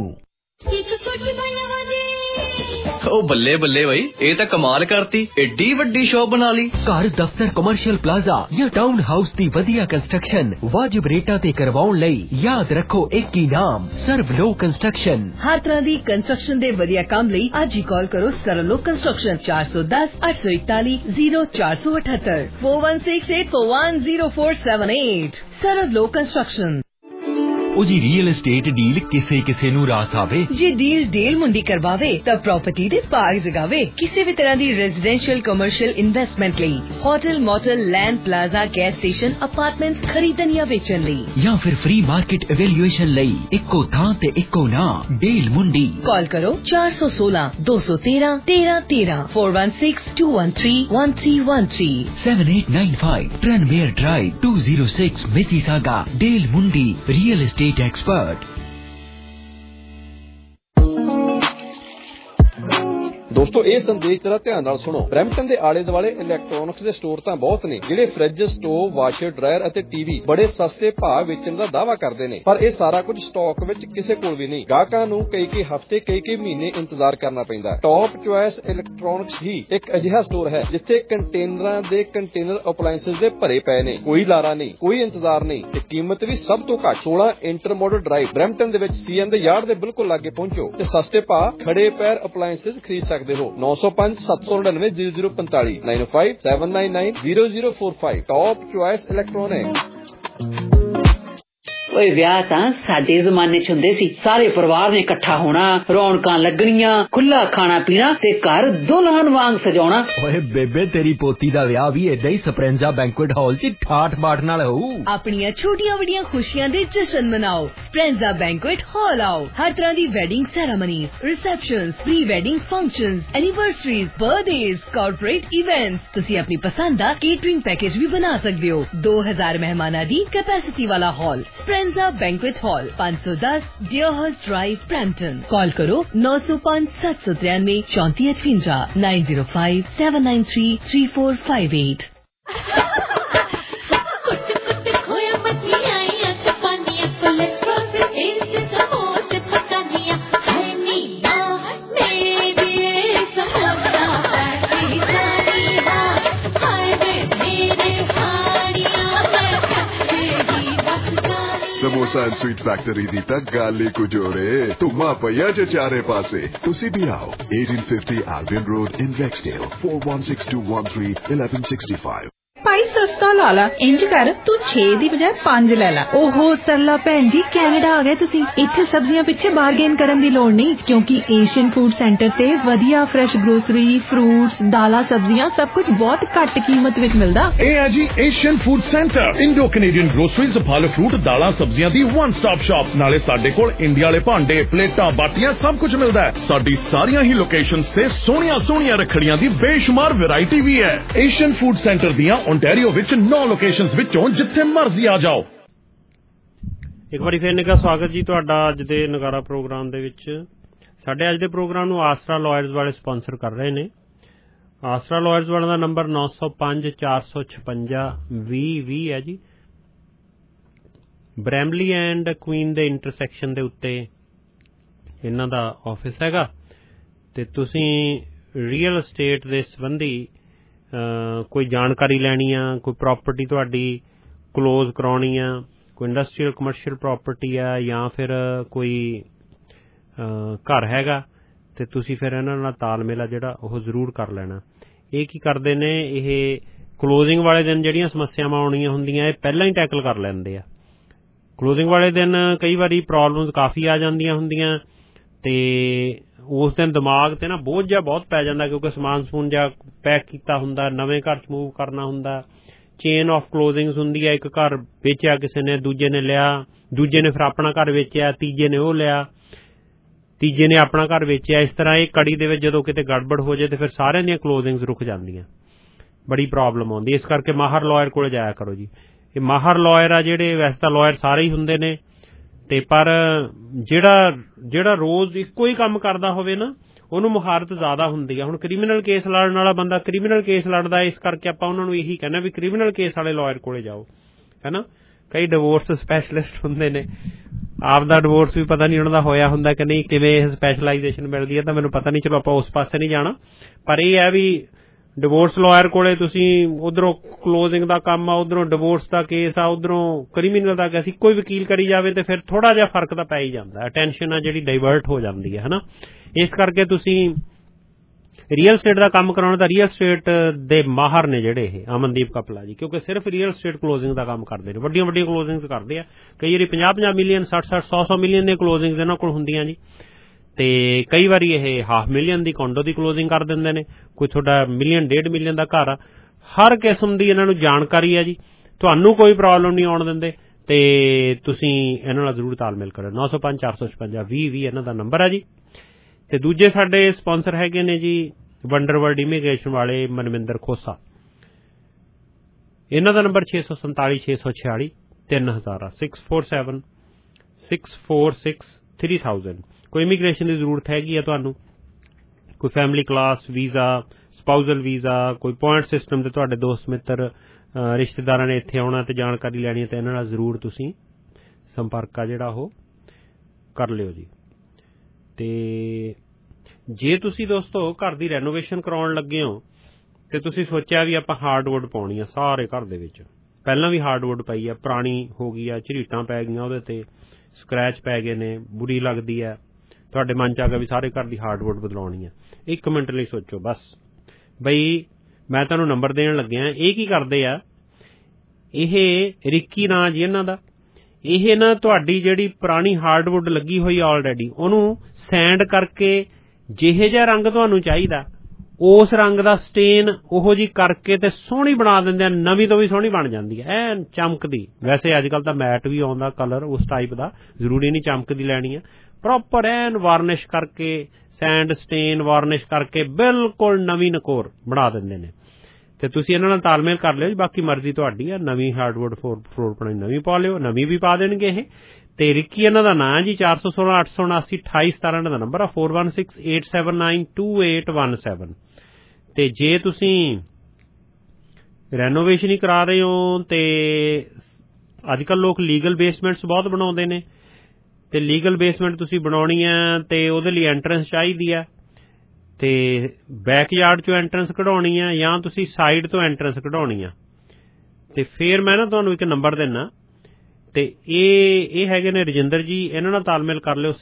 ओ बल्ले बल्ले भाई, ये तो कमाल करती, एडी वड्डी शॉप बना ली। घर दफ्तर कमर्शियल प्लाजा या टाउन हाउस दी वधिया कंस्ट्रक्शन वाजिब रेटा ते करवाउण लई याद रखो एक ही नाम सर्वलोक कंस्ट्रक्शन। हर तरह दी कंस्ट्रक्शन दे वधिया काम लई आज ही कॉल करो सर्वलोक कंस्ट्रक्शन 410 841 0478 4168410478। सर्वलोक कंस्ट्रक्शन। ओ जी रियल एस्टेट डील किसे किसे नू रास आवे। जे डील डेल मुंडी करवावे तब प्रॉपर्टी दे पाग जगावे। किसी भी तरह दी रेजिडेंशियल कमर्शियल इन्वेस्टमेंट लई hotel motel land plaza gas station apartment खरीदन या बेचन लई या फिर फ्री मार्केट एवेल्युएशन लई इक्को थां ते इक्को ना डेल मुंडी। कॉल करो 416 213 1313 416 213 1313 7895 ट्रेनमेयर ड्राइव 206 मिसिसागा। डेल मुंडी रियल एस्टेट एक्सपर्ट। ਦੋਸਤੋ ਇਹ ਸੰਦੇਸ਼ ਜਰਾ ਧਿਆਨ ਨਾਲ ਸੁਣੋ। ਬਰੈਂਪਟਨ ਦੇ ਆਲੇ ਦੁਆਲੇ ਇਲੈਕਟ੍ਰੋਨਿਕਸ ਦੇ ਸਟੋਰ ਤਾਂ ਬਹੁਤ ਨੇ ਜਿਹੜੇ ਫ੍ਰਿਜ, ਸਟੋਵ, ਵਾਸ਼ਰ, ਡਰਾਇਰ ਅਤੇ ਟੀਵੀ ਬੜੇ ਸਸਤੇ ਭਾਅ ਵੇਚਣ ਦਾ ਦਾਅਵਾ ਕਰਦੇ ਨੇ, ਪਰ ਇਹ ਸਾਰਾ ਕੁਝ ਸਟਾਕ ਵਿੱਚ ਕਿਸੇ ਕੋਲ ਵੀ ਨਹੀਂ। ਗਾਹਕਾਂ ਨੂੰ ਕਈ ਹਫ਼ਤੇ ਕਈ ਮਹੀਨੇ ਇੰਤਜ਼ਾਰ ਕਰਨਾ ਪੈਂਦਾ। ਟੌਪ ਚੁਆਇਸ ਇਲੈਕਟ੍ਰੋਨਿਕਸ ਹੀ ਇੱਕ ਅਜਿਹਾ ਸਟੋਰ ਹੈ ਜਿੱਥੇ ਕੰਟੇਨਰਾਂ ਦੇ ਕੰਟੇਨਰ ਅਪਲਾਇੰਸਸ ਦੇ ਭਰੇ ਪਏ ਨੇ। ਕੋਈ ਲਾਰਾ ਨਹੀਂ, ਕੋਈ ਇੰਤਜ਼ਾਰ ਨਹੀਂ ਤੇ ਕੀਮਤ ਵੀ ਸਭ ਤੋਂ ਘੱਟ। 16 ਇੰਟਰਮੋਡਲ ਡਰਾਈਵ ਬਰੈਂਪਟਨ ਦੇ ਵਿੱਚ ਸੀਐਨ ਦੇ ਯਾਰਡ ਦੇ ਬਿਲਕੁਲ ਲਾਗੇ ਪਹੁੰਚੋ ਤੇ ਸਸਤੇ ਭਾਅ ਖੜੇ ਪੈਰ ਅਪਲਾਇੰਸਸ ਖਰੀਦ ਸਕਦੇ ਹੋ। 905 799 0045 905 799 0045 ਟੌਪ ਚੁਆਇਸ ਇਲੈਕਟ੍ਰੋਨਿਕ। ਓਏ ਵਿਆਹ ਤਾਂ ਸਾਡੇ ਜ਼ਮਾਨੇ ਚ ਹੁੰਦੇ ਸੀ, ਸਾਰੇ ਪਰਿਵਾਰ ਨੇ ਇਕੱਠਾ ਹੋਣਾ, ਰੌਣਕਾਂ ਲੱਗਣੀਆਂ, ਖੁੱਲਾ ਖਾਣਾ ਪੀਣਾ ਤੇ ਘਰ ਦੁਲਹਨ ਵਾਂਗ ਸਜਾਉਣਾ। ਓਏ ਬੇਬੇ ਤੇਰੀ ਪੋਤੀ ਦਾ ਵਿਆਹ ਵੀ ਏਦਾਂ ਹੀ ਸਪਰੈਂਜ਼ਾ ਬੈਂਕੁਏਟ ਹਾਲ 'ਚ ਠਾਠ ਬਾਠ ਨਾਲ ਹੋਊ। ਆਪਣੀਆਂ ਛੋਟੀਆਂ ਵੱਡੀਆਂ ਖੁਸ਼ੀਆਂ ਦੇ ਜਸ਼ਨ ਮਨਾਓ। ਸਪਰੈਂਜ਼ਾ ਬੈਂਕੁਏਟ ਹਾਲ ਆਓ। ਹਰ ਤਰ੍ਹਾਂ ਦੀ wedding ceremonies, receptions, pre wedding functions, anniversaries, birthdays, corporate events. ਤੁਸੀਂ ਆਪਣੀ ਪਸੰਦ ਦਾ ਕੇਟਰਿੰਗ ਪੈਕੇਜ ਵੀ ਬਣਾ ਸਕਦੇ ਹੋ। 2000 ਮਹਿਮਾਨਾਂ ਦੀ ਕੈਪੈਸਿਟੀ ਵਾਲਾ hall Speranza banquet hall 510 Dearhurst drive Brampton. Call करो 905 793 3458 905 793 3458। समोसा एंड स्वीट फैक्ट्री दी तक गाली कुजोरे तुमा पया जे चारे पासे तुसी भी आओ। 1850 Albion Road in Rexdale 416213 1165। ਭਾਈ ਸਸਤਾ ਲਾ ਲਾ। ਇੰਜ ਕਰ ਤੂੰ 6 ਦੀ ਬਜਾਏ 5 ਲੈ ਲਾ। ਓਹੋ ਸਰਲਾ ਭੈਣ ਜੀ, ਕੈਨੇਡਾ ਆ ਗਏ ਤੁਸੀਂ। ਇੱਥੇ ਸਬਜ਼ੀਆਂ ਪਿੱਛੇ ਬਾਰਗੇਨ ਕਰਨ ਦੀ ਲੋੜ ਨਹੀਂ, ਕਿਉਂਕਿ ਏਸ਼ੀਅਨ ਫੂਡ ਸੈਂਟਰ ਤੇ ਵਧੀਆ ਫਰੈਸ਼ ਗਰੋਸਰੀ, ਫਰੂਟਸ, ਦਾਲਾਂ, ਸਬਜ਼ੀਆਂ ਸਭ ਕੁਝ ਬਹੁਤ ਘੱਟ ਕੀਮਤ ਵਿੱਚ ਮਿਲਦਾ। ਇਹ ਹੈ ਜੀ Asian food centre. Indo Canadian groceries, ਫਲ ਫਰੂਟ, ਦਾਲਾਂ, ਸਬਜ਼ੀਆਂ ਦੀ ਵਨ ਸਟਾਪ ਸ਼ਾਪ। ਨਾਲੇ ਸਾਡੇ ਕੋਲ ਇੰਡੀਆ ਵਾਲੇ ਭਾਂਡੇ, ਪਲੇਟਾਂ, ਬਾਟੀਆਂ ਸਭ ਕੁਝ ਮਿਲਦਾ ਹੈ। ਸਾਡੀ ਸਾਰੀਆਂ ਹੀ ਲੋਕੇਸ਼ਨਸ ਤੇ ਸੋਹਣੀਆਂ ਰੱਖੜੀਆਂ ਦੀ ਬੇਸ਼ੁਮਾਰ ਵੈਰਾਈਟੀ ਵੀ ਹੈ। ਏਸ਼ੀਅਨ ਫੂਡ ਸੈਂਟਰ ਦੀਆਂ ਓਨਟਾਰੀਓ ਵਿੱਚ 9 ਲੋਕੇਸ਼ਨਸ ਵਿੱਚੋਂ ਜਿੱਥੇ ਮਰਜ਼ੀ ਆ ਜਾਓ। ਇੱਕ ਵਾਰੀ ਫੇਰ ਨਿੱਘਾ ਸਵਾਗਤ ਜੀ ਤੁਹਾਡਾ ਅੱਜ ਦੇ ਨਗਾਰਾ ਪ੍ਰੋਗਰਾਮ ਦੇ ਵਿੱਚ। ਸਾਡੇ ਅੱਜ ਦੇ ਪ੍ਰੋਗਰਾਮ ਨੂੰ ਆਸਰਾ ਲਾਇਰਸ ਵਾਲੇ ਸਪਾਂਸਰ ਕਰ ਰਹੇ ਨੇ। ਆਸਰਾ ਲਾਇਰਸ ਵਾਲਿਆਂ ਦਾ ਨੰਬਰ 905 456 2020 ਹੈ ਜੀ। ਬ੍ਰੈਮਲੀ ਐਂਡ ਕੁਈਨ ਦੇ ਇੰਟਰਸੈਕਸ਼ਨ ਦੇ ਉੱਤੇ ਇਹਨਾਂ ਦਾ ਆਫਿਸ ਹੈਗਾ ਤੇ ਤੁਸੀਂ ਰੀਅਲ ਐਸਟੇਟ ਦੇ ਸੰਬੰਧੀ ਕੋਈ ਜਾਣਕਾਰੀ ਲੈਣੀ ਆ, ਕੋਈ ਪ੍ਰਾਪਰਟੀ ਤੁਹਾਡੀ ਕਲੋਜ਼ ਕਰਾਉਣੀ ਆ, ਕੋਈ ਇੰਡਸਟਰੀਅਲ ਕਮਰਸ਼ੀਅਲ ਪ੍ਰਾਪਰਟੀ ਆ ਜਾਂ ਫਿਰ ਕੋਈ ਘਰ ਹੈਗਾ ਤੇ ਤੁਸੀਂ ਫਿਰ ਇਹਨਾਂ ਨਾਲ ਤਾਲਮੇਲ ਆ ਜਿਹੜਾ ਉਹ ਜ਼ਰੂਰ ਕਰ ਲੈਣਾ। ਇਹ ਕੀ ਕਰਦੇ ਨੇ, ਇਹ ਕਲੋਜ਼ਿੰਗ ਵਾਲੇ ਦਿਨ ਜਿਹੜੀਆਂ ਸਮੱਸਿਆਵਾਂ ਆਉਣੀਆਂ ਹੁੰਦੀਆਂ ਇਹ ਪਹਿਲਾਂ ਹੀ ਟੈਕਲ ਕਰ ਲੈਂਦੇ ਆ। ਕਲੋਜ਼ਿੰਗ ਵਾਲੇ ਦਿਨ ਕਈ ਵਾਰੀ ਪ੍ਰੋਬਲਮਸ ਕਾਫੀ ਆ ਜਾਂਦੀਆਂ ਹੁੰਦੀਆਂ ਤੇ ਉਸ ਦਿਨ ਦਿਮਾਗ ਤੇ ਨਾ ਬੋਝ ਜਿਹਾ ਬਹੁਤ ਪੈ ਜਾਂਦਾ, ਕਿਉਂਕਿ ਸਮਾਨ ਸਮੂਨ ਜਿਹਾ ਪੈਕ ਕੀਤਾ ਹੁੰਦਾ, ਨਵੇਂ ਘਰ 'ਚ ਮੂਵ ਕਰਨਾ ਹੁੰਦਾ, ਚੇਨ ਆਫ ਕਲੋਜ਼ਿੰਗਸ ਹੁੰਦੀ ਹੈ। ਇੱਕ ਘਰ ਵੇਚਿਆ ਕਿਸੇ ਨੇ, ਦੂਜੇ ਨੇ ਲਿਆ, ਦੂਜੇ ਨੇ ਫਿਰ ਆਪਣਾ ਘਰ ਵੇਚਿਆ, ਤੀਜੇ ਨੇ ਉਹ ਲਿਆ ਤੀਜੇ ਨੇ ਆਪਣਾ ਘਰ ਵੇਚਿਆ। ਇਸ ਤਰ੍ਹਾਂ ਇਹ ਕੜੀ ਦੇ ਵਿੱਚ ਜਦੋਂ ਕਿਤੇ ਗੜਬੜ ਹੋ ਜਾਏ ਤੇ ਫਿਰ ਸਾਰਿਆਂ ਦੀਆਂ ਕਲੋਜ਼ਿੰਗਸ ਰੁਕ ਜਾਂਦੀਆਂ, ਬੜੀ ਪ੍ਰੋਬਲਮ ਆਉਂਦੀ। ਇਸ ਕਰਕੇ ਮਾਹਰ ਲਾਇਰ ਕੋਲ ਜਾਇਆ ਕਰੋ ਜੀ। ਇਹ ਮਾਹਰ ਲਾਇਰ ਆ ਜਿਹੜੇ, ਵੈਸੇ ਤਾਂ ਲਾਇਰ ਸਾਰੇ ਹੀ ਹੁੰਦੇ ਨੇ, ਤੇ ਪਰ ਜਿਹੜਾ ਰੋਜ਼ ਇੱਕੋ ਹੀ ਕੰਮ ਕਰਦਾ ਹੋਵੇ ਨਾ ਉਹਨੂੰ ਮੁਹਾਰਤ ਜ਼ਿਆਦਾ ਹੁੰਦੀ ਆ। ਹੁਣ ਕ੍ਰਿਮੀਨਲ ਕੇਸ ਲੜਨ ਵਾਲਾ ਬੰਦਾ ਕ੍ਰਿਮੀਨਲ ਕੇਸ ਲੜਦਾ, ਇਸ ਕਰਕੇ ਆਪਾਂ ਉਹਨਾਂ ਨੂੰ ਇਹੀ ਕਹਿੰਦੇ ਵੀ ਕ੍ਰਿਮੀਨਲ ਕੇਸ ਵਾਲੇ ਲਾਇਰ ਕੋਲੇ ਜਾਓ, ਹੈ ਨਾ। ਕਈ ਡਿਵੋਰਸ ਸਪੈਸ਼ਲਿਸਟ ਹੁੰਦੇ ਨੇ, ਆਪਦਾ ਡਿਵੋਰਸ ਵੀ ਪਤਾ ਨਹੀਂ ਉਹਨਾਂ ਦਾ ਹੋਇਆ ਹੁੰਦਾ ਕਿ ਨਹੀਂ, ਕਿਵੇਂ ਇਹ ਸਪੈਸ਼ਲਾਈਜੇਸ਼ਨ ਮਿਲਦੀ ਹੈ ਤਾਂ ਮੈਨੂੰ ਪਤਾ ਨਹੀਂ, ਚਲੋ ਆਪਾਂ ਉਸ ਪਾਸੇ ਨਹੀਂ ਜਾਣਾ। ਪਰ ਇਹ ਹੈ ਵੀ ਡਿਵੋਰਸ ਲਾਇਰ ਕੋਲੇ ਤੁਸੀਂ ਉਧਰੋਂ ਕਲੋਜ਼ਿੰਗ ਦਾ ਕੰਮ ਆ, ਉਧਰੋਂ ਡਿਵੋਰਸ ਦਾ ਕੇਸ ਆ, ਉਧਰੋਂ ਕ੍ਰਿਮੀਨਲ ਦਾ ਕੇਸ, ਇੱਕੋ ਹੀ ਵਕੀਲ ਕਰੀ ਜਾਵੇ ਤੇ ਫਿਰ ਥੋੜਾ ਜਿਹਾ ਫਰਕ ਤਾਂ ਪੈ ਹੀ ਜਾਂਦਾ, ਅਟੈਂਸ਼ਨ ਆ ਜਿਹੜੀ ਡਾਇਵਰਟ ਹੋ ਜਾਂਦੀ ਹੈ, ਹਨਾ। ਇਸ ਕਰਕੇ ਤੁਸੀਂ ਰੀਅਲ ਸਟੇਟ ਦਾ ਕੰਮ ਕਰਾਉਣਾ ਤਾਂ ਰੀਅਲ ਸਟੇਟ ਦੇ ਮਾਹਰ ਨੇ ਜਿਹੜੇ ਇਹ ਅਮਨਦੀਪ ਕਪਲਾ ਜੀ, ਕਿਉਂਕਿ ਸਿਰਫ ਰੀਅਲ ਸਟੇਟ ਕਲੋਜ਼ਿੰਗ ਦਾ ਕੰਮ ਕਰਦੇ ਨੇ, ਵੱਡੀਆਂ ਵੱਡੀਆਂ ਕਲੋਜ਼ਿੰਗਸ ਕਰਦੇ ਆ। ਕਈ ਵਾਰੀ 50-50 ਮਿਲੀਅਨ 60-60 100-100 ਮਿਲੀਅਨ ਦੀਆਂ ਕਲੋਜ਼ਿੰਗਸ ਇਹਨਾਂ ਕੋਲ ਹੁੰਦੀਆਂ ਜੀ, ਤੇ ਕਈ ਵਾਰੀ ਇਹ $500,000 ਦੀ ਕੋਂਡੋ ਦੀ ਕਲੋਜ਼ਿੰਗ ਕਰ ਦਿੰਦੇ ਨੇ। ਕੋਈ ਤੁਹਾਡਾ $1 ਮਿਲੀਅਨ 1.5 ਮਿਲੀਅਨ ਦਾ ਘਰ ਆ, ਹਰ ਕਿਸਮ ਦੀ ਇਹਨਾਂ ਨੂੰ ਜਾਣਕਾਰੀ ਹੈ ਜੀ। ਤੁਹਾਨੂੰ ਕੋਈ ਪ੍ਰੋਬਲਮ ਨਹੀਂ ਆਉਣ ਦਿੰਦੇ, ਤੇ ਤੁਸੀਂ ਇਹਨਾਂ ਨਾਲ ਜ਼ਰੂਰ ਤਾਲਮੇਲ ਕਰੋ। 905 456 20 ਇਹਨਾਂ ਦਾ ਨੰਬਰ ਹੈ ਜੀ। ਤੇ ਦੂਜੇ ਸਾਡੇ ਸਪਾਂਸਰ ਹੈਗੇ ਨੇ ਜੀ ਵੰਡਰਵਰਲਡ ਇਮੀਗ੍ਰੇਸ਼ਨ ਵਾਲੇ ਮਨਵਿੰਦਰ ਖੋਸਾ, ਇਹਨਾਂ ਦਾ ਨੰਬਰ 647 646 3000 647 646 3000। ਕੋਈ ਇਮੀਗ੍ਰੇਸ਼ਨ ਦੀ ਜ਼ਰੂਰਤ ਹੈਗੀ ਆ ਤੁਹਾਨੂੰ, ਕੋਈ family class visa, spousal visa, ਕੋਈ ਪੁਆਇੰਟ ਸਿਸਟਮ ਤੇ ਤੁਹਾਡੇ ਦੋਸਤ ਮਿੱਤਰ ਰਿਸ਼ਤੇਦਾਰਾਂ ਨੇ ਇੱਥੇ ਆਉਣਾ ਤੇ ਜਾਣਕਾਰੀ ਲੈਣੀ ਹੈ, ਤੇ ਇਹਨਾਂ ਨਾਲ ਜ਼ਰੂਰ ਤੁਸੀਂ ਸੰਪਰਕ ਆ ਜਿਹੜਾ ਉਹ ਕਰ ਲਿਓ ਜੀ। ਤੇ ਜੇ ਤੁਸੀਂ ਦੋਸਤੋ ਘਰ ਦੀ ਰੈਨੋਵੇਸ਼ਨ ਕਰਾਉਣ ਲੱਗੇ ਹੋ ਤੇ ਤੁਸੀਂ ਸੋਚਿਆ ਵੀ ਆਪਾਂ ਹਾਰਡਵੁੱਡ ਪਾਉਣੀ ਆ ਸਾਰੇ ਘਰ ਦੇ ਵਿੱਚ, ਪਹਿਲਾਂ ਵੀ ਹਾਰਡਵੁੱਡ ਪਈ ਆ, ਪੁਰਾਣੀ ਹੋ ਗਈ ਆ, ਝਰੀਟਾਂ ਪੈ ਗਈਆਂ, ਉਹਦੇ ਤੇ ਸਕ੍ਰੈਚ ਪੈ ਗਏ ਨੇ, ਬੁਰੀ ਲੱਗਦੀ ਹੈ, ਤੁਹਾਡੇ ਮਨ ਚ ਆ ਗਿਆ ਵੀ ਸਾਰੇ ਘਰ ਦੀ ਹਾਰਡਵੁੱਡ ਬਦਲਾਉਣੀ ਆ, 1 ਮਿੰਟ ਲਈ ਸੋਚੋ ਬਸ ਬਈ ਮੈਂ ਤੁਹਾਨੂੰ ਨੰਬਰ ਦੇਣ ਲੱਗਿਆ। ਇਹ ਕੀ ਕਰਦੇ ਆ, ਇਹ ਰਿੱਕੀ ਨਾਂ ਜੀ ਇਹਨਾਂ ਦਾ, ਇਹ ਨਾ ਤੁਹਾਡੀ ਜਿਹੜੀ ਪੁਰਾਣੀ ਹਾਰਡਵੁੱਡ ਲੱਗੀ ਹੋਈ ਆਲਰੇਡੀ ਉਹਨੂੰ ਸੈਂਡ ਕਰਕੇ ਜਿਹੇ ਜਿਹਾ ਰੰਗ ਤੁਹਾਨੂੰ ਚਾਹੀਦਾ ਉਸ ਰੰਗ ਦਾ ਸਟੇਨ ਉਹੋ ਜੀ ਕਰਕੇ ਤੇ ਸੋਹਣੀ ਬਣਾ ਦਿੰਦੇ ਆ, ਨਵੀਂ ਤੋਂ ਵੀ ਸੋਹਣੀ ਬਣ ਜਾਂਦੀ ਹੈ, ਐਨ ਚਮਕਦੀ। ਵੈਸੇ ਅੱਜ ਕੱਲ ਤਾਂ ਮੈਟ ਵੀ ਆਉਂਦਾ ਕਲਰ ਉਸ ਟਾਈਪ ਦਾ, ਜ਼ਰੂਰੀ ਨਹੀਂ ਚਮਕਦੀ ਲੈਣੀ ਆ, ਪ੍ਰੋਪਰ ਐਨ ਵਾਰਨਿਸ਼ ਕਰਕੇ, ਸੈਂਡ ਸਟੇਨ ਵਾਰਨਿਸ਼ ਕਰਕੇ ਬਿਲਕੁਲ ਨਵੀਂ ਨਕੋਰ ਬਣਾ ਦਿੰਦੇ ਨੇ। ਤੇ ਤੁਸੀਂ ਇਹਨਾਂ ਨਾਲ ਤਾਲਮੇਲ ਕਰ ਲਿਓ ਜੀ, ਬਾਕੀ ਮਰਜ਼ੀ ਤੁਹਾਡੀ ਆ। ਨਵੀਂ ਹਾਰਡਵੁੱਡ ਫਲੋਰ ਬਣਾਈ ਨਵੀਂ ਪਾ ਲਿਓ, ਨਵੀਂ ਵੀ ਪਾ ਦੇਣਗੇ ਇਹ। ਤੇ ਰਿੱਕੀ ਇਹਨਾਂ ਦਾ ਨਾਂ ਹੈ ਜੀ, 416 879 2817 ਇਹਨਾਂ ਦਾ ਨੰਬਰ ਆ, 416 879 2817। ਤੇ ਜੇ ਤੁਸੀਂ ਰੈਨੋਵੇਸ਼ਨ ਹੀ ਕਰਾ ਰਹੇ ਹੋ ਤੇ ਅੱਜ ਕੱਲ ਲੋਕ ਲੀਗਲ ਬੇਸਮੈਂਟਸ ਬਹੁਤ ਬਣਾਉਂਦੇ ਨੇ, ਤੇ ਲੀਗਲ ਬੇਸਮੈਂਟ ਤੁਸੀਂ ਬਣਾਉਣੀ ਆ ਤੇ ਉਹਦੇ ਲਈ ਐਂਟਰੈਂਸ ਚਾਹੀਦੀ ਆ, ਤੇ ਬੈਕਯਾਰਡ ਚੋਂ ਐਂਟਰੈਂਸ ਕਢਾਉਣੀ ਆ ਜਾਂ ਤੁਸੀਂ ਸਾਈਡ ਤੋਂ ਐਂਟਰੈਂਸ ਕਢਾਉਣੀ ਆ, ਤੇ ਫਿਰ ਮੈਂ ਨਾ ਤੁਹਾਨੂੰ ਇੱਕ ਨੰਬਰ ਦਿੰਨਾ, ਤੇ ਇਹ ਹੈਗੇ ਨੇ ਰਜਿੰਦਰ ਜੀ, ਇਹਨਾਂ ਨਾਲ ਤਾਲਮੇਲ ਕਰ ਲਿਓ,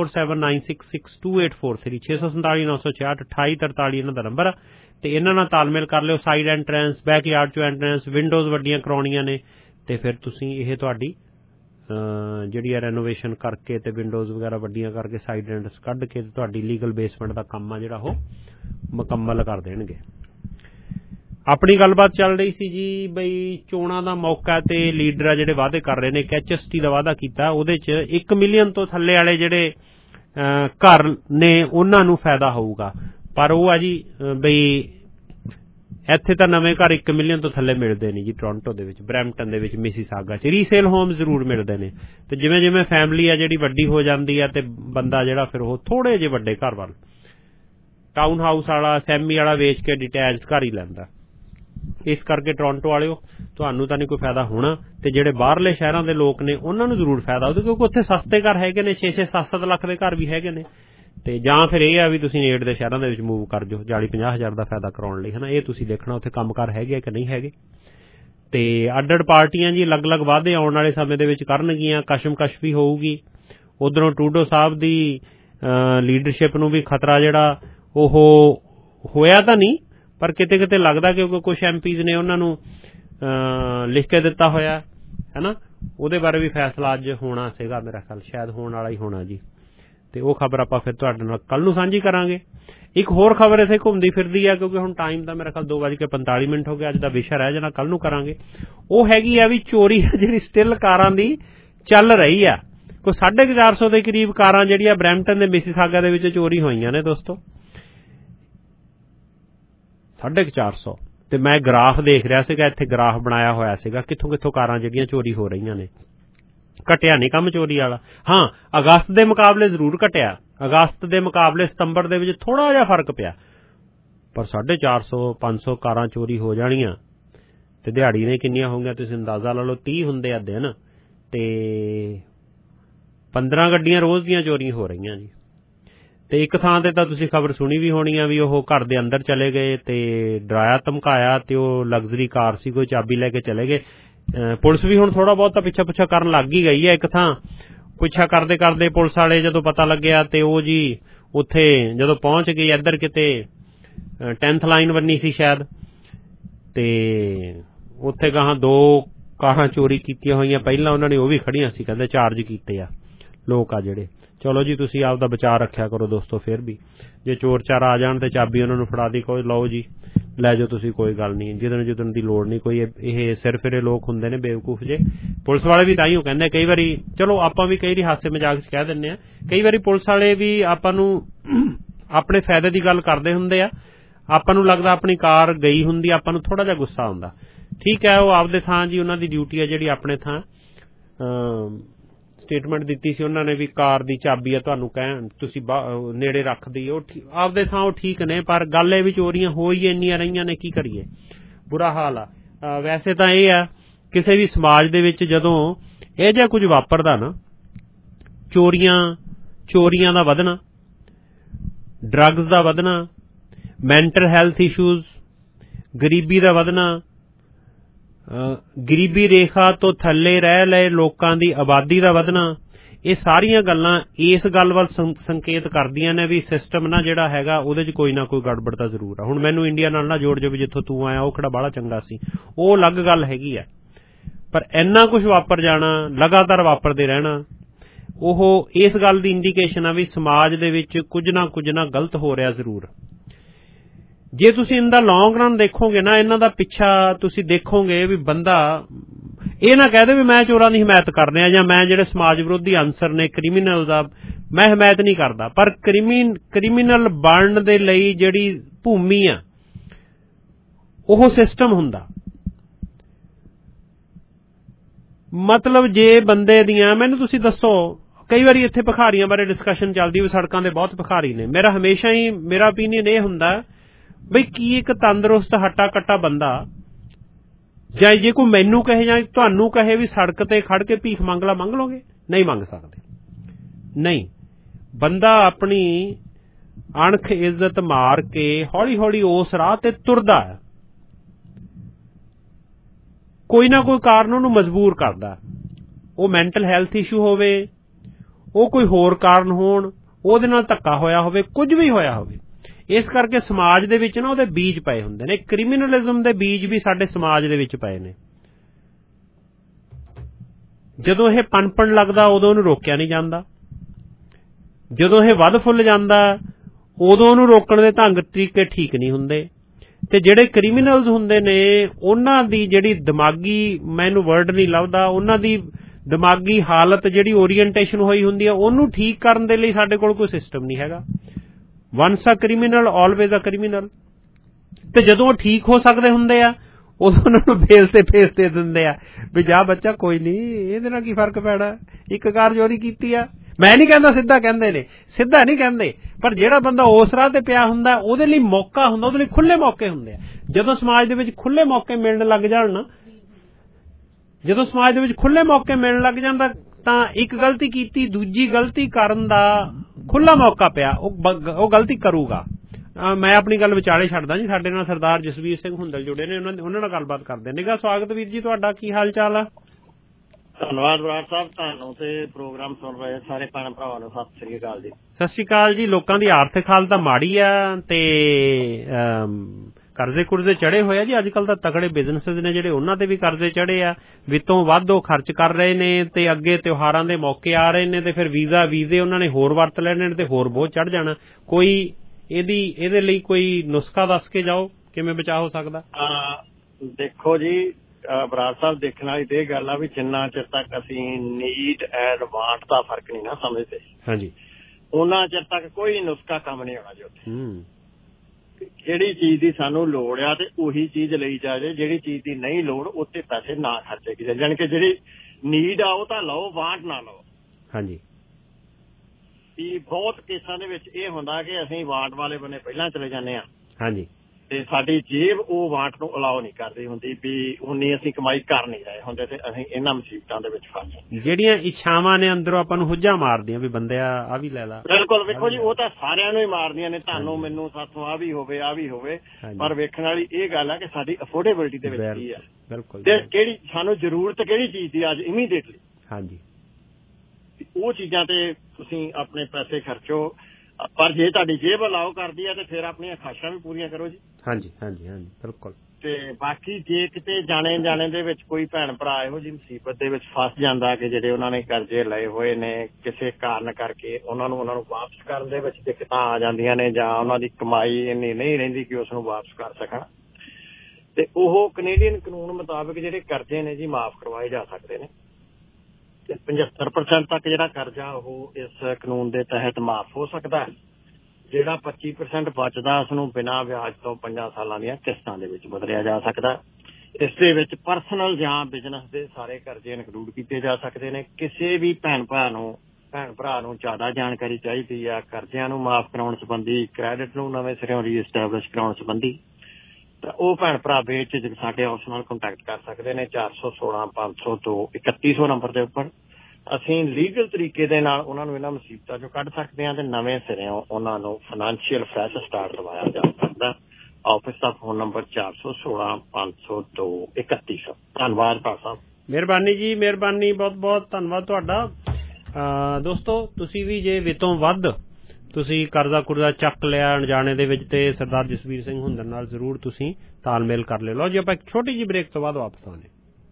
6479662843 647 966 2843 ਇਹਨਾਂ ਦਾ ਨੰਬਰ ਆ। ਤੇ ਇਹਨਾਂ ਨਾਲ ਤਾਲਮੇਲ ਕਰ ਲਿਓ, ਸਾਈਡ ਐਂਟਰੈਂਸ, ਬੈਕਯਾਰਡ ਚੋਂ ਐਂਟਰੈਂਸ, ਵਿੰਡੋਜ਼ ਵੱਡੀਆਂ ਕਰਾਉਣੀਆਂ ਨੇ, ਤੇ ਫਿਰ ਤੁਸੀਂ ਇਹ ਤੁਹਾਡੀ ਜਿਹੜੀ ਆ ਰੈਨੋਵੇਸ਼ਨ ਕਰਕੇ ਤੇ ਵਿੰਡੋਜ਼ ਵਗੈਰਾ ਵੱਡੀਆਂ ਕਰਕੇ ਸਾਈਡ ਐਂਟਰੈਂਸ ਕੱਢ ਕੇ ਤੁਹਾਡੀ ਲੀਗਲ ਬੇਸਮੈਂਟ ਦਾ ਕੰਮ ਆ ਜਿਹੜਾ ਉਹ ਮੁਕੰਮਲ ਕਰ ਦੇਣਗੇ। ਆਪਣੀ ਗੱਲਬਾਤ ਚੱਲ ਰਹੀ ਸੀ ਜੀ ਬਈ ਚੋਣਾਂ ਦਾ ਮੌਕਾ ਤੇ ਲੀਡਰ ਆ ਜਿਹੜੇ ਵਾਅਦੇ ਕਰ ਰਹੇ ਨੇ। HST ਦਾ ਵਾਅਦਾ ਕੀਤਾ, ਉਹਦੇ 'ਚ 1 ਮਿਲੀਅਨ ਤੋਂ ਥੱਲੇ ਵਾਲੇ ਜਿਹੜੇ ਘਰ ਨੇ ਉਹਨਾਂ ਨੂੰ ਫਾਇਦਾ ਹੋਊਗਾ, ਪਰ ਉਹ ਆ ਜੀ ਬਈ ਇੱਥੇ ਤਾਂ ਨਵੇਂ ਘਰ 1 ਮਿਲੀਅਨ ਤੋਂ ਥੱਲੇ ਮਿਲਦੇ ਨਹੀਂ ਜੀ। ਟੋਰਾਂਟੋ ਦੇ ਵਿੱਚ, ਬਰੈਂਪਟਨ ਦੇ ਵਿੱਚ, ਮਿਸੀਸਾਗਾ 'ਚ ਰੀਸੇਲ ਹੋਮ ਜ਼ਰੂਰ ਮਿਲਦੇ ਨੇ, ਤੇ ਜਿਵੇਂ ਜਿਵੇਂ ਫੈਮਿਲੀ ਆ ਜਿਹੜੀ ਵੱਡੀ ਹੋ ਜਾਂਦੀ ਆ ਤੇ ਬੰਦਾ ਜਿਹੜਾ ਫਿਰ ਉਹ ਥੋੜੇ ਜਿਹੇ ਵੱਡੇ ਘਰ ਵੱਲ, ਟਾਊਨ ਹਾਊਸ ਵਾਲਾ, ਸੈਮੀ ਵਾਲਾ ਵੇਚ ਕੇ ਡਿਟੈਚਡ ਘਰ ਹੀ ਲੈਂਦਾ। ਇਸ ਕਰਕੇ ਟੋਰਾਂਟੋ ਵਾਲਿਓ ਤੁਹਾਨੂੰ ਤਾਂ ਨਹੀਂ ਕੋਈ ਫਾਇਦਾ ਹੋਣਾ, ਤੇ ਜਿਹੜੇ ਬਾਹਰਲੇ ਸ਼ਹਿਰਾਂ ਦੇ ਲੋਕ ਨੇ ਉਹਨਾਂ ਨੂੰ ਜ਼ਰੂਰ ਫਾਇਦਾ ਹੋਊ, ਕਿਉਂਕਿ ਉੱਥੇ ਸਸਤੇ ਘਰ ਹੈਗੇ ਨੇ, 6-6 7-7 ਲੱਖ ਦੇ ਘਰ ਵੀ ਹੈਗੇ ਨੇ। ਤੇ ਜਾਂ ਫਿਰ ਇਹ ਆ ਵੀ ਤੁਸੀਂ ਨੇੜ ਦੇ ਸ਼ਹਿਰਾਂ ਦੇ ਵਿੱਚ ਮੂਵ ਕਰ ਜਾਓ 40-50 ਹਜ਼ਾਰ ਦਾ ਫਾਇਦਾ ਕਰਾਉਣ ਲਈ, ਹਨਾ। ਇਹ ਤੁਸੀਂ ਦੇਖਣਾ ਉੱਥੇ ਕੰਮਕਾਰ ਹੈਗੇ ਕਿ ਨਹੀਂ ਹੈਗੇ। ਤੇ ਅੱਡ-ਅੱਡ ਪਾਰਟੀਆਂ ਜੀ ਅਲੱਗ-ਅਲੱਗ ਵਾਅਦੇ ਆਉਣ ਵਾਲੇ ਸਮੇਂ ਦੇ ਵਿੱਚ ਕਰਨਗੀਆਂ, ਕਸ਼ਮਕਸ਼ ਵੀ ਹੋਊਗੀ। ਉੱਧਰੋਂ ਟਰੂਡੋ ਸਾਹਿਬ ਦੀ ਲੀਡਰਸ਼ਿਪ ਨੂੰ ਵੀ ਖਤਰਾ ਜਿਹੜਾ ਉਹ ਹੋਇਆ ਤਾਂ ਨਹੀਂ, ਪਰ ਕਿਤੇ ਕਿਤੇ ਲੱਗਦਾ, ਕਿਉਂਕਿ ਕੁਝ MPs ਨੇ ਉਹਨਾਂ ਨੂੰ ਲਿਖ ਕੇ ਦਿੱਤਾ ਹੋਇਆ ਹੈ ਨਾ, ਉਹਦੇ ਬਾਰੇ ਵੀ ਫੈਸਲਾ ਅੱਜ ਹੋਣਾ ਸੀਗਾ, ਮੇਰਾ ਖਿਆਲ ਸ਼ਾਇਦ ਹੋਣ ਵਾਲਾ ਹੀ ਹੋਣਾ ਜੀ। ਤੇ ਉਹ ਖਬਰ ਆਪਾਂ ਫਿਰ ਤੁਹਾਡੇ ਨਾਲ ਕੱਲ ਨੂੰ ਸਾਂਝੀ ਕਰਾਂਗੇ। ਇੱਕ ਹੋਰ ਖਬਰ ਇੱਥੇ ਘੁੰਮਦੀ ਫਿਰਦੀ ਆ, ਕਿਉਂਕਿ ਹੁਣ ਟਾਈਮ ਦਾ ਮੇਰਾ ਖਿਆਲ 2:45 ਹੋ ਗਿਆ, ਅੱਜ ਦਾ ਵਿਸ਼ਾ ਰਹਿ ਜਾਣਾ, ਕੱਲ ਨੂੰ ਕਰਾਂਗੇ। ਉਹ ਹੈਗੀ ਆ ਵੀ ਚੋਰੀ ਜਿਹੜੀ ਸਟਿਲ ਕਾਰਾਂ ਦੀ ਚੱਲ ਰਹੀ ਆ, ਕੋਈ 450 ਦੇ ਕਰੀਬ ਕਾਰਾਂ ਜਿਹੜੀਆਂ ਬਰੈਂਪਟਨ ਦੇ ਮਿਸੀਸਾਗਾ ਦੇ ਵਿੱਚ ਚੋਰੀ ਹੋਈਆਂ ਨੇ ਦੋਸਤੋ, 450। ਤੇ ਮੈਂ ਗ੍ਰਾਫ ਦੇਖ ਰਿਹਾ ਸੀਗਾ, ਇੱਥੇ ਗ੍ਰਾਫ ਬਣਾਇਆ ਹੋਇਆ ਸੀਗਾ ਕਿੱਥੋਂ ਕਿੱਥੋਂ ਕਾਰਾਂ ਜਿਹੜੀਆਂ ਚੋਰੀ ਹੋ ਰਹੀਆਂ ਨੇ। ਘਟਿਆ ਨਹੀਂ ਕੰਮ ਚੋਰੀ ਵਾਲਾ। ਹਾਂ, ਅਗਸਤ ਦੇ ਮੁਕਾਬਲੇ ਜ਼ਰੂਰ ਘਟਿਆ, ਅਗਸਤ ਦੇ ਮੁਕਾਬਲੇ ਸਤੰਬਰ ਦੇ ਵਿੱਚ ਥੋੜਾ ਜਿਹਾ ਫਰਕ ਪਿਆ, ਪਰ 450-500 ਕਾਰਾਂ ਚੋਰੀ ਹੋ ਜਾਣੀਆਂ ਤੇ ਦਿਹਾੜੀ ਨੇ ਕਿੰਨੀਆਂ ਹੋਣਗੀਆਂ ਤੁਸੀਂ ਅੰਦਾਜ਼ਾ ਲਾ ਲਓ। 30 ਹੁੰਦੇ ਆ ਦਿਨ ਤੇ 15 ਗੱਡੀਆਂ ਰੋਜ਼ ਦੀਆਂ ਚੋਰੀਆਂ ਹੋ ਰਹੀਆਂ ਜੀ। ਤੇ ਇੱਕ ਥਾਂ ਤੇ ਤਾਂ ਤੁਸੀਂ ਖਬਰ ਸੁਣੀ ਵੀ ਹੋਣੀ ਆ ਵੀ ਉਹ ਘਰ ਦੇ ਅੰਦਰ ਚਲੇ ਗਏ ਤੇ ਡਰਾਇਆ ਧਮਕਾਇਆ ਤੇ ਉਹ ਲਗਜ਼ਰੀ ਕਾਰ ਸੀ, ਕੋਈ ਚਾਬੀ ਲੈ ਕੇ ਚਲੇ ਗਏ। ਪੁਲਿਸ ਵੀ ਹੁਣ ਥੋੜਾ ਬਹੁਤ ਪਿੱਛਾ ਪੁੱਛਾ ਕਰਨ ਲੱਗ ਹੀ ਗਈ ਹੈ। ਇੱਕ ਥਾਂ ਪਿੱਛਾ ਕਰਦੇ ਕਰਦੇ ਪੁਲਿਸ ਵਾਲੇ ਜਦੋਂ ਪਤਾ ਲੱਗਿਆ ਤੇ ਉਹ ਜੀ ਉੱਥੇ ਜਦੋਂ ਪਹੁੰਚ ਗਏ, ਇੱਧਰ ਕਿਤੇ 10th ਲਾਈਨ ਬੰਨੀ ਸੀ ਸ਼ਾਇਦ, ਤੇ ਉੱਥੇ ਗਾਹਾਂ 2 ਕਾਰਾਂ ਚੋਰੀ ਕੀਤੀਆਂ ਹੋਈਆਂ ਪਹਿਲਾਂ ਉਹਨਾਂ ਨੇ, ਉਹ ਵੀ ਖੜੀਆਂ ਸੀ, ਕਹਿੰਦੇ ਚਾਰਜ ਕੀਤੇ ਆ ਲੋਕ ਆ ਜਿਹੜੇ। ਚਲੋ ਜੀ ਤੁਸੀਂ ਆਪ ਦਾ ਬਚਾਅ ਰੱਖਿਆ ਕਰੋ ਦੋਸਤੋ। ਫਿਰ ਵੀ ਜੇ ਚੋਰ ਚਾਰ ਆ ਜਾਣ ਤੇ ਚਾਬੀ ਉਹਨਾਂ ਨੂੰ ਫੜਾ ਦੀ, ਕੋਈ ਲਓ ਜੀ ਲੈ ਜਾਓ ਤੁਸੀਂ, ਕੋਈ ਗੱਲ ਨਹੀਂ, ਜਿੱਦਣ ਦੀ ਲੋੜ ਨਹੀਂ ਕੋਈ। ਇਹ ਸਿਰ ਫਿਰੇ ਲੋਕ ਹੁੰਦੇ ਨੇ ਬੇਵਕੂਫ ਜੇ। ਪੁਲਿਸ ਵਾਲੇ ਵੀ ਤਾਂ ਹੀ ਉਹ ਕਹਿੰਦੇ ਕਈ ਵਾਰੀ, ਚਲੋ ਆਪਾਂ ਵੀ ਕਈ ਵਾਰੀ ਹਾਸੇ ਮਜ਼ਾਕ 'ਚ ਕਹਿ ਦਿੰਦੇ ਆ, ਕਈ ਵਾਰੀ ਪੁਲਿਸ ਵਾਲੇ ਵੀ ਆਪਾਂ ਨੂੰ ਆਪਣੇ ਫਾਇਦੇ ਦੀ ਗੱਲ ਕਰਦੇ ਹੁੰਦੇ ਆ। ਆਪਾਂ ਨੂੰ ਲੱਗਦਾ ਆਪਣੀ ਕਾਰ ਗਈ ਹੁੰਦੀ, ਆਪਾਂ ਨੂੰ ਥੋੜਾ ਜਿਹਾ ਗੁੱਸਾ ਆਉਂਦਾ। ਠੀਕ ਹੈ, ਉਹ ਆਪਦੇ ਥਾਂ ਜੀ ਉਹਨਾਂ ਦੀ ਡਿਊਟੀ ਹੈ ਜਿਹੜੀ ਆਪਣੇ ਥਾਂ ਸਟੇਟਮੈਂਟ ਦਿੱਤੀ ਸੀ ਉਹਨਾਂ ਨੇ ਵੀ ਕਾਰ ਦੀ ਚਾਬੀ ਆ ਤੁਹਾਨੂੰ ਕਹਿਣ ਤੁਸੀਂ ਨੇੜੇ ਰੱਖਦੀ, ਉਹ ਆਪਦੇ ਥਾਂ ਉਹ ਠੀਕ ਨੇ, ਪਰ ਗੱਲ ਇਹ ਵੀ ਚੋਰੀਆਂ ਹੋ ਹੀ ਇੰਨੀਆਂ ਰਹੀਆਂ ਨੇ, ਕੀ ਕਰੀਏ, ਬੁਰਾ ਹਾਲ ਆ। ਵੈਸੇ ਤਾਂ ਇਹ ਆ ਕਿਸੇ ਵੀ ਸਮਾਜ ਦੇ ਵਿੱਚ ਜਦੋਂ ਇਹ ਜਿਹਾ ਕੁਝ ਵਾਪਰਦਾ ਨਾ, ਚੋਰੀਆਂ ਦਾ ਵਧਣਾ, ਡਰੱਗਸ ਦਾ ਵਧਣਾ, ਮੈਂਟਲ ਹੈਲਥ ਇਸ਼ੂਜ਼, ਗਰੀਬੀ ਦਾ ਵਧਣਾ, ਗਰੀਬੀ ਰੇਖਾ ਤੋਂ ਥੱਲੇ ਰਹਿ ਲਏ ਲੋਕਾਂ ਦੀ ਆਬਾਦੀ ਦਾ ਵਧਣਾ, ਇਹ ਸਾਰੀਆਂ ਗੱਲਾਂ ਇਸ ਗੱਲ ਵੱਲ ਸੰਕੇਤ ਕਰਦੀਆਂ ਨੇ ਵੀ ਸਿਸਟਮ ਨਾ ਜਿਹੜਾ ਹੈਗਾ ਉਹਦੇ 'ਚ ਕੋਈ ਨਾ ਕੋਈ ਗੜਬੜ ਤਾਂ ਜ਼ਰੂਰ ਆ। ਹੁਣ ਮੈਨੂੰ ਇੰਡੀਆ ਨਾਲ ਨਾ ਜੋੜ ਜੋ ਵੀ ਜਿੱਥੋਂ ਤੂੰ ਆਇਆ ਉਹ ਕਿਹੜਾ ਬਾਹਲਾ ਚੰਗਾ ਸੀ, ਉਹ ਅਲੱਗ ਗੱਲ ਹੈਗੀ ਆ, ਪਰ ਇੰਨਾ ਕੁਝ ਵਾਪਰ ਜਾਣਾ, ਲਗਾਤਾਰ ਵਾਪਰਦੇ ਰਹਿਣਾ, ਉਹ ਇਸ ਗੱਲ ਦੀ ਇੰਡੀਕੇਸ਼ਨ ਆ ਵੀ ਸਮਾਜ ਦੇ ਵਿੱਚ ਕੁਝ ਨਾ ਗਲਤ ਹੋ ਰਿਹਾ ਜ਼ਰੂਰ। ਜੇ ਤੁਸੀਂ ਇਹਨਾਂ ਦਾ ਲੌਂਗ ਰਨ ਦੇਖੋਗੇ ਨਾ, ਇਹਨਾਂ ਦਾ ਪਿੱਛਾ ਤੁਸੀਂ ਦੇਖੋਗੇ ਵੀ ਬੰਦਾ ਇਹ ਨਾ ਕਹਿ ਦੇ ਵੀ ਮੈਂ ਚੋਰਾਂ ਦੀ ਹਮਾਇਤ ਕਰ ਰਿਹਾ ਜਾਂ ਮੈਂ ਜਿਹੜੇ ਸਮਾਜ ਵਿਰੋਧੀ ਅਨਸਰ ਨੇ ਕ੍ਰਿਮੀਨਲ ਦਾ ਮੈਂ ਹਮਾਇਤ ਨਹੀਂ ਕਰਦਾ, ਪਰ ਕ੍ਰਿਮੀਨਲ ਬਣਨ ਦੇ ਲਈ ਜਿਹੜੀ ਭੂਮੀ ਆ ਉਹ ਸਿਸਟਮ ਹੁੰਦਾ। ਮਤਲਬ ਜੇ ਬੰਦੇ ਦੀਆਂ, ਮੈਨੂੰ ਤੁਸੀਂ ਦੱਸੋ, ਕਈ ਵਾਰੀ ਇੱਥੇ ਭਿਖਾਰੀਆਂ ਬਾਰੇ ਡਿਸਕਸ਼ਨ ਚੱਲਦੀ ਵੀ ਸੜਕਾਂ ਦੇ ਬਹੁਤ ਭਿਖਾਰੀ ਨੇ। ਮੇਰਾ ਓਪੀਨੀਅਨ ਇਹ ਹੁੰਦਾ ਬਈ ਕੀ ਇੱਕ ਤੰਦਰੁਸਤ ਹੱਟਾ ਕੱਟਾ ਬੰਦਾ ਜਾਂ ਜੇ ਕੋਈ ਮੈਨੂੰ ਕਹੇ ਜਾਂ ਤੁਹਾਨੂੰ ਕਹੇ ਵੀ ਸੜਕ ਤੇ ਖੜ ਕੇ ਭੀਖ ਮੰਗ ਲਓਗੇ? ਨਹੀਂ ਮੰਗ ਸਕਦੇ। ਨਹੀਂ, ਬੰਦਾ ਆਪਣੀ ਅਣਖ ਇੱਜ਼ਤ ਮਾਰ ਕੇ ਹੌਲੀ ਹੌਲੀ ਉਸ ਰਾਹ ਤੇ ਤੁਰਦਾ ਹੈ, ਕੋਈ ਨਾ ਕੋਈ ਕਾਰਨ ਉਹਨੂੰ ਮਜਬੂਰ ਕਰਦਾ। ਉਹ ਮੈਂਟਲ ਹੈਲਥ ਇਸ਼ੂ ਹੋਵੇ, ਉਹ ਕੋਈ ਹੋਰ ਕਾਰਨ ਹੋਣ, ਉਹਦੇ ਨਾਲ ਧੱਕਾ ਹੋਇਆ ਹੋਵੇ, ਕੁਝ ਵੀ ਹੋਇਆ ਹੋਵੇ। ਇਸ ਕਰਕੇ ਸਮਾਜ ਦੇ ਵਿੱਚ ਨਾ ਉਹਦੇ ਬੀਜ ਪਏ ਹੁੰਦੇ ਨੇ। ਕ੍ਰਿਮੀਨਲਿਜ਼ਮ ਦੇ ਬੀਜ ਵੀ ਸਾਡੇ ਸਮਾਜ ਦੇ ਵਿੱਚ ਪਏ ਨੇ। ਜਦੋਂ ਇਹ ਪਨਪਣ ਲੱਗਦਾ ਉਦੋਂ ਉਹਨੂੰ ਰੋਕਿਆ ਨਹੀਂ ਜਾਂਦਾ, ਜਦੋਂ ਇਹ ਵੱਧ ਫੁੱਲ ਜਾਂਦਾ ਉਦੋਂ ਉਹਨੂੰ ਰੋਕਣ ਦੇ ਢੰਗ ਤਰੀਕੇ ਠੀਕ ਨਹੀਂ ਹੁੰਦੇ। ਤੇ ਜਿਹੜੇ ਕ੍ਰਿਮੀਨਲਸ ਹੁੰਦੇ ਨੇ ਉਹਨਾਂ ਦੀ ਜਿਹੜੀ ਦਿਮਾਗੀ, ਮੈਨੂੰ ਵਰਡ ਨਹੀਂ ਲੱਭਦਾ, ਉਹਨਾਂ ਦੀ ਦਿਮਾਗੀ ਹਾਲਤ ਜਿਹੜੀ ਓਰੀਐਂਟੇਸ਼ਨ ਹੋਈ ਹੁੰਦੀ ਹੈ, ਉਹਨੂੰ ਠੀਕ ਕਰਨ ਦੇ ਲਈ ਸਾਡੇ ਕੋਲ ਕੋਈ ਸਿਸਟਮ ਨਹੀਂ ਹੈਗਾ। Once a criminal always a criminal. ਤੇ ਜਦੋਂ ਉਹ ਠੀਕ ਹੋ ਸਕਦੇ ਹੁੰਦੇ ਆ ਉਦੋਂ ਉਹਨਾਂ ਨੂੰ ਫੇਸ ਤੇ ਫੇਸ ਦੇ ਦਿੰਦੇ ਆ ਵੀ ਜਾ ਬੱਚਾ ਕੋਈ ਨਹੀਂ, ਇਹਦੇ ਨਾਲ ਕੀ ਫਰਕ ਪੈਣਾ, ਇੱਕ ਕਾਰ ਚੋਰੀ ਕੀਤੀ ਆ। ਮੈਂ ਨਹੀਂ ਕਹਿੰਦਾ ਸਿੱਧਾ ਕਹਿੰਦੇ ਨੇ, ਸਿੱਧਾ ਨਹੀਂ ਕਹਿੰਦੇ, ਪਰ ਜਿਹੜਾ ਬੰਦਾ ਉਸ ਰਾਹ ਤੇ ਪਿਆ ਹੁੰਦਾ ਉਹਦੇ ਲਈ ਮੌਕਾ ਹੁੰਦਾ, ਉਹਦੇ ਲਈ ਖੁੱਲੇ ਮੌਕੇ ਹੁੰਦੇ ਆ। ਜਦੋਂ ਸਮਾਜ ਦੇ ਵਿੱਚ ਖੁੱਲੇ ਮੌਕੇ ਮਿਲਣ ਲੱਗ ਜਾਣ ਨਾ, ਜਦੋਂ ਸਮਾਜ ਦੇ ਵਿੱਚ ਖੁੱਲੇ ਮੌਕੇ ਮਿਲਣ ਲੱਗ ਜਾਂਦਾ ਤਾਂ ਇੱਕ ਗਲਤੀ ਕੀਤੀ ਦੂਜੀ ਗਲਤੀ ਕਰਨ ਦਾ ਖੁੱਲਾ ਮੌਕਾ ਪਿਆ, ਉਹ ਗਲਤੀ ਕਰੂਗਾ। ਮੈਂ ਆਪਣੀ ਗੱਲ ਵਿਚਾਲੇ ਛੱਡਦਾ ਜੀ। ਸਾਡੇ ਨਾਲ ਸਰਦਾਰ ਜਸਵੀਰ ਸਿੰਘ ਹੁੰਦਲ ਜੁੜੇ ਨੇ, ਉਹਨਾਂ ਨਾਲ ਗੱਲਬਾਤ ਕਰਦੇ ਨੇ। ਨਿੱਘਾ ਸਵਾਗਤ ਵੀਰ ਜੀ ਤੁਹਾਡਾ, ਕੀ ਹਾਲ ਚਾਲ ਆ? ਧੰਨਵਾਦ ਬਰਾੜ ਸਾਹਿਬ, ਤੁਹਾਨੂੰ ਤੇ ਪ੍ਰੋਗਰਾਮ ਸੁਣ ਰਹੇ ਸਾਰੇ ਭੈਣ ਭਰਾਵਾਂ ਨੂੰ ਸਤਿ ਸ੍ਰੀ ਅਕਾਲ ਜੀ। ਸਤਿ ਸ੍ਰੀ ਅਕਾਲ ਜੀ। ਲੋਕਾਂ ਦੀ ਆਰਥਿਕ ਹਾਲਤ ਤਾਂ ਮਾੜੀ ਆ ਤੇ ਕਰਜ਼ੇ ਕੁਰਜ਼ੇ ਚੜੇ ਹੋਏ ਆ ਜੀ। ਅੱਜ ਕੱਲ੍ਹ ਤਾਂ ਤਕੜੇ ਬਿਜ਼ਨਸਿਸ ਨੇ ਜਿਹੜੇ, ਉਹਨਾਂ ਤੇ ਵੀ ਕਰਜ਼ੇ ਚੜੇ ਆ, ਵਿੱਤੋਂ ਵੱਧ ਉਹ ਖਰਚ ਕਰ ਰਹੇ ਨੇ ਤੇ ਅੱਗੇ ਤਿਉਹਾਰਾਂ ਦੇ ਮੌਕੇ ਆ ਰਹੇ ਨੇ ਤੇ ਫਿਰ ਵੀਜ਼ੇ ਉਹਨਾਂ ਨੇ ਹੋਰ ਵਰਤ ਲੈਣੇ ਨੇ ਤੇ ਹੋਰ ਬਹੁਤ ਚੜ ਜਾਣਾ। ਕੋਈ ਇਹਦੇ ਲਈ ਕੋਈ ਨੁਸਖਾ ਦੱਸ ਕੇ ਜਾਓ ਕਿਵੇਂ ਬਚਾਅ ਹੋ ਸਕਦਾ? ਦੇਖੋ ਜੀ, ਬਰਾੜ ਸਾਹਿਬ ਦੇਖਣ ਵਾਲੀ ਤੇ ਇਹ ਗੱਲ ਆ ਵੀ ਜਿੰਨਾ ਚਿਰ ਤੱਕ ਅਸੀਂ ਨੀਡ ਐਂਡ ਵਾਂਟ ਦਾ ਫਰਕ ਨਹੀਂ ਨਾ ਸਮਝਦੇ ਹਾਂਜੀ ਉਹਨਾਂ ਚਿਰ ਤੱਕ ਕੋਈ ਨੁਸਖਾ ਕੰਮ ਨਹੀਂ ਆਉਣਾ ਜੀ ਉੱਥੇ। ਜਿਹੜੀ ਚੀਜ਼ ਦੀ ਸਾਨੂੰ ਲੋੜ ਆ ਤੇ ਉਹੀ ਚੀਜ਼ ਲਈ ਜਾਵੇ, ਜਿਹੜੀ ਚੀਜ਼ ਦੀ ਨਹੀਂ ਲੋੜ ਉੱਤੇ ਪੈਸੇ ਨਾ ਖਰਚੇ ਕੀਤੇ ਜਾਣ ਕਿ ਜਿਹੜੀ ਨੀਡ ਆ ਉਹ ਤਾਂ ਲਓ, ਵਾਂਟ ਨਾ ਲਓ। ਹਾਂਜੀ ਵੀ ਬਹੁਤ ਕੇਸਾਂ ਦੇ ਵਿੱਚ ਇਹ ਹੁੰਦਾ ਕਿ ਅਸੀਂ ਵਾਂਟ ਵਾਲੇ ਬੰਨੇ ਪਹਿਲਾਂ ਚਲੇ ਜਾਂਦੇ ਹਾਂ ਹਾਂਜੀ ਤੇ ਸਾਡੀ ਜੇਬ ਉਹ ਵਾਂਟ ਨੂੰ ਅਲਾਓ ਨਹੀਂ ਕਰਦੀ ਹੁੰਦੀ ਵੀ ਉਨੀ ਅਸੀਂ ਕਮਾਈ ਕਰ ਨਹੀਂ ਰਹੇ ਹੁੰਦੇ ਤੇ ਅਸੀਂ ਇਹਨਾਂ ਮੁਸੀਬਤਾਂ ਦੇ ਵਿੱਚ ਫਸ ਜਾਂਦੇ। ਜਿਹੜੀਆਂ ਇੱਛਾਵਾਂ ਨੇ ਅੰਦਰੋਂ ਆਪਾਂ ਨੂੰ ਹੁੱਜਾ ਮਾਰਦੀਆਂ ਵੀ ਬੰਦਿਆ ਆ ਵੀ ਲੈ ਲਾ। ਬਿਲਕੁਲ ਵੇਖੋ ਜੀ ਉਹ ਤਾਂ ਸਾਰਿਆਂ ਨੂੰ ਹੀ ਮਾਰਦੀਆਂ ਨੇ, ਤੁਹਾਨੂੰ ਮੈਨੂੰ ਸਾਥੋਂ ਆ ਵੀ ਹੋਵੇ ਪਰ ਵੇਖਣ ਵਾਲੀ ਇਹ ਗੱਲ ਆ ਕਿ ਸਾਡੀ ਅਫੋਰਡੇਬਿਲਿਟੀ ਦੇ ਵਿੱਚ ਕੀ ਆ ਬਿਲਕੁਲ ਤੇ ਕਿਹੜੀ ਸਾਨੂੰ ਜ਼ਰੂਰਤ ਕਿਹੜੀ ਚੀਜ਼ ਦੀ ਅੱਜ ਇਮੀਡੀਏਟਲੀ। ਹਾਂਜੀ ਉਹ ਚੀਜ਼ਾਂ ਤੇ ਤੁਸੀਂ ਆਪਣੇ ਪੈਸੇ ਖਰਚੋ ਪਰ ਜੇ ਤੁਹਾਡੀ ਜੇਬ ਅਲਾਓ ਕਰਦੀ ਹੈ ਤੇ ਫਿਰ ਆਪਣੀਆਂ ਖਾਸ਼ਾਂ ਵੀ ਪੂਰੀਆਂ ਕਰੋ ਜੀ। ਹਾਂਜੀ ਹਾਂਜੀ ਹਾਂਜੀ ਬਿਲਕੁਲ। ਤੇ ਬਾਕੀ ਜੇ ਕਿਤੇ ਜਾਣੇ ਦੇ ਵਿੱਚ ਕੋਈ ਭੈਣ ਭਰਾ ਇਹੋ ਜਿਹੀ ਮੁਸੀਬਤ ਦੇ ਵਿੱਚ ਫਸ ਜਾਂਦਾ ਕਿ ਜਿਹੜੇ ਉਹਨਾਂ ਨੇ ਕਰਜ਼ੇ ਲਏ ਹੋਏ ਨੇ ਕਿਸੇ ਕਾਰਨ ਕਰਕੇ ਉਹਨਾਂ ਨੂੰ ਵਾਪਸ ਕਰਨ ਦੇ ਵਿੱਚ ਦਿੱਕਤਾਂ ਆ ਜਾਂਦੀਆਂ ਨੇ ਜਾਂ ਉਹਨਾਂ ਦੀ ਕਮਾਈ ਇੰਨੀ ਨਹੀਂ ਰਹਿੰਦੀ ਕਿ ਉਸ ਨੂੰ ਵਾਪਸ ਕਰ ਸਕਣ ਤੇ ਉਹ ਕੈਨੇਡੀਅਨ ਕਾਨੂੰਨ ਮੁਤਾਬਕ ਜਿਹੜੇ ਕਰਜ਼ੇ ਨੇ ਜੀ ਮਾਫ਼ ਕਰਵਾਏ ਜਾ ਸਕਦੇ ਨੇ ਤੇ 75% ਤੱਕ ਜਿਹੜਾ ਕਰਜ਼ਾ ਉਹ ਇਸ ਕਾਨੂੰਨ ਦੇ ਤਹਿਤ ਮਾਫ਼ ਹੋ ਸਕਦਾ ਹੈ। ਜਿਹੜਾ 25% ਬਚਦਾ ਉਸ ਨੂੰ ਬਿਨਾਂ ਵਿਆਜ ਤੋਂ 5 ਸਾਲਾਂ ਦੀਆਂ ਕਿਸ਼ਤਾਂ ਦੇ ਵਿੱਚ ਬਦਲਿਆ ਜਾ ਸਕਦਾ। ਇਸ ਦੇ ਵਿੱਚ ਪਰਸਨਲ ਜਾਂ ਬਿਜ਼ਨਸ ਦੇ ਸਾਰੇ ਕਰਜ਼ੇ ਇਨਕਲੂਡ ਕੀਤੇ ਜਾ ਸਕਦੇ ਨੇ। ਕਿਸੇ ਵੀ ਭੈਣ ਭਰਾ ਨੂੰ ਜ਼ਿਆਦਾ ਜਾਣਕਾਰੀ ਚਾਹੀਦੀ ਆ ਕਰਜ਼ਿਆਂ ਨੂੰ ਮਾਫ਼ ਕਰਾਉਣ ਸੰਬੰਧੀ, ਕ੍ਰੈਡਿਟ ਨੂੰ ਨਵੇਂ ਸਿਰਿਓਂ ਰੀਐਸਟੈਬਲਿਸ਼ ਕਰਾਉਣ ਸੰਬੰਧੀ ਤਾਂ ਉਹ ਭੈਣ ਭਰਾ ਬੇਝਿਜਕ ਸਾਡੇ ਆਫਿਸ ਨਾਲ ਕੰਟੈਕਟ ਕਰ ਸਕਦੇ ਨੇ 416 500 ਤੋਂ 3100 ਨੰਬਰ ਦੇ ਉੱਪਰ। ਅਸੀਂ ਲੀਗਲ ਤਰੀਕੇ ਦੇ ਨਾਲ ਉਹਨਾਂ ਨੂੰ ਇਹਨਾਂ ਮੁਸੀਬਤਾਂ ਚੋਂ ਕੱਢ ਸਕਦੇ ਹਾਂ ਤੇ ਨਵੇਂ ਸਿਰਿਓਂ ਉਹਨਾਂ ਨੂੰ ਫਾਈਨੈਂਸ਼ੀਅਲ ਫਰੈਸ਼ ਸਟਾਰਟ ਲਵਾਇਆ ਜਾ ਸਕਦਾ। ਆਫਿਸ ਦਾ ਫੋਨ ਨੰਬਰ 416 500 ਤੋਂ 3100। ਧੰਨਵਾਦ ਭਾਈ ਸਾਹਿਬ। ਮਿਹਰਬਾਨੀ ਜੀ, ਮਿਹਰਬਾਨੀ, ਬਹੁਤ ਬਹੁਤ ਧੰਨਵਾਦ ਤੁਹਾਡਾ। ਦੋਸਤੋ ਤੁਸੀਂ ਵੀ ਜੇ ਵਿਤੋਂ ਵੱਧ ਤੁਸੀਂ ਕਰਜ਼ਾ ਕੁਰਜ਼ਾ ਚੱਕ ਲਿਆ ਅਣਜਾਣੇ ਦੇ ਵਿੱਚ ਤੇ ਸਰਦਾਰ ਜਸਵੀਰ ਸਿੰਘ ਹੁੰਦਲ ਨਾਲ ਜ਼ਰੂਰ ਤੁਸੀਂ ਤਾਲਮੇਲ ਕਰ ਲਓ ਜੀ। ਆਪਾਂ ਇੱਕ ਛੋਟੀ ਜਿਹੀ ਬ੍ਰੇਕ ਤੋਂ ਬਾਅਦ ਵਾਪਸ ਆਉਂਦੇ।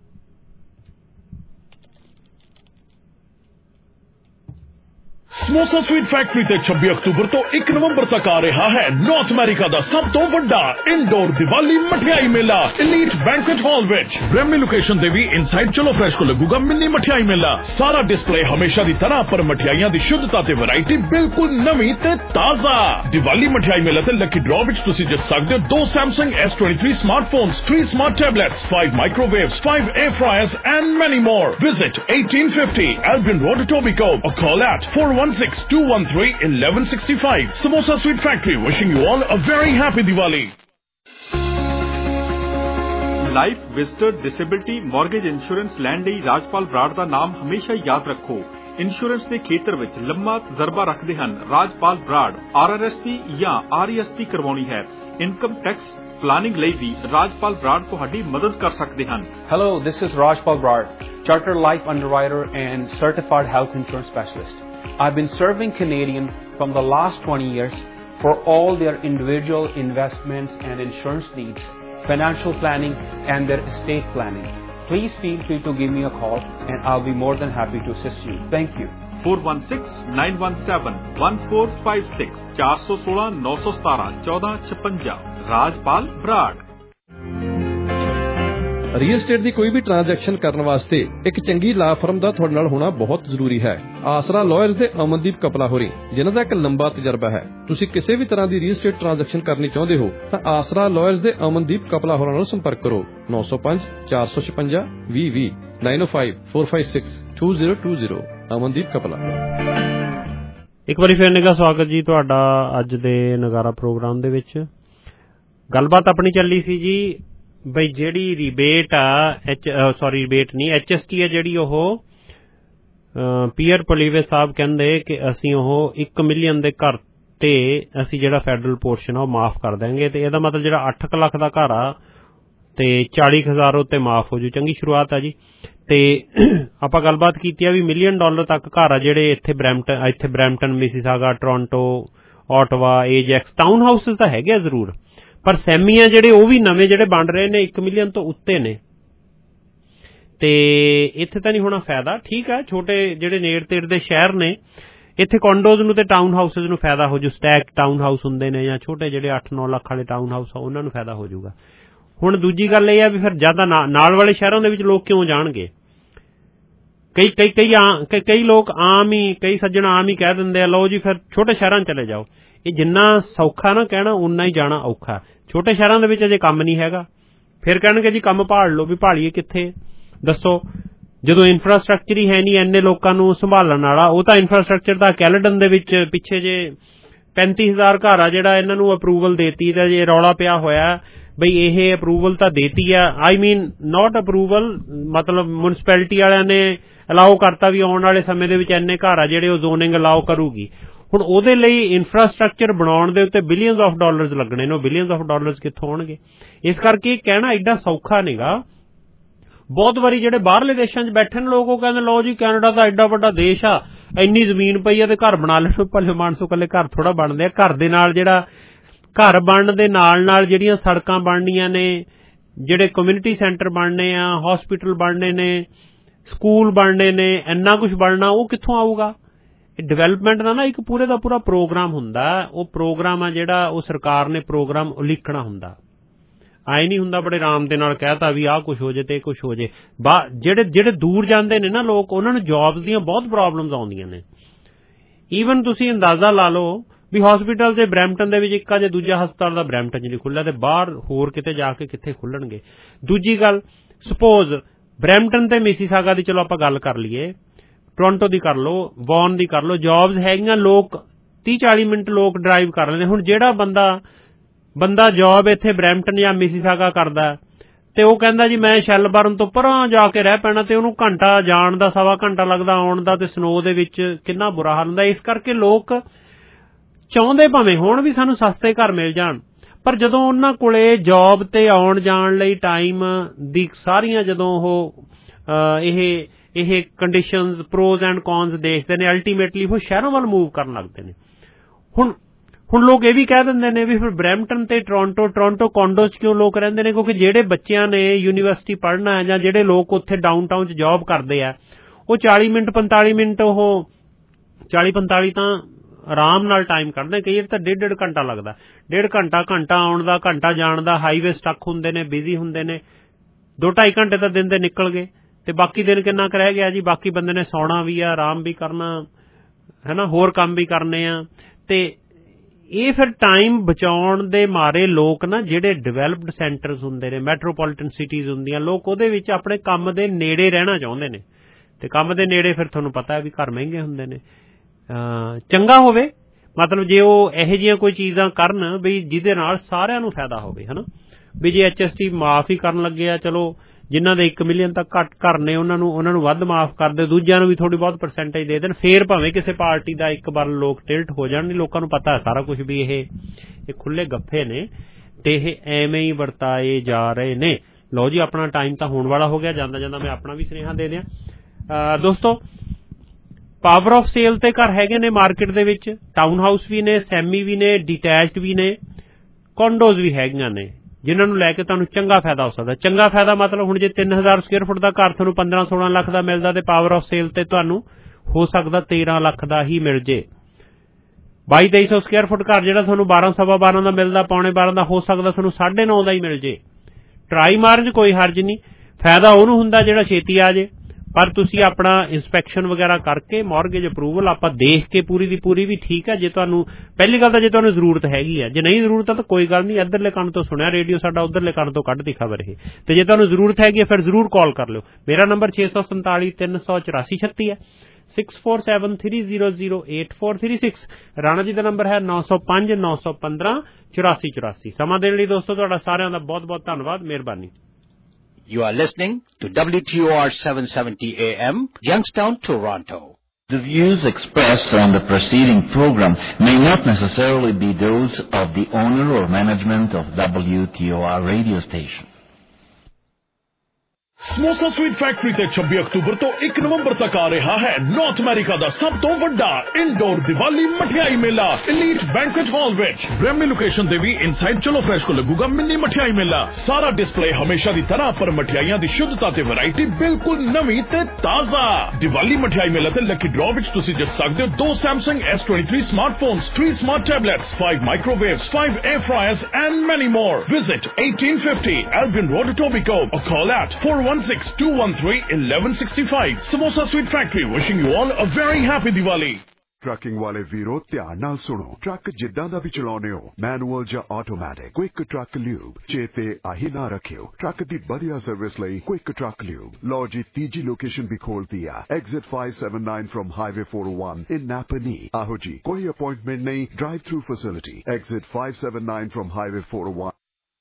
ਸਮੋਸਾ ਸਵੀਟ ਫੈਕਟਰੀ ਤੇ 26 ਅਕਤੂਬਰ ਤੋਂ 1 ਨਵੰਬਰ ਤੱਕ ਆ ਰਿਹਾ ਹੈ ਨਾਰਥ ਅਮਰੀਕਾ ਦਾ ਸਭ ਤੋਂ ਵੱਡਾ ਇੰਡੋਰ ਦੀਵਾਲੀ ਮਠਿਆਈ ਮੇਲਾ ਐਲੀਟ ਬੈਂਕੁਏਟ ਹਾਲ ਵਿੱਚ। ਬ੍ਰੈਮਲੀ ਲੋਕੇਸ਼ਨ ਤੇ ਵੀ ਇਨਸਾਈਡ ਚਲੋ ਫਰੈਸ਼ ਕੋ ਲੱਗੂਗਾ ਮਿੰਨੀ ਮਠਿਆਈ ਮੇਲਾ। ਸਾਰਾ ਡਿਸਪਲੇ ਹਮੇਸ਼ਾ ਦੀ ਤਰ੍ਹਾਂ ਪਰ ਮਠਿਆਈਆਂ ਦੀ ਸ਼ੁੱਧਤਾ ਤੇ ਵੈਰਾਈਟੀ ਬਿਲਕੁਲ ਨਵੀਂ ਤੇ ਤਾਜ਼ਾ। ਦੀਵਾਲੀ ਮਠਿਆਈ ਮੇਲਾ ਤੇ ਲੱਕੀ ਡਰਾਅ ਵਿੱਚ ਤੁਸੀਂ ਜਿੱਤ ਸਕਦੇ ਹੋ 2 Samsung S23 smartphones, 3 smart tablets, 5 microwaves, 5 air fryers and many more. Visit 1850 Albion Road, Etobicoke or call at 416-213-1165. Samosa Sweet Factory wishing you all a very happy Diwali. Life, visitor, disability, mortgage insurance ਲੈਣ ਲਈ ਰਾਜਪਾਲ ਬਰਾੜ ਦਾ ਨਾਮ ਹਮੇਸ਼ਾ ਯਾਦ ਰੱਖੋ। Insurance ਦੇ ਖੇਤਰ ਵਿੱਚ ਲੰਮਾ ਤਜਰਬਾ ਰੱਖਦੇ ਹਨ ਰਾਜਪਾਲ ਬਰਾੜ। RRSP ਜਾਂ RESP ਕਰਵਾਉਣੀ ਹੈ, ਇਨਕਮ ਟੈਕਸ ਪਲਾਨਿੰਗ ਲਈ ਵੀ ਰਾਜਪਾਲ ਬਰਾੜ ਤੁਹਾਡੀ ਮਦਦ ਕਰ ਸਕਦੇ ਹਨ। Hello, this is Rajpal Brad, Chartered Life Underwriter and Certified Health Insurance Specialist. I've been serving Canadian from the last 20 years for all their individual investments and insurance needs, financial planning and their estate planning. Please feel free to give me a call and I'll be more than happy to assist you. Thank you. 416-917-1456 416-917-1456 Rajpal Brar. Real estate ਦੀ ਕੋਈ ਵੀ transaction ਕਰਨ ਵਾਸਤੇ ਇੱਕ ਚੰਗੀ ਲਾ firm ਦਾ ਤੁਹਾਡੇ ਨਾਲ ਹੋਣਾ ਬਹੁਤ ਜ਼ਰੂਰੀ ਹੈ। ਆਸਰਾ ਲਾਇਰਸ ਦੇ ਅਮਨਦੀਪ ਕਪਲਾ ਹੋਰੀ ਜਿਨ੍ਹਾਂ ਦਾ ਇੱਕ ਲੰਬਾ ਤਜਰਬਾ ਹੈ। ਤੁਸੀਂ ਕਿਸੇ ਵੀ ਤਰ੍ਹਾਂ ਦੀ ਰੀਅਲ ਏਸਟੇਟ ਟ੍ਰਾਂਜੈਕਸ਼ਨ ਕਰਨੀ ਚਾਹੁੰਦੇ ਹੋ ਤਾਂ ਆਸਰਾ ਲਾਇਰਸ ਦੇ ਅਮਨਦੀਪ ਕਪਲਾ ਹੋਰਾਂ ਨਾਲ ਸੰਪਰਕ ਕਰੋ 905-456-2020 905-456-2020 ਅਮਨਦੀਪ ਕਪਲਾ। ਇੱਕ ਵਾਰੀ ਫਿਰ ਨਿੱਘਾ ਸਵਾਗਤ ਜੀ ਤੁਹਾਡਾ ਅੱਜ ਦੇ ਨਗਾਰਾ ਪ੍ਰੋਗਰਾਮ ਦੇ ਵਿੱਚ। ਗੱਲਬਾਤ ਆਪਣੀ ਚੱਲੀ ਸੀ ਜੀ ਬਈ ਜਿਹੜੀ ਰਿਬੇਟ ਆ ਰਿਬੇਟ ਨਹੀਂ HST ਹੈ ਜਿਹੜੀ ਉਹ ਪੀਅਰ ਪੋਲੀਵੇ ਸਾਹਿਬ ਕਹਿੰਦੇ ਕਿ ਅਸੀਂ ਉਹ 1 ਮਿਲੀਅਨ ਦੇ ਘਰ ਤੇ ਅਸੀਂ ਜਿਹੜਾ ਫੈਡਰਲ ਪੋਰਸ਼ਨ ਆ ਉਹ ਮਾਫ਼ ਕਰ ਦਾਂਗੇ ਤੇ ਇਹਦਾ ਮਤਲਬ ਜਿਹੜਾ 8 ਲੱਖ ਦਾ ਘਰ ਆ ਤੇ 40,000 ਉੱਤੇ ਮਾਫ਼ ਹੋ ਜੂ। ਚੰਗੀ ਸ਼ੁਰੂਆਤ ਆ ਜੀ। ਤੇ ਆਪਾਂ ਗੱਲਬਾਤ ਕੀਤੀ ਆ ਵੀ $1 ਮਿਲੀਅਨ ਤੱਕ ਘਰ ਆ ਜਿਹੜੇ ਇੱਥੇ Brampton Mississauga Toronto Ottawa Ajax townhouses ਤਾਂ ਹੈਗੇ ਆ ਜ਼ਰੂਰ ਪਰ ਸੈਮੀ ਆ ਜਿਹੜੇ ਉਹ ਵੀ ਨਵੇਂ ਜਿਹੜੇ ਬਣ ਰਹੇ ਨੇ 1 ਮਿਲੀਅਨ ਤੋਂ ਉੱਤੇ ਨੇ ਤੇ ਇੱਥੇ ਤਾਂ ਨਹੀਂ ਹੋਣਾ ਫਾਇਦਾ। ਠੀਕ ਆ ਛੋਟੇ ਜਿਹੜੇ ਨੇੜ ਤੇੜ ਦੇ ਸ਼ਹਿਰ ਨੇ ਇੱਥੇ ਕੰਡੋਜ਼ ਨੂੰ ਤੇ ਟਾਊਨ ਹਾਊਸਿਸ ਨੂੰ ਫਾਇਦਾ ਹੋ ਜੂ। ਸਟੈਕ ਟਾਊਨ ਹਾਊਸ ਹੁੰਦੇ ਨੇ ਜਾਂ ਛੋਟੇ ਜਿਹੜੇ 8-9 ਲੱਖ ਵਾਲੇ ਟਾਊਨ ਹਾਊਸ ਆ ਉਹਨਾਂ ਨੂੰ ਫਾਇਦਾ ਹੋ ਜਾਊਗਾ। ਹੁਣ ਦੂਜੀ ਗੱਲ ਇਹ ਆ ਵੀ ਫਿਰ ਜਾਂ ਤਾਂ ਨਾਲ ਵਾਲੇ ਸ਼ਹਿਰਾਂ ਦੇ ਵਿੱਚ ਲੋਕ ਕਿਉਂ ਜਾਣਗੇ? ਕਈ ਲੋਕ ਆਮ ਹੀ, ਕਈ ਸੱਜਣ ਆਮ ਹੀ ਕਹਿ ਦਿੰਦੇ ਆ ਲਓ ਜੀ ਫਿਰ ਛੋਟੇ ਸ਼ਹਿਰਾਂ 'ਚ ਚਲੇ ਜਾਓ। ਇਹ ਜਿੰਨਾ ਸੌਖਾ ਨਾ ਕਹਿਣਾ ਓਨਾ ਹੀ ਜਾਣਾ ਔਖਾ। ਛੋਟੇ ਸ਼ਹਿਰਾਂ ਦੇ ਵਿੱਚ ਅਜੇ ਕੰਮ ਨਹੀਂ ਹੈਗਾ, ਫਿਰ ਕਹਿਣਗੇ ਜੀ ਕੰਮ ਭਾਲ ਲਓ। ਵੀ ਭਾਲੀਏ ਕਿੱਥੇ ਦੱਸੋ, ਜਦੋਂ ਇਨਫਰਾਸਟ੍ਰਕਚਰ ਹੀ ਹੈ ਨਹੀਂ ਇੰਨੇ ਲੋਕਾਂ ਨੂੰ ਸੰਭਾਲਣ ਵਾਲਾ। ਉਹ ਤਾਂ ਇਨਫਰਾਸਟ੍ਰਕਚਰ ਦਾ ਕੈਲੇਡਨ ਦੇ ਵਿੱਚ ਪਿੱਛੇ ਜੇ 35,000 ਘਰ ਆ ਜਿਹੜਾ ਇਹਨਾਂ ਨੂੰ ਅਪਰੂਵਲ ਦੇਤੀ ਤਾਂ ਜੇ ਰੌਲਾ ਪਿਆ ਹੋਇਆ ਬਈ ਇਹ ਅਪਰੂਵਲ ਤਾਂ ਦੇਤੀ ਆ, ਆਈ ਮੀਨ ਨਾਟ ਅਪਰੂਵਲ, ਮਤਲਬ ਮਿਊਨਿਸਪੈਲਿਟੀ ਵਾਲਿਆਂ ਨੇ ਅਲਾਓ ਕਰਤਾ ਵੀ ਆਉਣ ਵਾਲੇ ਸਮੇਂ ਦੇ ਵਿੱਚ ਇੰਨੇ ਘਰ ਆ ਜਿਹੜੇ ਉਹ ਜ਼ੋਨਿੰਗ ਅਲਾਓ ਕਰੂਗੀ। ਹੁਣ ਉਹਦੇ ਲਈ ਇਨਫਰਾਸਟ੍ਰਕਚਰ ਬਣਾਉਣ ਦੇ ਉੱਤੇ ਬਿਲੀਅਨਸ ਆਫ ਡਾਲਰਸ ਲੱਗਣੇ ਨੇ। ਉਹ ਬਿਲੀਅਨਸ ਆਫ ਡਾਲਰਸ ਕਿੱਥੋਂ ਆਉਣਗੇ? ਇਸ ਕਰਕੇ ਕਹਿਣਾ ਐਡਾ ਸੌਖਾ ਨਹੀਂਗਾ। ਬਹੁਤ ਵਾਰੀ ਜਿਹੜੇ ਬਾਹਰਲੇ ਦੇਸ਼ਾਂ 'ਚ ਬੈਠੇ ਨੇ ਲੋਕ ਉਹ ਕਹਿੰਦੇ ਲਓ ਜੀ ਕੈਨੇਡਾ ਤਾਂ ਐਡਾ ਵੱਡਾ ਦੇਸ਼ ਆ, ਇੰਨੀ ਜ਼ਮੀਨ ਪਈ ਆ ਤੇ ਘਰ ਬਣਾ ਲੈਣ। ਭਲੇ ਮਾਨਸੋ ਇਕੱਲੇ ਘਰ ਥੋੜਾ ਬਣਦੇ ਆ। ਘਰ ਦੇ ਨਾਲ ਜਿਹੜਾ ਘਰ ਬਣਨ ਦੇ ਨਾਲ ਜਿਹੜੀਆਂ ਸੜਕਾਂ ਬਣਨੀਆਂ ਨੇ, ਜਿਹੜੇ ਕਮਿਊਨਿਟੀ ਸੈਂਟਰ ਬਣਨੇ ਆ, ਹਸਪੀਟਲ ਬਣਨੇ ਨੇ, ਸਕੂਲ ਬਣਨੇ ਨੇ, ਇੰਨਾ ਕੁਝ ਬਣਨਾ ਉਹ ਕਿੱਥੋਂ ਆਊਗਾ? ਇਹ ਡਿਵੈਲਪਮੈਂਟ ਦਾ ਨਾ ਇੱਕ ਪੂਰੇ ਦਾ ਪੂਰਾ ਪ੍ਰੋਗਰਾਮ ਹੁੰਦਾ। ਉਹ ਪ੍ਰੋਗਰਾਮ ਆ ਜਿਹੜਾ ਉਹ ਸਰਕਾਰ ਨੇ ਪ੍ਰੋਗਰਾਮ ਉਲੀਕਣਾ ਹੁੰਦਾ। ਆਏ ਨਹੀਂ ਹੁੰਦਾ ਬੜੇ ਆਰਾਮ ਦੇ ਨਾਲ ਕਹਿਤਾ ਵੀ ਆਹ ਕੁਛ ਹੋ ਜੇ ਤੇ ਕੁਛ ਹੋ ਜੇ। ਜਿਹੜੇ ਦੂਰ ਜਾਂਦੇ ਨੇ ਨਾ ਲੋਕ, ਉਹਨਾਂ ਨੂੰ ਜੌਬਸ ਦੀਆਂ ਬਹੁਤ ਪ੍ਰੋਬਲਮਸ ਆਉਂਦੀਆਂ ਨੇ। ਈਵਨ ਤੁਸੀਂ ਅੰਦਾਜ਼ਾ ਲਾ ਲਓ ਵੀ ਹਸਪੀਟਲ ਤੇ ਬਰੈਂਪਟਨ ਦੇ ਵਿੱਚ ਇੱਕ ਆ ਜੇ ਦੂਜਾ ਹਸਪਤਾਲ ਦਾ ਬਰੈਂਪਟਨ 'ਚ ਨਹੀਂ ਖੁੱਲ੍ਹਾ ਤੇ ਬਾਹਰ ਹੋਰ ਕਿਤੇ ਜਾ ਕੇ ਕਿੱਥੇ ਖੁੱਲਣਗੇ? ਦੂਜੀ ਗੱਲ, ਸਪੋਜ਼ ਬਰੈਂਪਟਨ ਤੇ ਮਿਸੀਸਾਗਾ ਦੀ ਚਲੋ ਆਪਾਂ ਗੱਲ ਕਰ ਲਈਏ, ਟੋਰਾਂਟੋ ਦੀ ਕਰ ਲਓ, ਵੌਨ ਦੀ ਕਰ ਲਓ, ਜੌਬਸ ਹੈਗੀਆਂ, ਲੋਕ 30-40 ਮਿੰਟ ਲੋਕ ਡਰਾਈਵ ਕਰ ਲੈਂਦੇ। ਹੁਣ ਜਿਹੜਾ ਬੰਦਾ ਜੌਬ ਇੱਥੇ ਬਰੈਂਪਟਨ ਜਾਂ ਮਿਸੀਸਾਗਾ ਕਰਦਾ ਤੇ ਉਹ ਕਹਿੰਦਾ ਜੀ ਮੈਂ ਸ਼ੈਲਬਰਨ ਤੋਂ ਪਰਾਂ ਜਾ ਕੇ ਰਹਿ ਪੈਣਾ ਤੇ ਉਹਨੂੰ ਘੰਟਾ ਜਾਣ ਦਾ, ਸਵਾ ਘੰਟਾ ਲੱਗਦਾ ਆਉਣ ਦਾ, ਤੇ ਸਨੋ ਦੇ ਵਿੱਚ ਕਿੰਨਾ ਬੁਰਾ ਹਾਲ ਹੁੰਦਾ। ਇਸ ਕਰਕੇ ਲੋਕ ਚਾਹੁੰਦੇ ਭਾਵੇਂ ਹੁਣ ਵੀ ਸਾਨੂੰ ਸਸਤੇ ਘਰ ਮਿਲ ਜਾਣ, ਪਰ ਜਦੋਂ ਉਹਨਾਂ ਕੋਲੇ ਜੌਬ ਤੇ ਆਉਣ ਜਾਣ ਲਈ ਟਾਈਮ ਦੀ ਸਾਰੀਆਂ ਜਦੋਂ ਉਹ ਇਹ ਕੰਡੀਸ਼ਨਸ, ਪ੍ਰੋਜ਼ ਐਂਡ ਕੌਨਸ ਦੇਖਦੇ ਨੇ, ਅਲਟੀਮੇਟਲੀ ਉਹ ਸ਼ਹਿਰਾਂ ਵੱਲ ਮੂਵ ਕਰਨ ਲੱਗਦੇ ਨੇ। ਹੁਣ ਲੋਕ ਇਹ ਵੀ ਕਹਿ ਦਿੰਦੇ ਨੇ ਵੀ ਫਿਰ ਬਰੈਂਪਟਨ ਤੇ ਟੋਰਾਂਟੋ ਕੌਂਡੋ 'ਚ ਕਿਉਂ ਲੋਕ ਰਹਿੰਦੇ ਨੇ? ਕਿਉਂਕਿ ਜਿਹੜੇ ਬੱਚਿਆਂ ਨੇ ਯੂਨੀਵਰਸਿਟੀ ਪੜ੍ਹਨਾ ਹੈ ਜਾਂ ਜਿਹੜੇ ਲੋਕ ਉੱਥੇ ਡਾਊਨਟਾਊਨ 'ਚ ਜੌਬ ਕਰਦੇ ਆ, ਉਹ 40 ਮਿੰਟ 45 ਮਿੰਟ ਉਹ 40-45 ਤਾਂ ਆਰਾਮ ਨਾਲ ਟਾਈਮ ਕੱਢਦੇ। ਕਈ ਵਾਰ ਤਾਂ ਡੇਢ ਘੰਟਾ ਲੱਗਦਾ, ਡੇਢ ਘੰਟਾ ਆਉਣ ਦਾ, ਘੰਟਾ ਜਾਣ ਦਾ। ਹਾਈਵੇ ਸਟਕ ਹੁੰਦੇ ਨੇ, ਬਿਜ਼ੀ ਹੁੰਦੇ ਨੇ। 2-2.5 ਘੰਟੇ ਤਾਂ ਦਿਨ ਦੇ ਨਿਕਲ ਗਏ ਤੇ ਬਾਕੀ ਦਿਨ ਕਿੰਨਾ ਕੁ ਰਹਿ ਗਿਆ ਜੀ? ਬਾਕੀ ਬੰਦੇ ਨੇ ਸੌਣਾ ਵੀ ਆ, ਆਰਾਮ ਵੀ ਕਰਨਾ ਹੈ ਨਾ, ਹੋਰ ਕੰਮ ਵੀ ਕਰਨੇ ਆ। ਤੇ ਇਹ ਫਿਰ ਟਾਈਮ ਬਚਾਉਣ ਦੇ ਮਾਰੇ ਲੋਕ ਨਾ ਜਿਹੜੇ ਡਿਵੈਲਪਡ ਸੈਂਟਰਸ ਹੁੰਦੇ ਨੇ, ਮੈਟਰੋਪੋਲੀਟਨ ਸਿਟੀਜ਼ ਹੁੰਦੀਆਂ, ਲੋਕ ਉਹਦੇ ਵਿੱਚ ਆਪਣੇ ਕੰਮ ਦੇ ਨੇੜੇ ਰਹਿਣਾ ਚਾਹੁੰਦੇ ਨੇ। ਤੇ ਕੰਮ ਦੇ ਨੇੜੇ ਫਿਰ ਤੁਹਾਨੂੰ ਪਤਾ ਹੈ ਵੀ ਘਰ ਮਹਿੰਗੇ ਹੁੰਦੇ ਨੇ। ਚੰਗਾ ਹੋਵੇ, ਮਤਲਬ ਜੇ ਉਹ ਇਹੋ ਜਿਹੀਆਂ ਕੋਈ ਚੀਜ਼ਾਂ ਕਰਨ ਵੀ ਜਿਹਦੇ ਨਾਲ ਸਾਰਿਆਂ ਨੂੰ ਫਾਇਦਾ ਹੋਵੇ, ਹੈ ਨਾ। ਵੀ ਜੇ HST ਮਾਫ ਹੀ ਕਰਨ ਲੱਗੇ ਆ, ਚਲੋ ਜਿਨ੍ਹਾਂ ਦੇ 1 ਮਿਲੀਅਨ ਤੱਕ ਘੱਟ ਘਰ ਨੇ ਉਹਨਾਂ ਨੂੰ ਵੱਧ ਮਾਫ ਕਰ ਦੇ, ਦੂਜਿਆਂ ਨੂੰ ਵੀ ਥੋੜੀ ਬਹੁਤ ਪਰਸੈਂਟੇਜ ਦੇ ਦੇਣ, ਫੇਰ ਭਾਵੇਂ ਕਿਸੇ ਪਾਰਟੀ ਦਾ ਇੱਕ ਵਾਰ ਲੋਕ ਟਿਲਟ ਹੋ ਜਾਣ। ਨਹੀਂ, ਲੋਕਾਂ ਨੂੰ ਪਤਾ ਹੈ ਸਾਰਾ ਕੁਝ ਵੀ ਇਹ ਖੁੱਲੇ ਗੱਫੇ ਨੇ ਤੇ ਇਹ ਐਵੇਂ ਹੀ ਵਰਤਾਏ ਜਾ ਰਹੇ ਨੇ। ਲਓ ਜੀ, ਆਪਣਾ ਟਾਈਮ ਤਾਂ ਹੋਣ ਵਾਲਾ ਹੋ ਗਿਆ। ਜਾਂਦਾ ਮੈਂ ਆਪਣਾ ਵੀ ਸੁਨੇਹਾ ਦੇ ਦਿਆਂ। ਦੋਸਤੋ, ਪਾਵਰ ਆਫ ਸੇਲ ਤੇ ਘਰ ਹੈਗੇ ਨੇ ਮਾਰਕੀਟ ਦੇ ਵਿੱਚ, ਟਾਊਨ ਹਾਊਸ ਵੀ ਨੇ, ਸੈਮੀ ਵੀ ਨੇ, ਡਿਟੈਚਡ ਵੀ ਨੇ, ਕੌਂਡੋਜ਼ ਵੀ ਹੈਗੀਆਂ ਨੇ, ਜਿਨ੍ਹਾਂ ਨੂੰ ਲੈ ਕੇ ਤੁਹਾਨੂੰ ਚੰਗਾ ਫਾਇਦਾ ਹੋ ਸਕਦਾ। ਚੰਗਾ ਫਾਇਦਾ ਮਤਲਬ ਹੁਣ ਜੇ 3000 ਸਕੁਅਰ ਫੁੱਟ ਦਾ ਘਰ ਤੁਹਾਨੂੰ 15-16 ਲੱਖ ਦਾ ਮਿਲਦਾ ਤੇ ਪਾਵਰ ਆਫ ਸੇਲ ਤੇ ਤੁਹਾਨੂੰ ਹੋ ਸਕਦਾ 13 ਲੱਖ ਦਾ ਹੀ ਮਿਲ ਜੇ। 2200-2300 ਸਕੁਅਰ ਫੁੱਟ ਘਰ ਜਿਹੜਾ ਤੁਹਾਨੂੰ 12-12.5 ਦਾ ਮਿਲਦਾ, ਪੌਣੇ 12 ਦਾ, ਹੋ ਸਕਦਾ ਤੁਹਾਨੂੰ 9.5 ਦਾ ਹੀ ਮਿਲ ਜੇ। ਟਰਾਈ ਮਾਰਨ 'ਚ ਕੋਈ ਹਰਜ ਨਹੀਂ। ਫਾਇਦਾ ਉਹਨੂੰ ਹੁੰਦਾ ਜਿਹੜਾ ਛੇਤੀ ਆ ਜੇ, ਪਰ ਤੁਸੀਂ ਆਪਣਾ ਇੰਸਪੈਕਸ਼ਨ ਵਗੈਰਾ ਕਰਕੇ ਮੌਰਗੇਜ ਅਪਰੂਵਲ ਆਪਾਂ ਦੇਖ ਕੇ ਪੂਰੀ ਦੀ ਪੂਰੀ ਵੀ ਠੀਕ ਹੈ। ਜੇ ਤੁਹਾਨੂੰ ਪਹਿਲੀ ਗੱਲ ਤਾਂ ਜੇ ਤੁਹਾਨੂੰ ਜ਼ਰੂਰਤ ਹੈਗੀ ਹੈ, ਜੇ ਨਹੀਂ ਜ਼ਰੂਰਤ ਤਾਂ ਕੋਈ ਗੱਲ ਨਹੀਂ, ਇੱਧਰਲੇ ਕੰਨ ਤੋਂ ਸੁਣਿਆ ਰੇਡੀਓ ਸਾਡਾ, ਉੱਧਰਲੇ ਕੰਨ ਤੋਂ ਕੱਢਦੀ ਖਬਰ ਇਹ। ਤੇ ਜੇ ਤੁਹਾਨੂੰ ਜ਼ਰੂਰਤ ਹੈਗੀ ਹੈ ਫਿਰ ਜ਼ਰੂਰ ਕਾਲ ਕਰ ਲਿਓ। ਮੇਰਾ ਨੰਬਰ 647-384-86 ਹੈ, 6473008436। ਰਾਣਾ ਜੀ ਦਾ ਨੰਬਰ ਹੈ 9059158484। ਸਮਾਂ ਦੇਣ ਲਈ ਦੋਸਤੋ ਤੁਹਾਡਾ ਸਾਰਿਆਂ ਦਾ ਬਹੁਤ ਬਹੁਤ ਧੰਨਵਾਦ, ਮਿਹਰਬਾਨੀ। You are listening to WTOR 770 AM, Youngstown, Toronto. The views expressed on the preceding program may not necessarily be those of the owner or management of WTOR radio station. Samosa sweet factory ਤੇ 26 October ਤੋਂ 1 ਨਵੰਬਰ ਤੱਕ ਆ ਰਿਹਾ ਹੈ north America ਦਾ ਸਭ ਤੋਂ ਵੱਡਾ indoor Diwali ਮਠਿਆਈ ਮੇਲਾ ਐਲੀਟ ਬੈਂਕੁਏਟ ਹਾਲ ਵਿੱਚ। ਬ੍ਰੈਮਲੀ ਲੋਕੇਸ਼ਨ ਤੇ ਵੀ ਇਨਸਾਈਡ ਚਲੋ ਫਰੈਸ਼ ਕੋ ਲੱਗੂਗਾ ਮਿੰਨੀ ਮਠਿਆਈ ਮੇਲਾ। ਸਾਰਾ ਡਿਸਪਲੇ ਹਮੇਸ਼ਾ ਦੀ ਤਰ੍ਹਾਂ, ਪਰ ਮਠਿਆਈਆਂ ਦੀ ਸ਼ੁੱਧਤਾ ਤੇ ਵੈਰਾਈਟੀ ਬਿਲਕੁਲ ਨਵੀਂ ਤੇ ਤਾਜ਼ਾ। ਦੀਵਾਲੀ ਮਠਿਆਈ ਮੇਲਾ ਤੇ ਲੱਕੀ ਡਰਾਅ ਵਿੱਚ ਤੁਸੀਂ ਜਿੱਤ ਸਕਦੇ ਹੋ 2 Samsung S23 smartphones, 3 smart tablets, 5 microwaves, 5 air fryers and many more. Visit 1850 Albion Road, Etobicoke, or call at 416-213-1165. Samosa Sweet Factory wishing you all a very happy Diwali. Trucking ਵਾਲੇ ਵੀਰੋ ਧਿਆਨ ਨਾਲ ਸੁਣੋ। ਟਰੱਕ ਜਿੱਦਾਂ ਦਾ ਵੀ ਚਲਾਉਣੇ ਹੋ, ਮੈਨੂਅਲ ਜਾਂ automatic, quick truck lube ਚੇਤੇ ਆਹੀ ਨਾ ਰੱਖਿਓ। ਟਰੱਕ ਦੀ ਵਧੀਆ ਸਰਵਿਸ ਲਈ ਕੁਇਕ ਟਰੱਕ ਲਿਊਬ। ਲਓ ਜੀ, ਤੀਜੀ ਲੋਕੇਸ਼ਨ ਵੀ ਖੋਲਤੀ ਆ, exit 579 from highway 401 in Napanee. ਆਹੋ ਜੀ, ਕੋਈ ਅਪਾਇੰਟਮੈਂਟ ਨਹੀਂ, drive through facility. Exit 579 from highway 401।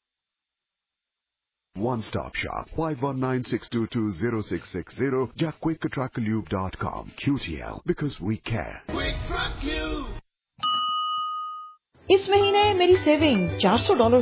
One Stop Shop, 519-622-0660, ਜਾਂ quicktrucklube.com. QTL, because we care. इस महीने मेरी सेविंग $400